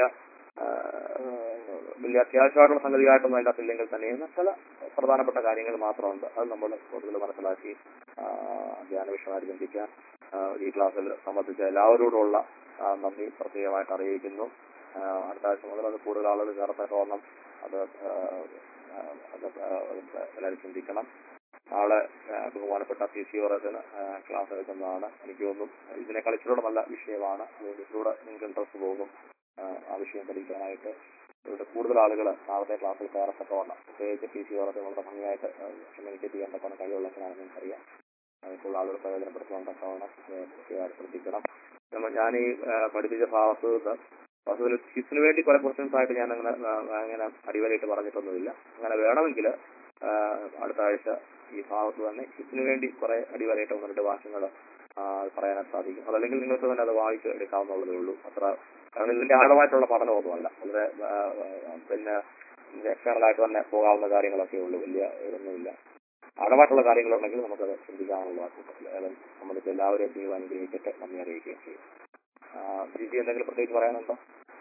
വലിയ അത്യാവശ്യമായിട്ടുള്ള സംഗതിയായിട്ടൊന്നും അതിനകത്തില്ലെങ്കിൽ തന്നെ ചില പ്രധാനപ്പെട്ട കാര്യങ്ങൾ മാത്രമുണ്ട്. അത് നമ്മൾ കൂടുതൽ മനസ്സിലാക്കി ധ്യാന വിഷയമായിട്ട് ചിന്തിക്കാൻ ഈ ക്ലാസ്സിൽ സംബന്ധിച്ച എല്ലാവരോടുമുള്ള നന്ദി പ്രത്യേകമായിട്ട് അറിയിക്കുന്നു. അടുത്ത ആഴ്ച മുതൽ അത് കൂടുതൽ ആളുകൾ ചേർത്തക്കോണം അത് അത് എല്ലാവരും ചിന്തിക്കണം. നാളെ ബഹുമാനപ്പെട്ട പി സി ഓറത്തിന് ക്ലാസ് എടുക്കുന്നതാണ്. എനിക്ക് തോന്നും ഇതിനേക്കാൾ ഇച്ചിലൂടെ നല്ല വിഷയമാണ്. അതുകൊണ്ട് ഇതിലൂടെ നിങ്ങൾക്ക് ഇൻട്രസ്റ്റ് പോകും ആ വിഷയം പഠിക്കാനായിട്ട്. ഇവിടെ കൂടുതൽ ആളുകൾ നാളത്തെ ക്ലാസ്സിൽ കയറത്തക്കവണ്ണം പ്രത്യേകിച്ച് പി സി ഓറത്ത് വളരെ ഭംഗിയായിട്ട് കമ്മ്യൂണിക്കേറ്റ് ചെയ്യാൻ തക്കവണ്ണം കഴിവുള്ളവരാണെന്ന് എനിക്കറിയാം. അതിനുള്ള ആളുകൾ പ്രയോജനപ്പെടുത്താൻ തക്കവണ്ണം കൃത്യമായിട്ട് ശ്രദ്ധിക്കണം. ഞാൻ ഈ പഠിപ്പിച്ച ഭാഗത്ത് വാസ്തവത്തിൽ കിസിന് വേണ്ടി കുറെ ക്വസ്റ്റ്യൻസ് ആയിട്ട് ഞാൻ അങ്ങനെ അങ്ങനെ അടിവരായിട്ട് പറഞ്ഞിട്ടൊന്നുമില്ല. അങ്ങനെ വേണമെങ്കിൽ അടുത്ത ആഴ്ച ഈ ഭാഗത്ത് തന്നെ ഇതിനു വേണ്ടി കുറെ അടിവരയിട്ട് ഒന്ന് രണ്ട് വാക്യങ്ങൾ പറയാനായിട്ട് സാധിക്കും. അതല്ലെങ്കിൽ നിങ്ങൾക്ക് തന്നെ അത് വായിച്ച് എടുക്കാവുന്നതേ ഉള്ളൂ. അത്ര കാരണം ഇതിന്റെ ആഴമായിട്ടുള്ള പഠനമൊന്നുമല്ല, വളരെ പിന്നെ എക്സ്റ്റേണലായിട്ട് തന്നെ പോകാവുന്ന കാര്യങ്ങളൊക്കെ ഉള്ളൂ, വലിയ ഇതൊന്നുമില്ല. ആഴമായിട്ടുള്ള കാര്യങ്ങളുണ്ടെങ്കിൽ നമുക്കത് ചിന്തിക്കാനുള്ള കൂട്ടത്തിൽ നമ്മൾക്ക് എല്ലാവരെയും ദൈവം അനുഗ്രഹിച്ചിട്ട് നന്ദി അറിയിക്കുകയും ചെയ്യും. ജിജി എന്തെങ്കിലും പ്രത്യേകിച്ച് പറയാനുണ്ടോ?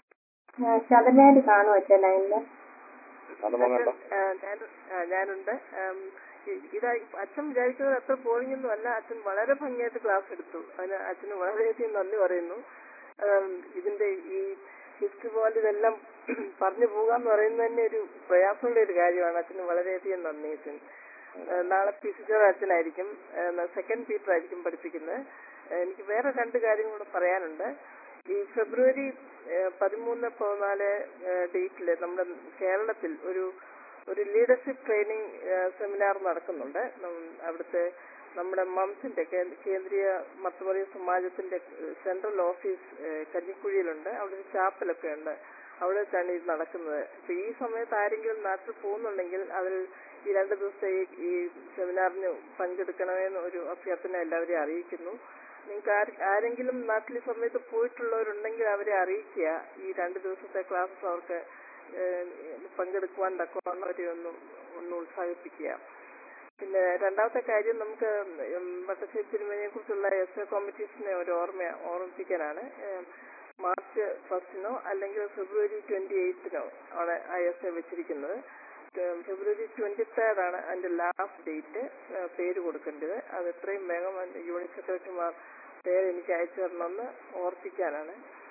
ഞാനുണ്ട്. ഇതാ അച്ഛൻ വിചാരിക്കുന്നത് അത്ര ബോറിംഗൊന്നും അല്ല. അച്ഛൻ വളരെ ഭംഗിയായിട്ട് ക്ലാസ് എടുത്തു. അതിന് അച്ഛന് വളരെയധികം നന്ദി പറയുന്നു. ഇതിന്റെ ഈ ഹിസ്റ്ററി പോലെ ഇതെല്ലാം പറഞ്ഞു പോകാന്ന് പറയുന്നത് തന്നെ ഒരു പ്രയാസമുള്ള ഒരു കാര്യമാണ്. അച്ഛന് വളരെയധികം നന്ദി. അച്ഛൻ നാളെ പി സി ജോർജ് അച്ഛനായിരിക്കും, സെക്കൻഡ് പീറ്റർ ആയിരിക്കും പഠിപ്പിക്കുന്നത്. എനിക്ക് വേറെ രണ്ട് കാര്യം കൂടെ പറയാനുണ്ട്. ഈ ഫെബ്രുവരി പതിമൂന്ന് പതിനാല് ഡേറ്റില് നമ്മുടെ കേരളത്തിൽ ഒരു ഒരു ലീഡർഷിപ്പ് ട്രെയിനിങ് സെമിനാർ നടക്കുന്നുണ്ട്. അവിടുത്തെ നമ്മുടെ മംസിന്റെ കേന്ദ്രീയ മത്തമറിയ സമാജത്തിന്റെ സെൻട്രൽ ഓഫീസ് കഞ്ഞിക്കുഴിയിലുണ്ട്. അവിടെ ഒരു ചാപ്പലൊക്കെ ഉണ്ട്. അവിടെ വെച്ചാണ് ഇത് നടക്കുന്നത്. അപ്പൊ ഈ സമയത്ത് ആരെങ്കിലും നാട്ടിൽ പോകുന്നുണ്ടെങ്കിൽ അതിൽ ഈ രണ്ട് ദിവസത്തെ ഈ സെമിനാറിന് പങ്കെടുക്കണമെന്ന് ഒരു അഭ്യർത്ഥന എല്ലാവരെയും അറിയിക്കുന്നു. നിങ്ങൾക്ക് ആരെങ്കിലും നാട്ടിൽ ഈ സമയത്ത് പോയിട്ടുള്ളവരുണ്ടെങ്കിൽ അവരെ അറിയിക്കുക. ഈ രണ്ട് ദിവസത്തെ ക്ലാസ് അവർക്ക് പങ്കെടുക്കുവാൻ തക്കവണ്ണവരെ ഒന്ന് ഒന്ന് ഉത്സാഹിപ്പിക്കുക. പിന്നെ രണ്ടാമത്തെ കാര്യം, നമുക്ക് വട്ടശ്ശേരി തിരുമേനിയെ കുറിച്ചുള്ള എസ് എ കോമ്പറ്റീഷനെ ഒരു ഓർമ്മ ഓർമ്മിപ്പിക്കാനാണ്. മാർച്ച് ഫസ്റ്റിനോ അല്ലെങ്കിൽ ഫെബ്രുവരി ട്വന്റി എയ്ത്തിനോ ആണ് ആ എസ് എ വെച്ചിരിക്കുന്നത്. ഫെബ്രുവരി ട്വന്റി തേർഡാണ് അതിന്റെ ലാസ്റ്റ് ഡേറ്റ് പേര് കൊടുക്കേണ്ടത്. അത് എത്രയും വേഗം യൂണിറ്റ് സെക്രട്ടറിമാർ പേര് എനിക്ക് അയച്ചു തരണമെന്ന് ഓർപ്പിക്കാനാണ്.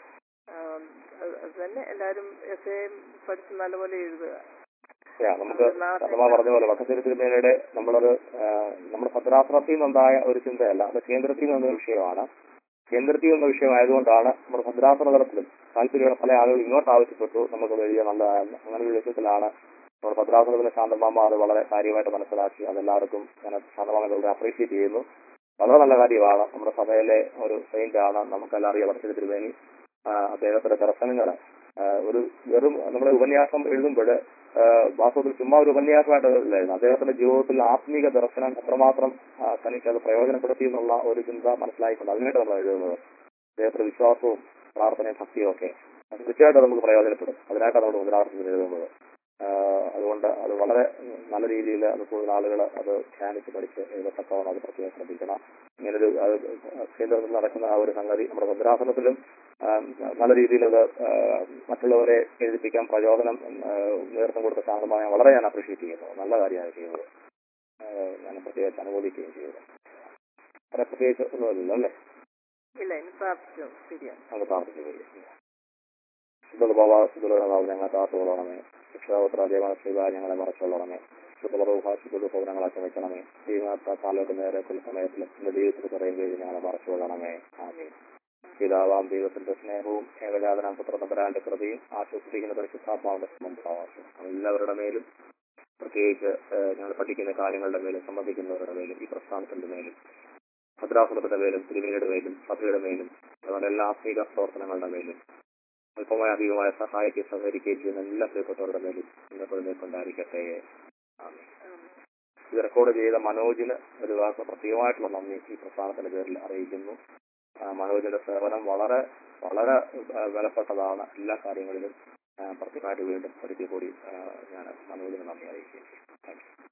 അത് തന്നെ എല്ലാവരും എസ് എ പഠിച്ച് നല്ലപോലെ എഴുതുക. നമുക്ക് പറഞ്ഞ പോലെ വട്ടശ്ശേരി തിരുമേനിയുടെ നമ്മളത് നമ്മുടെ ഭദ്രാസനത്തിൽ നിന്നുണ്ടായ ഒരു ചിന്തയല്ല, അത് കേന്ദ്രത്തിൽ നിന്ന വിഷയമാണ്. കേന്ദ്രത്തിൽ നിന്ന വിഷയമായതുകൊണ്ടാണ് നമ്മുടെ ഭദ്രാസന തലത്തിലും താല്പര്യമുള്ള പല ആളുകൾ ഇങ്ങോട്ട് ആവശ്യപ്പെട്ടു നമുക്ക് വലിയ നല്ലതായിരുന്നു. അങ്ങനെ ഒരു വിഷയത്തിലാണ് നമ്മുടെ ഭദ്രാസനത്തിലെ ശാന്തമാമ അത് വളരെ കാര്യമായിട്ട് മനസ്സിലാക്കി. അതെല്ലാവർക്കും ഞാൻ ശാന്തമാമ വളരെ അപ്രീഷിയേറ്റ് ചെയ്യുന്നു. വളരെ നല്ല കാര്യമാണ്. നമ്മുടെ സഭയിലെ ഒരു സെയിന്റ് ആണ്, നമുക്കെല്ലാം അറിയാം വട്ടശ്ശേരി തിരുമേനി. അദ്ദേഹത്തിന്റെ ദർശനങ്ങൾ ഒരു വെറും നമ്മുടെ ഉപന്യാസം എഴുതുമ്പോൾ വാസ്തവത്തിൽ ചുമ്മാ ഒരു ഉപന്യാസമായിട്ടല്ലായിരുന്നു. അദ്ദേഹത്തിന്റെ ജീവിതത്തിൽ ആത്മീക ദർശനം എത്രമാത്രം തനിക്ക് അത് പ്രയോജനപ്പെടുത്തി എന്നുള്ള ഒരു ചിന്ത മനസ്സിലായിക്കൊണ്ട് അതിനായിട്ട് നമ്മൾ എഴുതുന്നത്. അദ്ദേഹത്തിന്റെ വിശ്വാസവും പ്രാർത്ഥനയും ഭക്തിയും ഒക്കെ തീർച്ചയായിട്ടും നമുക്ക് പ്രയോജനപ്പെടും. അതിനായിട്ടാണ് നമ്മൾ ഉപരാർത്ഥന എഴുതുന്നത്. അതുകൊണ്ട് അത് വളരെ നല്ല രീതിയിൽ അത് കൂടുതൽ ആളുകൾ അത് ധ്യാനിച്ച് പഠിച്ച് എഴുതത്തക്കവണ്ണം അത് പ്രത്യേകം ശ്രദ്ധിക്കണം. ഇങ്ങനൊരു കേന്ദ്രത്തിൽ നടക്കുന്ന ആ ഒരു സംഗതി നമ്മുടെ ഭദ്രാസനത്തിലും നല്ല രീതിയിൽ അത് മറ്റുള്ളവരെ എഴുതിപ്പിക്കാൻ പ്രചോദനം നേതൃത്വം കൊടുത്ത ശാന്തമായ വളരെ ഞാൻ അപ്രീഷിയേറ്റ് ചെയ്യുന്നു. നല്ല കാര്യമാണ് ചെയ്യുന്നത്. ഞാൻ പ്രത്യേകിച്ച് അനുമോദിക്കുകയും ചെയ്യുന്നത്. അത്ര പ്രത്യേകിച്ച് ഒന്നുമില്ലല്ലോ അല്ലേ? ഞങ്ങൾ പ്രാർത്ഥിച്ചു. ശുദ്ധഭാവാസുദ്ധനാവ് ഞങ്ങളെ കാത്തുകൊള്ളണമേ. ശിക്ഷാപത്ര ദേവാശ്രീവ ഞങ്ങളെ മറച്ചുകൊള്ളണമേ. ശുദ്ധഭാഷുദ്ധ ഭവനങ്ങളൊക്കെ വെക്കണമേ. ദൈവത്ത കാലത്ത് നേരെ കുല സമയത്തിൽ എന്റെ ദൈവത്തിന് പറയും കഴിഞ്ഞ് ഞങ്ങളെ മറച്ചുകൊള്ളണമേ. ആമേൻ. പിതാവാം ദൈവത്തിന്റെ സ്നേഹവും ഏകജാതനാം പുത്രനമ്പരാന്റെ കൃപയും ആശ്വസിപ്പിക്കുന്ന പരിശുദ്ധാത്മാവിന്റെ സംബന്ധവാസവും എല്ലാവരുടെ മേലും, പ്രത്യേകിച്ച് ഞങ്ങൾ പഠിക്കുന്ന കാര്യങ്ങളുടെ മേലും സംബന്ധിക്കുന്നവരുടെ മേലും ഈ പ്രസ്ഥാനത്തിന്റെ മേലും ഭദ്രാസനത്തിന്റെ മേലും തിരുമേനിയുടെ മേലും സഭയുടെ മേലും അതുപോലെ എല്ലാ ആത്മീക പ്രവർത്തനങ്ങളുടെ മേലും അല്പമായ അധികമായ സഹായിക്കുകയും സഹകരിക്കുകയും ചെയ്യുന്ന എല്ലാ പ്രിയപ്പെട്ടവരുടെ മേലും ഇന്നത്തെ കൊണ്ടായിരിക്കട്ടെ. ഇത് റെക്കോർഡ് ചെയ്ത മനോജിന് ഒരു വാക്ക് പ്രത്യേകമായിട്ടുള്ള നന്ദി ഈ പ്രസ്ഥാനത്തിന്റെ പേരിൽ അറിയിക്കുന്നു. മനോജിന്റെ സേവനം വളരെ വളരെ വിലപ്പെട്ടതാണ്. എല്ലാ കാര്യങ്ങളിലും പ്രത്യേകമായിട്ട് വീണ്ടും ഒരിക്കൽ കൂടി ഞാൻ മനോജിന് നന്ദി അറിയിക്കുകയും ചെയ്യും. Thank U.